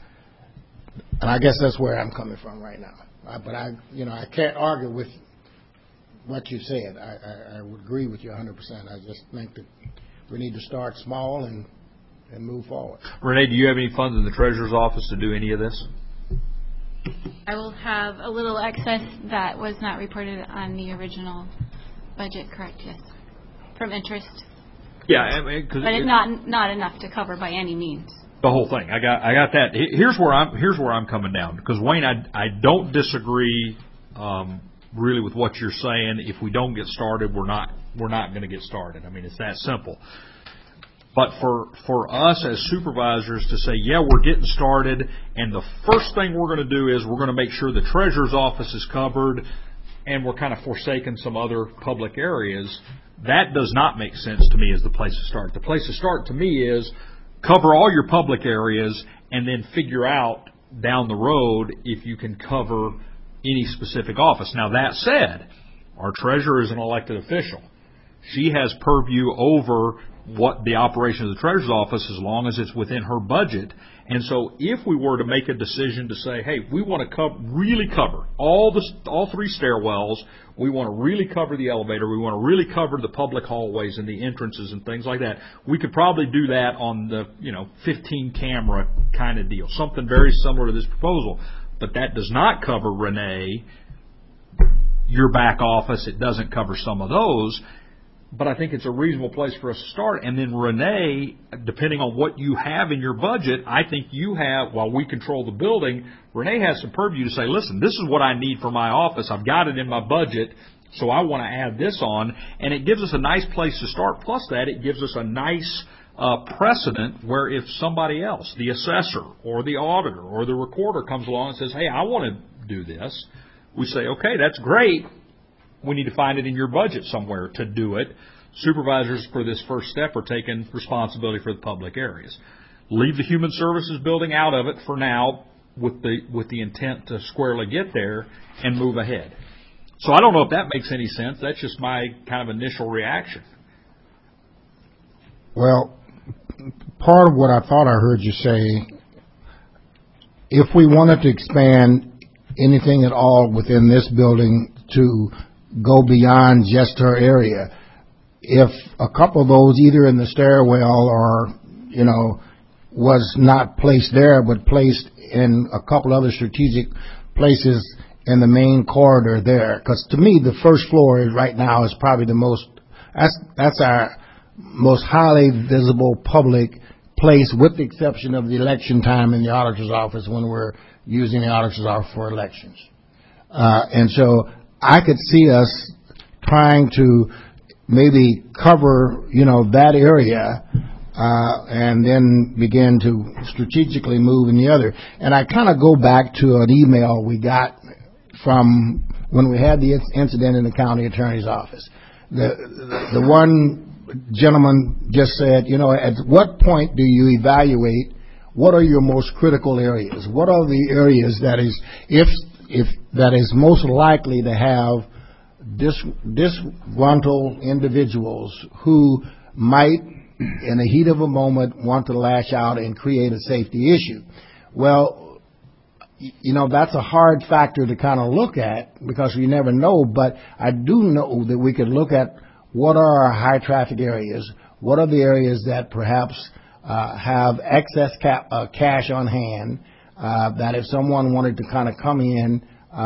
I guess that's where I'm coming from right now. But I can't argue with what you said. I would agree with you 100%. I just think that we need to start small and move forward. Renee, do you have any funds in the treasurer's office to do any of this? I will have a little excess that was not reported on the original budget, correct? Yes, from interest. Yeah, I mean, but it's not enough to cover by any means. The whole thing. I got that. Here's where I'm coming down, because Wayne, I don't disagree really with what you're saying. If we don't get started, we're not going to get started. I mean, it's that simple. But for us as supervisors to say, yeah, we're getting started, and the first thing we're going to do is we're going to make sure the treasurer's office is covered, and we're kind of forsaking some other public areas, that does not make sense to me as the place to start. The place to start to me is cover all your public areas and then figure out down the road if you can cover any specific office. Now, that said, our treasurer is an elected official. She has purview over what the operation of the treasurer's office as long as it's within her budget. And so if we were to make a decision to say, hey, we want to really cover all 3 stairwells, we want to really cover the elevator, we want to really cover the public hallways and the entrances and things like that, we could probably do that on the 15 camera kind of deal, something very similar to this proposal. But that does not cover, Renee, your back office. It doesn't cover some of those. But I think it's a reasonable place for us to start. And then Renee, depending on what you have in your budget, I think you have, while we control the building, Renee has some purview to say, listen, this is what I need for my office. I've got it in my budget, so I want to add this on. And it gives us a nice place to start. Plus that, it gives us a nice precedent where if somebody else, the assessor or the auditor or the recorder comes along and says, hey, I want to do this, we say, okay, that's great. We need to find it in your budget somewhere to do it. Supervisors for this first step are taking responsibility for the public areas. Leave the human services building out of it for now with the intent to squarely get there and move ahead. So I don't know if that makes any sense. That's just my kind of initial reaction. Well, part of what I thought I heard you say, if we wanted to expand anything at all within this building to go beyond just her area, if a couple of those either in the stairwell or, was not placed there but placed in a couple other strategic places in the main corridor there, because to me the first floor right now is probably the most, that's our most highly visible public place, with the exception of the election time in the auditor's office when we're using the auditor's office for elections. And so I could see us trying to maybe cover, that area, and then begin to strategically move in the other. And I kind of go back to an email we got from when we had the incident in the county attorney's office. The one gentleman just said, at what point do you evaluate what are your most critical areas? What are the areas that is, if that is most likely to have disgruntled individuals who might, in the heat of a moment, want to lash out and create a safety issue? Well, that's a hard factor to kind of look at because we never know, but I do know that we could look at what are our high traffic areas, what are the areas that perhaps have excess cash on hand, that if someone wanted to kind of come in,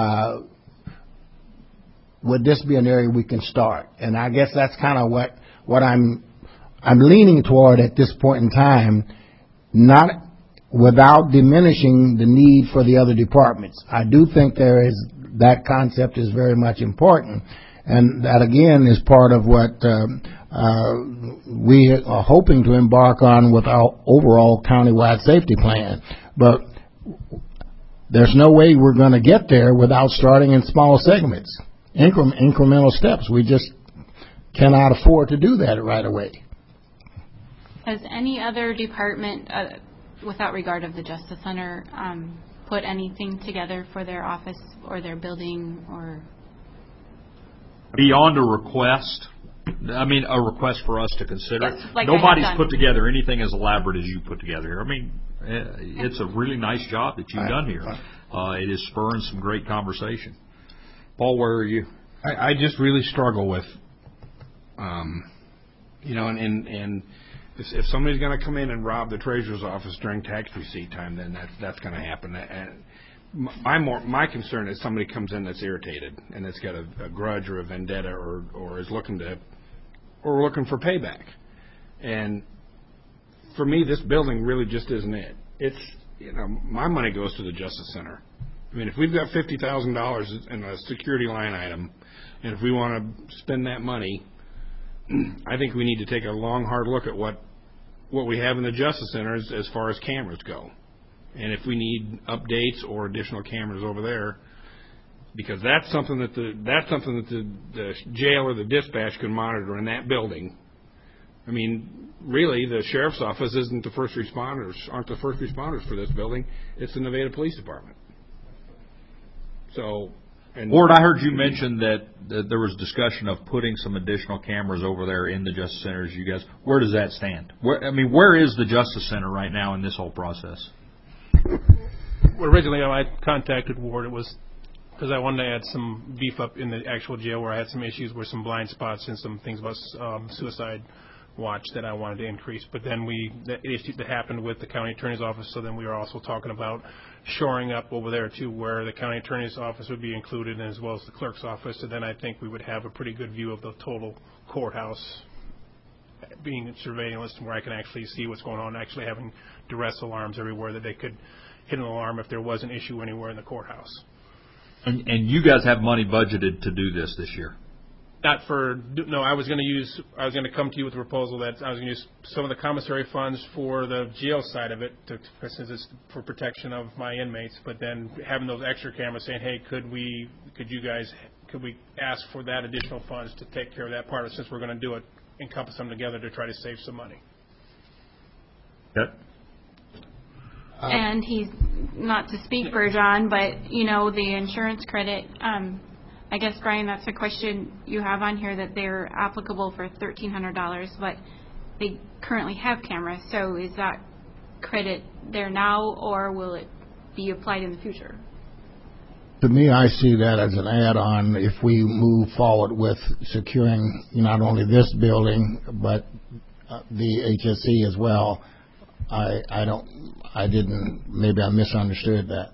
would this be an area we can start? And I guess that's kind of what I'm leaning toward at this point in time, not without diminishing the need for the other departments. I do think that concept is very much important, and that again is part of what we are hoping to embark on with our overall countywide safety plan. But there's no way we're going to get there without starting in small segments, incremental steps. We just cannot afford to do that right away. Has any other department, without regard of the Justice Center, put anything together for their office or their building or? Beyond a request? I mean, a request for us to consider. Yes, like nobody's put together anything as elaborate as you put together here. I mean, it's a really nice job that you've done here. It is spurring some great conversation. Paul, where are you? I just really struggle with, and if somebody's going to come in and rob the treasurer's office during tax receipt time, then that's going to happen. And my concern is somebody comes in that's irritated and that's got a grudge or a vendetta or is looking for payback. And for me, this building really just isn't it. It's my money goes to the Justice Center. I mean, if we've got $50,000 in a security line item, and if we want to spend that money, I think we need to take a long, hard look at what we have in the Justice Center as far as cameras go. And if we need updates or additional cameras over there, because that's something that the jail or the dispatch can monitor in that building. I mean, really, the sheriff's office aren't the first responders for this building. It's the Nevada Police Department. So, Ward, I heard you mention that there was discussion of putting some additional cameras over there in the Justice Centers. You guys, where does that stand? Where is the Justice Center right now in this whole process? Well, originally, I contacted Ward. It was because I wanted to add some beef up in the actual jail where I had some issues with some blind spots and some things about suicide watch that I wanted to increase. But then the issue that happened with the county attorney's office, so then we were also talking about shoring up over there too, where the county attorney's office would be included, as well as the clerk's office. And then I think we would have a pretty good view of the total courthouse being in surveillance, where I can actually see what's going on, actually having duress alarms everywhere that they could hit an alarm if there was an issue anywhere in the courthouse. And you guys have money budgeted to do this year? I was going to come to you with a proposal that I was going to use some of the commissary funds for the jail side of it, since it's for protection of my inmates, but then having those extra cameras saying, hey, could we ask for that additional funds to take care of that part of it, since we're going to do it, encompass them together to try to save some money. Yep. And he's, not to speak for John, but, the insurance credit, I guess, Brian, that's a question you have on here, that they're applicable for $1,300, but they currently have cameras. So is that credit there now, or will it be applied in the future? To me, I see that as an add-on if we move forward with securing not only this building, but the HSC as well. Maybe I misunderstood that.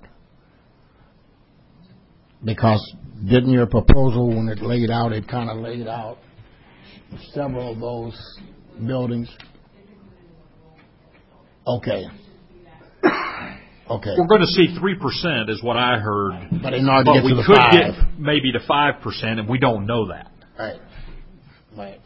Because didn't your proposal, when it laid out, it kind of laid out several of those buildings? Okay. Okay. We're going to see 3% is what I heard. But in order to get to the 5. We could get maybe to 5%, and we don't know that. Right. Right.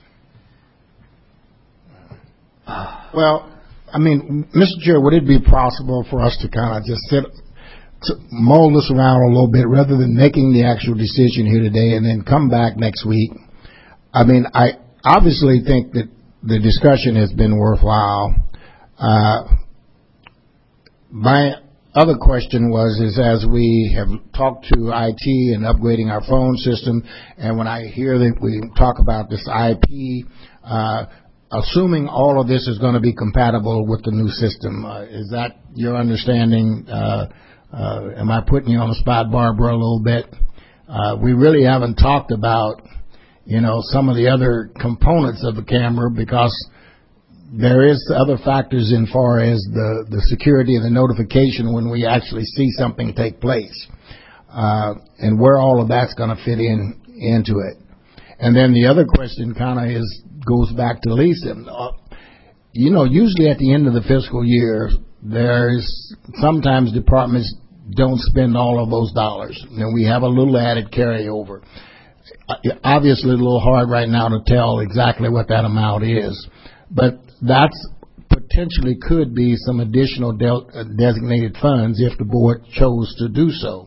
Well, Mr. Chair, would it be possible for us to kind of just mull this around a little bit rather than making the actual decision here today and then come back next week? I obviously think that the discussion has been worthwhile. My other question is as we have talked to IT and upgrading our phone system, and when I hear that we talk about this IP, assuming all of this is going to be compatible with the new system, is that your understanding? Am I putting you on the spot, Barbara, a little bit? We really haven't talked about, some of the other components of the camera, because there is other factors in far as the security and the notification when we actually see something take place, and where all of that's going to fit into it. And then the other question kind of goes back to Lisa. Usually at the end of the fiscal year, there's sometimes departments don't spend all of those dollars, and we have a little added carryover. Obviously, a little hard right now to tell exactly what that amount is, but that's potentially could be some additional designated funds if the board chose to do so.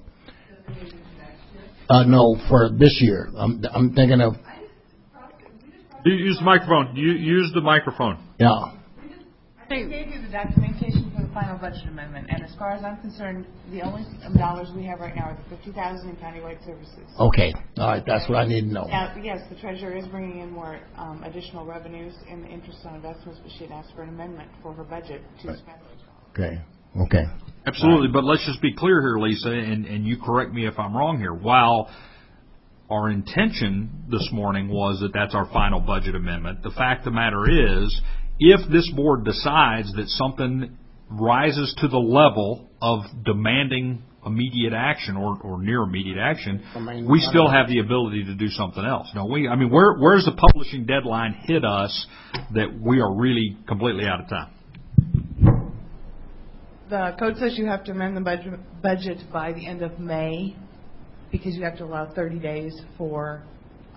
No, for this year. I'm thinking of. Use the microphone. Use the microphone. Yeah. I gave you the documentation for the final budget amendment, and as far as I'm concerned, the only dollars we have right now are the $50,000 in countywide services. Okay. All right. That's what I need to know. Now, yes, the treasurer is bringing in more additional revenues in the interest on investments, but she had asked for an amendment for her budget to spend those. Okay. Absolutely. But let's just be clear here, Lisa, and you correct me if I'm wrong here. While our intention this morning was that that's our final budget amendment, the fact of the matter is, if this board decides that something rises to the level of demanding immediate action or near immediate action, we still have the ability to do something else, don't we? Where's the publishing deadline hit us that we are really completely out of time? The code says you have to amend the budget by the end of May, because you have to allow 30 days for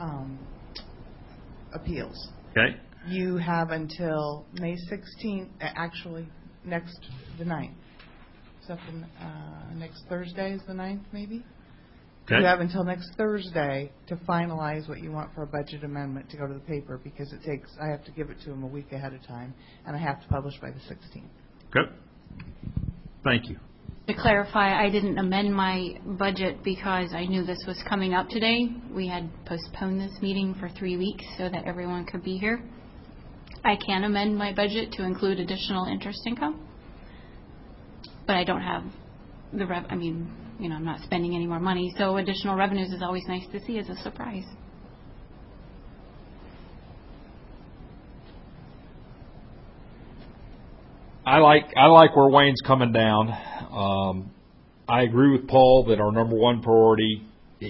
appeals. Okay. You have until May 16th, actually the 9th. So next Thursday is the 9th, maybe? You have until next Thursday to finalize what you want for a budget amendment to go to the paper, because I have to give it to them a week ahead of time, and I have to publish by the 16th. Okay. Thank you. To clarify, I didn't amend my budget because I knew this was coming up today. We had postponed this meeting for 3 weeks so that everyone could be here. I can amend my budget to include additional interest income, but I don't have the I'm not spending any more money, so additional revenues is always nice to see as a surprise. I like where Wayne's coming down. I agree with Paul that our number one priority,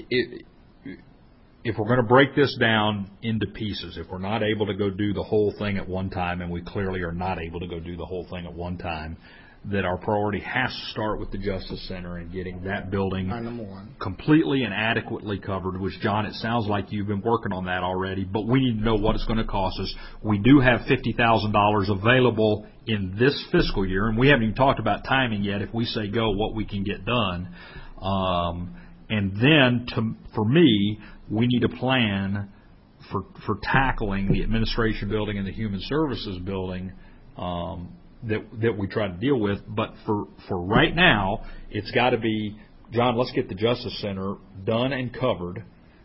if we're going to break this down into pieces, if we're not able to go do the whole thing at one time, and we clearly are not able to go do the whole thing at one time, that our priority has to start with the Justice Center and getting that building completely and adequately covered, which, John, it sounds like you've been working on that already, but we need to know what it's going to cost us. We do have $50,000 available in this fiscal year, and we haven't even talked about timing yet. If we say go, what we can get done. And then, for me, we need a plan for tackling the administration building and the human services building that we try to deal with. But for right now, it's got to be, John, let's get the Justice Center done and covered.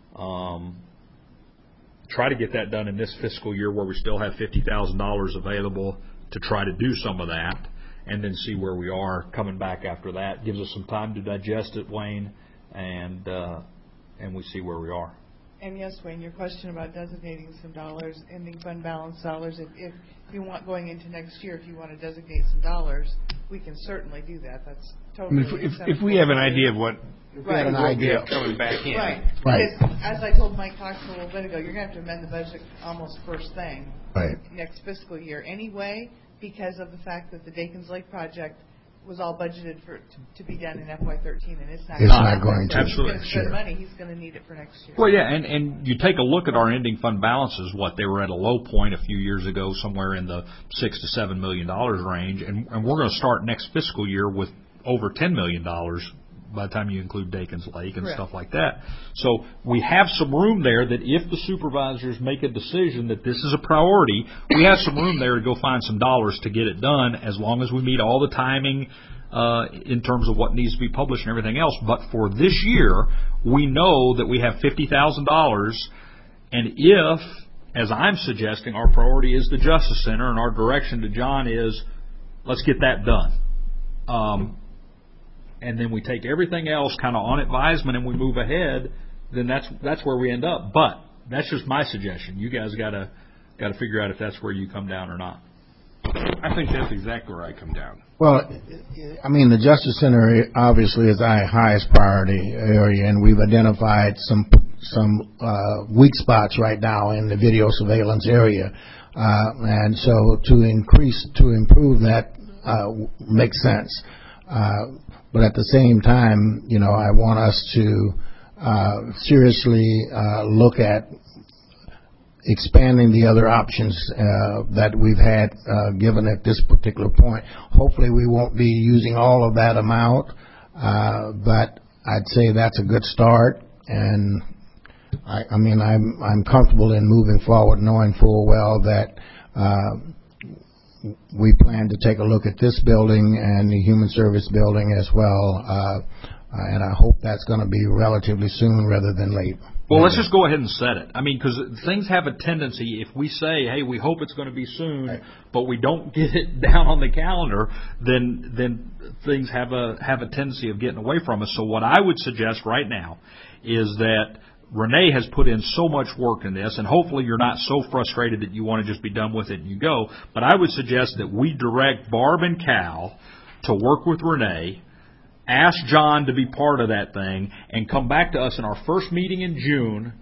Try to get that done in this fiscal year where we still have $50,000 available to try to do some of that, and then see where we are coming back after that. Gives us some time to digest it, Wayne, and we see where we are. And yes, Wayne, your question about designating some dollars, ending fund balance dollars, if you want going into next year, if you want to designate some dollars, we can certainly do that. That's totally acceptable. If we have an idea of what right. an idea coming back in. Right. Because as I told Mike Cox a little bit ago, you're going to have to amend the budget almost first thing next fiscal year anyway, because of the fact that the Dakins Lake project was all budgeted to be done in FY13, and it's not going to. Absolutely. He's going to spend money. He's going to need it for next year. Well, yeah, and you take a look at our ending fund balances. They were at a low point a few years ago, somewhere in the $6 to $7 million range, and we're going to start next fiscal year with over $10 million by the time you include Dakins Lake and stuff like that. So we have some room there that if the supervisors make a decision that this is a priority, we have some room there to go find some dollars to get it done, as long as we meet all the timing in terms of what needs to be published and everything else. But for this year, we know that we have $50,000, and if, as I'm suggesting, our priority is the Justice Center, and our direction to John is, let's get that done. And then we take everything else kind of on advisement and we move ahead, then that's where we end up. But that's just my suggestion. You guys got to figure out if that's where you come down or not. I think that's exactly where I come down. Well, I mean, the Justice Center obviously is our highest priority area, and we've identified some weak spots right now in the video surveillance area, and so to improve that makes sense. But at the same time, I want us to seriously look at expanding the other options that we've had given at this particular point. Hopefully we won't be using all of that amount, but I'd say that's a good start. And I'm comfortable in moving forward knowing full well that we plan to take a look at this building and the human service building as well, and I hope that's going to be relatively soon rather than late. Well, let's just go ahead and set it. Because things have a tendency, if we say, hey, we hope it's going to be soon, but we don't get it down on the calendar, then things have a tendency of getting away from us. So what I would suggest right now is that Renee has put in so much work in this, and hopefully you're not so frustrated that you want to just be done with it and you go, but I would suggest that we direct Barb and Cal to work with Renee, ask John to be part of that thing, and come back to us in our first meeting in June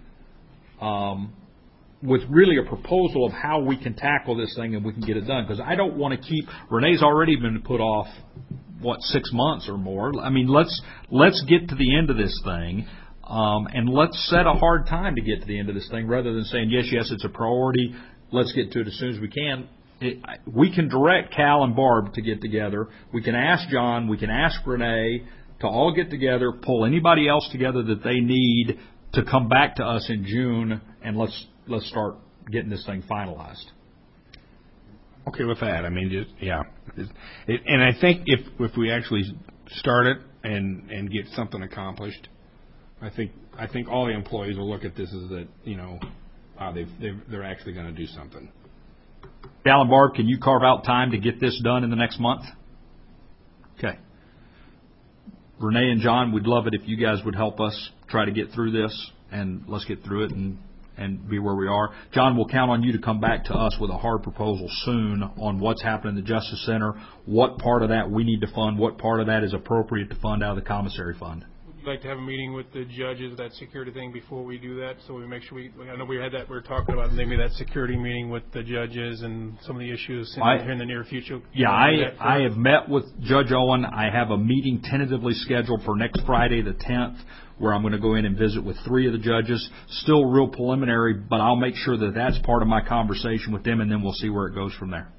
with really a proposal of how we can tackle this thing and we can get it done. Because I don't want to keep – Renee's already been put off, 6 months or more. Let's get to the end of this thing. And let's set a hard time to get to the end of this thing rather than saying, yes, it's a priority, let's get to it as soon as we can. We can direct Cal and Barb to get together. We can ask John, we can ask Renee to all get together, pull anybody else together that they need to come back to us in June, and let's start getting this thing finalized. Okay with that. I mean, and I think if we actually start it and get something accomplished, I think all the employees will look at this as that, they're actually going to do something. Cal and Barb, can you carve out time to get this done in the next month? Okay. Renee and John, we'd love it if you guys would help us try to get through this, and let's get through it and be where we are. John, we'll count on you to come back to us with a hard proposal soon on what's happening in the Justice Center, what part of that we need to fund, what part of that is appropriate to fund out of the commissary fund. Would you like to have a meeting with the judges, that security thing, before we do that, so we make sure I know we were talking about maybe that security meeting with the judges and some of the issues here in the near future. Yeah, I have met with Judge Owen. I have a meeting tentatively scheduled for next Friday, the 10th, where I'm going to go in and visit with 3 of the judges. Still real preliminary, but I'll make sure that that's part of my conversation with them, and then we'll see where it goes from there.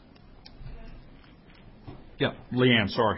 Yeah, Leanne, sorry.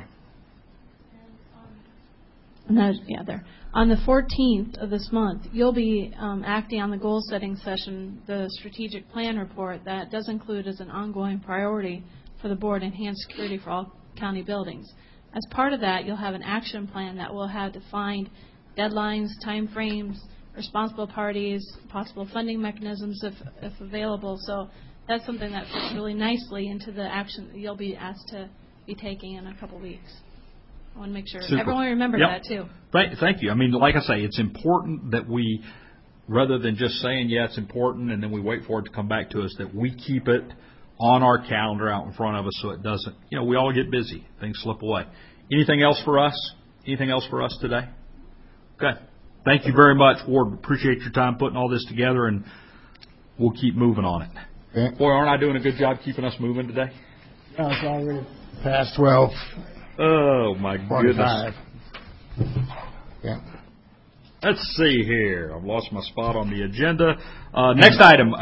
There. On the 14th of this month, you'll be acting on the goal-setting session, the strategic plan report that does include as an ongoing priority for the board enhanced security for all county buildings. As part of that, you'll have an action plan that will have defined deadlines, timeframes, responsible parties, possible funding mechanisms if available. So that's something that fits really nicely into the action that you'll be asked to be taking in a couple weeks. I want to make sure everyone remembers that, too. Thank you. I mean, like I say, it's important that we, rather than just saying, yeah, it's important, and then we wait for it to come back to us, that we keep it on our calendar out in front of us so it doesn't, we all get busy. Things slip away. Anything else for us? Anything else for us today? Okay. Thank you very much, Ward. Appreciate your time putting all this together, and we'll keep moving on it. Okay. Boy, aren't I doing a good job keeping us moving today? No, it's already past 12. Oh, my 45. goodness. Yeah. Let's see here. I've lost my spot on the agenda. Next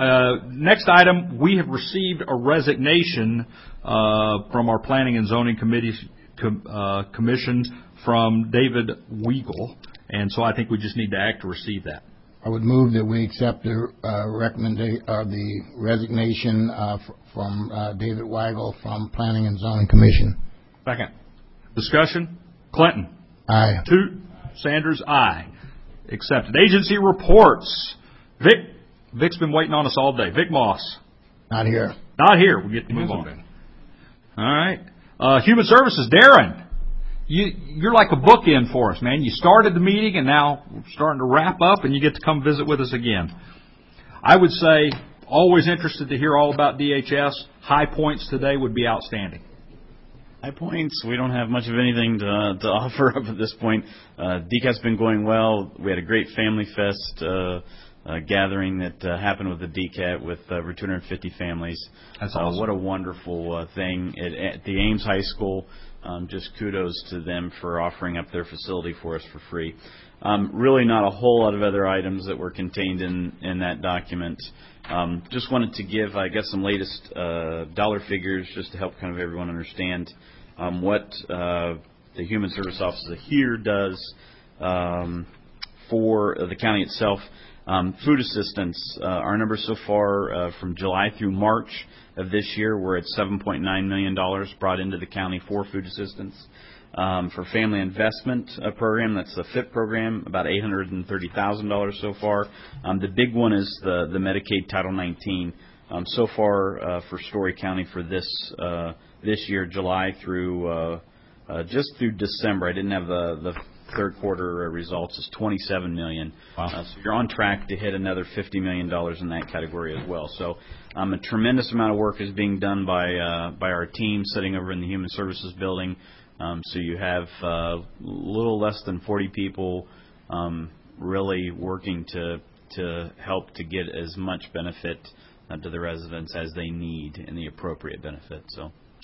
item, we have received a resignation from our Planning and Zoning Commission from David Weigel, and so I think we just need to act to receive that. I would move that we accept the the resignation from David Weigel from Planning and Zoning Commission. Second. Discussion? Clinton. Aye. Toot. Sanders. Aye. Accepted. Agency reports. Vic's been waiting on us all day. Vic Moss. Not here. Not here. We get to move on. All right. Human Services. Darren. You're like a bookend for us, man. You started the meeting, and now we're starting to wrap up, and you get to come visit with us again. I would say, always interested to hear all about DHS. High points today would be outstanding. High points. We don't have much of anything to offer up at this point. DCAT's been going well. We had a great Family Fest gathering that happened with the DCAT with over 250 families. That's awesome. What a wonderful thing. At the Ames High School, just kudos to them for offering up their facility for us for free. Really not a whole lot of other items that were contained in that document. Just wanted to give, I guess, some latest dollar figures just to help kind of everyone understand what the Human Service Office here does for the county itself. Food assistance, our numbers so far from July through March of this year, we're at $7.9 million brought into the county for food assistance. For Family Investment Program, that's the FIP program, about $830,000 so far. The big one is the Medicaid Title 19. So far for Story County for this year, July through just through December. I didn't have the third quarter results. Is $27 million. Wow. So you're on track to hit another $50 million in that category as well. So a tremendous amount of work is being done by our team sitting over in the Human Services building. So you have a little less than 40 people really working to help to get as much benefit to the residents as they need and the appropriate benefit. So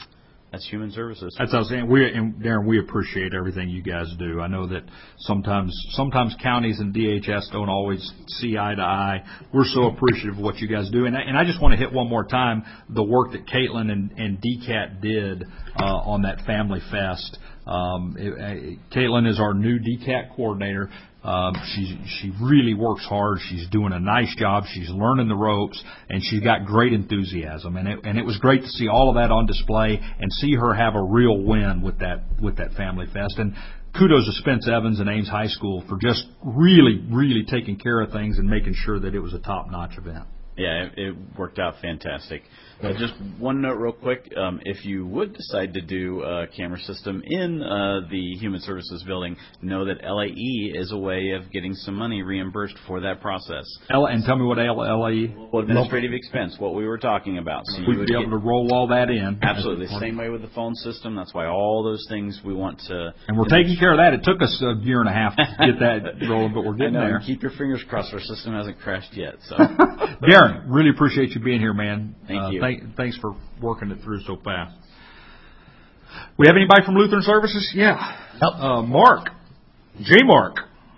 That's Human Services. That's what I was saying. Darren, we appreciate everything you guys do. I know that sometimes counties and DHS don't always see eye to eye. We're so appreciative of what you guys do. And I just want to hit one more time the work that Caitlin and DCAT did on that Family Fest. Caitlin is our new DCAT coordinator. She really works hard. She's doing a nice job. She's learning the ropes, and she's got great enthusiasm. And it was great to see all of that on display and see her have a real win with that Family Fest. And kudos to Spence Evans and Ames High School for just really, really taking care of things and making sure that it was a top-notch event. Yeah, it worked out fantastic. Just one note real quick. If you would decide to do a camera system in the Human Services building, know that LAE is a way of getting some money reimbursed for that process. And tell me what LAE? Administrative expense, what we were talking about. So we'd be able to roll all that in. Absolutely. The same way with the phone system. That's why all those things we want to... And we're taking care of that. It took us a year and a half to get that rolling, but we're getting there. Keep your fingers crossed. Our system hasn't crashed yet. So, Darren, really appreciate you being here, man. Thank you. Thanks for working it through so fast. We have anybody from Lutheran Services? Yeah. Yep. Mark. J-Mark.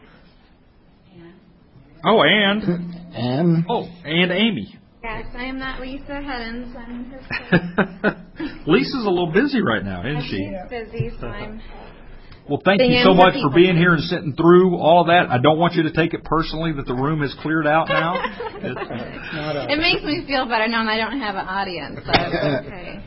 Oh, and? And? Oh, and Amy. Yes, I am not Lisa Heddens. I'm her Lisa's a little busy right now, isn't she? She's busy, so I'm... Well, thank you so much for being here and sitting through all that. I don't want you to take it personally that the room is cleared out now. It makes me feel better knowing I don't have an audience, so it's okay.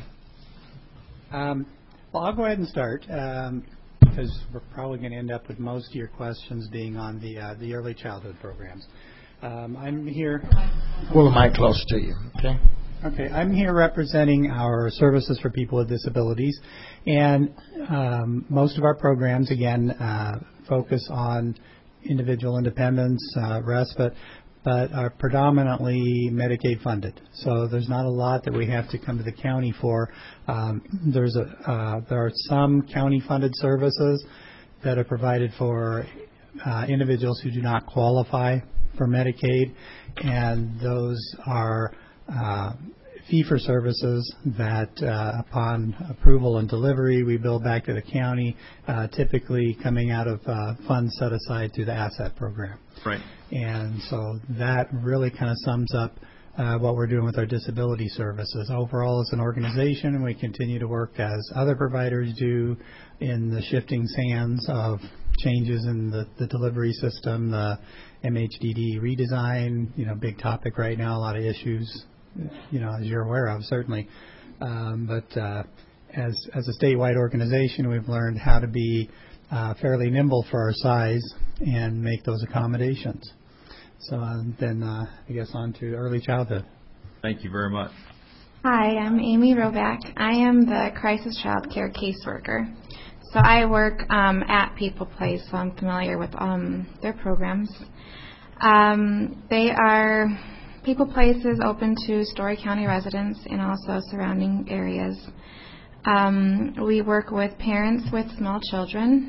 Well, I'll go ahead and start because we're probably going to end up with most of your questions being on the early childhood programs. I'm here. Pull the mic close to you, okay? Okay, I'm here representing our Services for People with Disabilities, and most of our programs, again, focus on individual independence, respite, but are predominantly Medicaid funded. So there's not a lot that we have to come to the county for. There are some county funded services that are provided for individuals who do not qualify for Medicaid, and those are fee-for-services that upon approval and delivery we bill back to the county, typically coming out of funds set aside through the ASSET program. Right. And so that really kind of sums up what we're doing with our disability services. Overall, as an organization, we continue to work as other providers do in the shifting sands of changes in the delivery system, the MHDD redesign, big topic right now, a lot of issues, as you're aware of, certainly. But as a statewide organization, we've learned how to be fairly nimble for our size and make those accommodations. So then I guess on to early childhood. Thank you very much. Hi, I'm Amy Roback. I am the Crisis Child Care caseworker. So I work at People Place, so I'm familiar with their programs. They are... People Place is open to Story County residents and also surrounding areas. We work with parents with small children,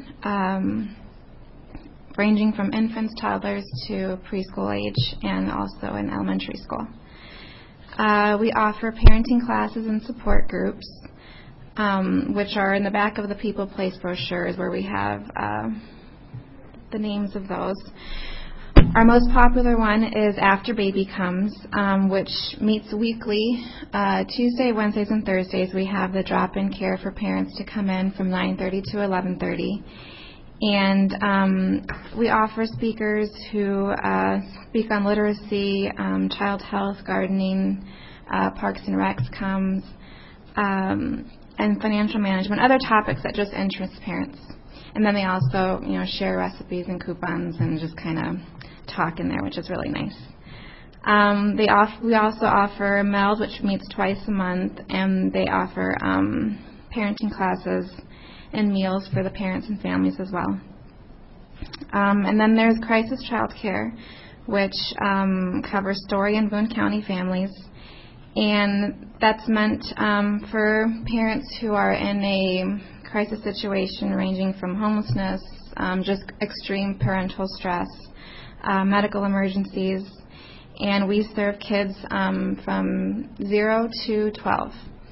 ranging from infants, toddlers to preschool age, and also in elementary school. We offer parenting classes and support groups, which are in the back of the People Place brochures where we have the names of those. Our most popular one is After Baby Comes, which meets weekly. Tuesday, Wednesdays, and Thursdays, we have the drop-in care for parents to come in from 9:30 to 11:30. And we offer speakers who speak on literacy, child health, gardening, Parks and Recs comes, and financial management, other topics that just interest parents. And then they also, share recipes and coupons and just kind of talk in there, which is really nice. We also offer MELD, which meets twice a month, and they offer parenting classes and meals for the parents and families as well. And then there's Crisis Child Care, which covers Story and Boone County families, and that's meant for parents who are in a crisis situation ranging from homelessness, just extreme parental stress, medical emergencies, and we serve kids from 0 to 12.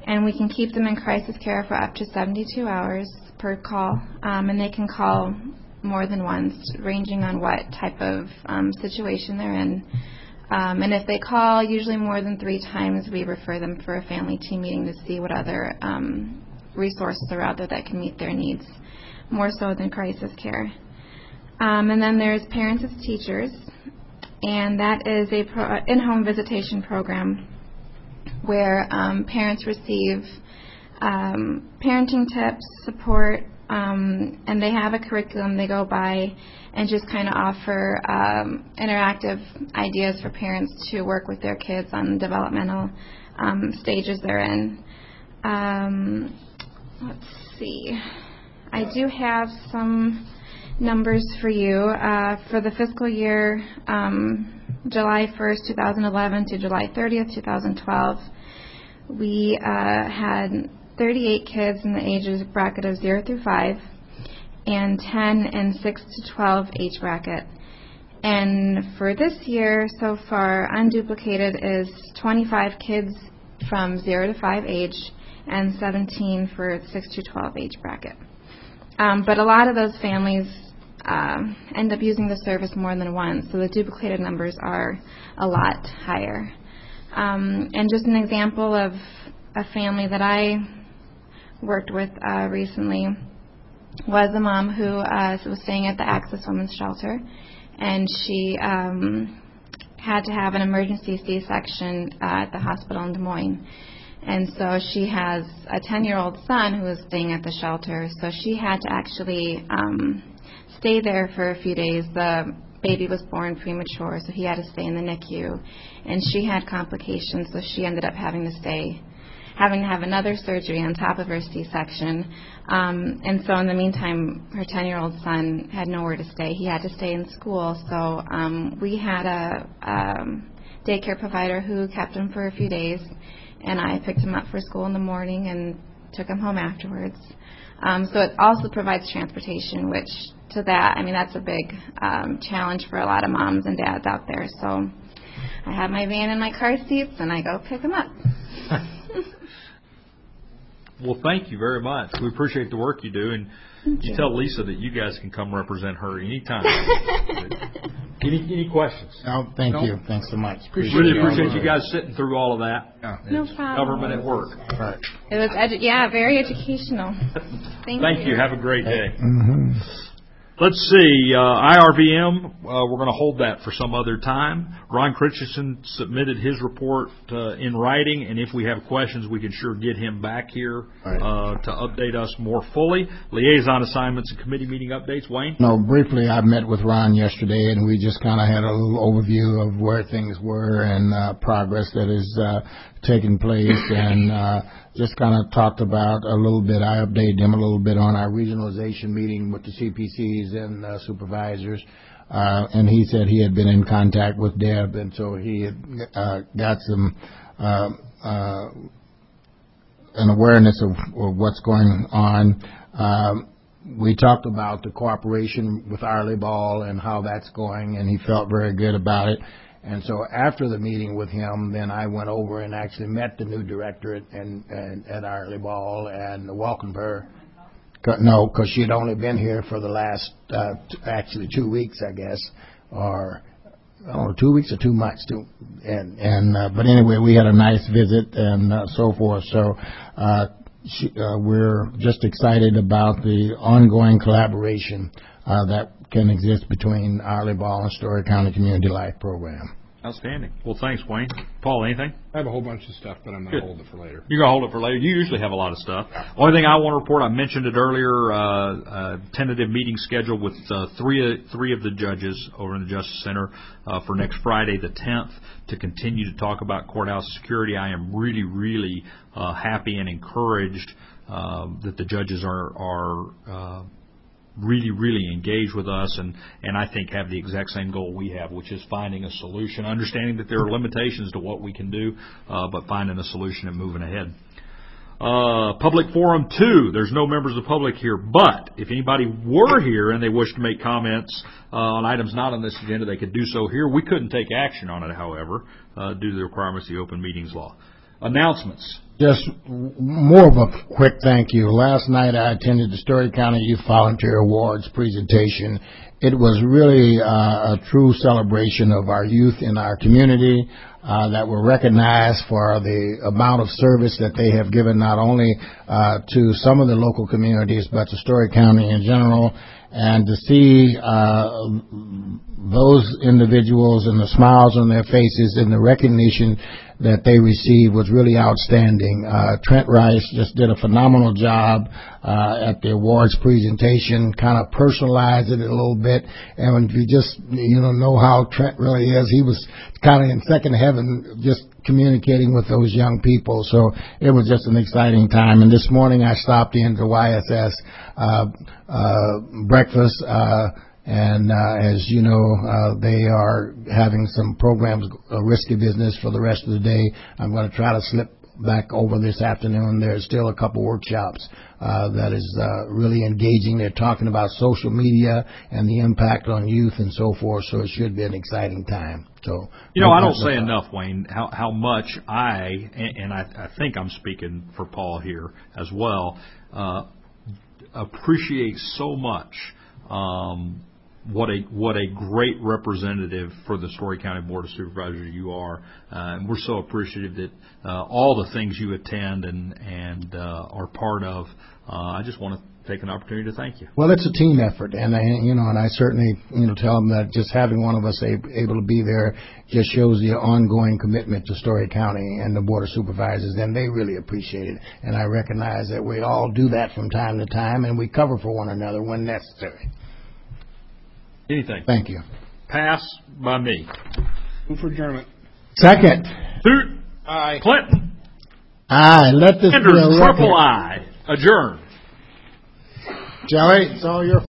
and we can keep them in crisis care for up to 72 hours per call, and they can call more than once, ranging on what type of situation they're in. And if they call usually more than 3 times, we refer them for a family team meeting to see what other resources are out there that can meet their needs, more so than crisis care. And then there's Parents as Teachers, and that is a in-home visitation program where parents receive parenting tips, support, and they have a curriculum they go by and just kind of offer interactive ideas for parents to work with their kids on the developmental stages they're in. Let's see. I do have some numbers for you. For the fiscal year July 1st, 2011 to July 30th, 2012, we had 38 kids in the ages bracket of 0 through 5 and 10 in 6 to 12 age bracket. And for this year so far, unduplicated is 25 kids from 0 to 5 age and 17 for 6 to 12 age bracket. But a lot of those families end up using the service more than once, so the duplicated numbers are a lot higher. And just an example of a family that I worked with recently was a mom who was staying at the Access Women's Shelter, and she had to have an emergency C-section at the hospital in Des Moines. And so she has a 10-year-old son who was staying at the shelter, so she had to actually stay there for a few days. The baby was born premature, so he had to stay in the NICU, and she had complications, so she ended up having to have another surgery on top of her C-section. And so in the meantime, her 10-year-old son had nowhere to stay. He had to stay in school, so we had a daycare provider who kept him for a few days, and I picked him up for school in the morning and took him home afterwards. So it also provides transportation, which to that, I mean, that's a big challenge for a lot of moms and dads out there. So I have my van and my car seats, and I go pick them up. Well, thank you very much. We appreciate the work you do, and you tell Lisa that you guys can come represent her anytime. Any questions? No, thank you. Thanks so much. Really appreciate you guys sitting through all of that. No problem. Government at work. Right. It was very educational. Thank you. Have a great day. Mm-hmm. Let's see, IRVM, we're going to hold that for some other time. Ron Christensen submitted his report in writing, and if we have questions, we can sure get him back here to update us more fully. Liaison assignments and committee meeting updates. Wayne? No, briefly, I met with Ron yesterday, and we just kind of had a little overview of where things were and progress that is taking place, and just kind of talked about a little bit. I updated him a little bit on our regionalization meeting with the CPCs and supervisors, and he said he had been in contact with Deb, and so he had got some an awareness of what's going on. We talked about the cooperation with Arley Ball and how that's going, and he felt very good about it. And so after the meeting with him, then I went over and actually met the new director at Arley Ball and welcomed her. No, because she had only been here for the last, actually 2 weeks, I guess, or 2 weeks or 2 months. But anyway, we had a nice visit and so forth. So we're just excited about the ongoing collaboration that can exist between Arley Ball and Story County Community Life Program. Outstanding. Well, thanks, Wayne. Paul, anything? I have a whole bunch of stuff, but I'm going to hold it for later. You're going to hold it for later? You usually have a lot of stuff. Only thing I want to report, I mentioned it earlier, tentative meeting scheduled with three of the judges over in the Justice Center for next Friday, the 10th, to continue to talk about courthouse security. I am really, really happy and encouraged that the judges are really, really engaged with us and I think have the exact same goal we have, which is finding a solution, understanding that there are limitations to what we can do, but finding a solution and moving ahead. Public Forum 2, there's no members of the public here, but if anybody were here and they wish to make comments on items not on this agenda, they could do so here. We couldn't take action on it, however, due to the requirements of the Open Meetings Law. Announcements. Just more of a quick thank you. Last night I attended the Story County Youth Volunteer Awards presentation. It was really a true celebration of our youth in our community that were recognized for the amount of service that they have given not only to some of the local communities but to Story County in general. And to see those individuals and the smiles on their faces and the recognition that they received was really outstanding. Trent Rice just did a phenomenal job at the awards presentation, kind of personalized it a little bit. And when you just, know how Trent really is, he was kind of in second heaven just communicating with those young people. So it was just an exciting time. And this morning I stopped into YSS breakfast, and as you know, they are having some programs, Risky Business, for the rest of the day. I'm going to try to slip back over this afternoon. There's still a couple workshops that is really engaging. They're talking about social media and the impact on youth and so forth, so it should be an exciting time. So, I don't say enough, Wayne, how much I think I'm speaking for Paul here as well, appreciate so much what a great representative for the Story County Board of Supervisors you are. And we're so appreciative that all the things you attend and are part of. I just want to take an opportunity to thank you. Well, it's a team effort, and I certainly tell them that just having one of us able to be there just shows the ongoing commitment to Story County and the Board of Supervisors, and they really appreciate it. And I recognize that we all do that from time to time, and we cover for one another when necessary. Anything. Thank you. Pass by me. Move for adjournment. Second. Hoot. Aye. Clinton. Aye. Let this be a Sanders, record. triple I. Adjourn. Joey, it's all your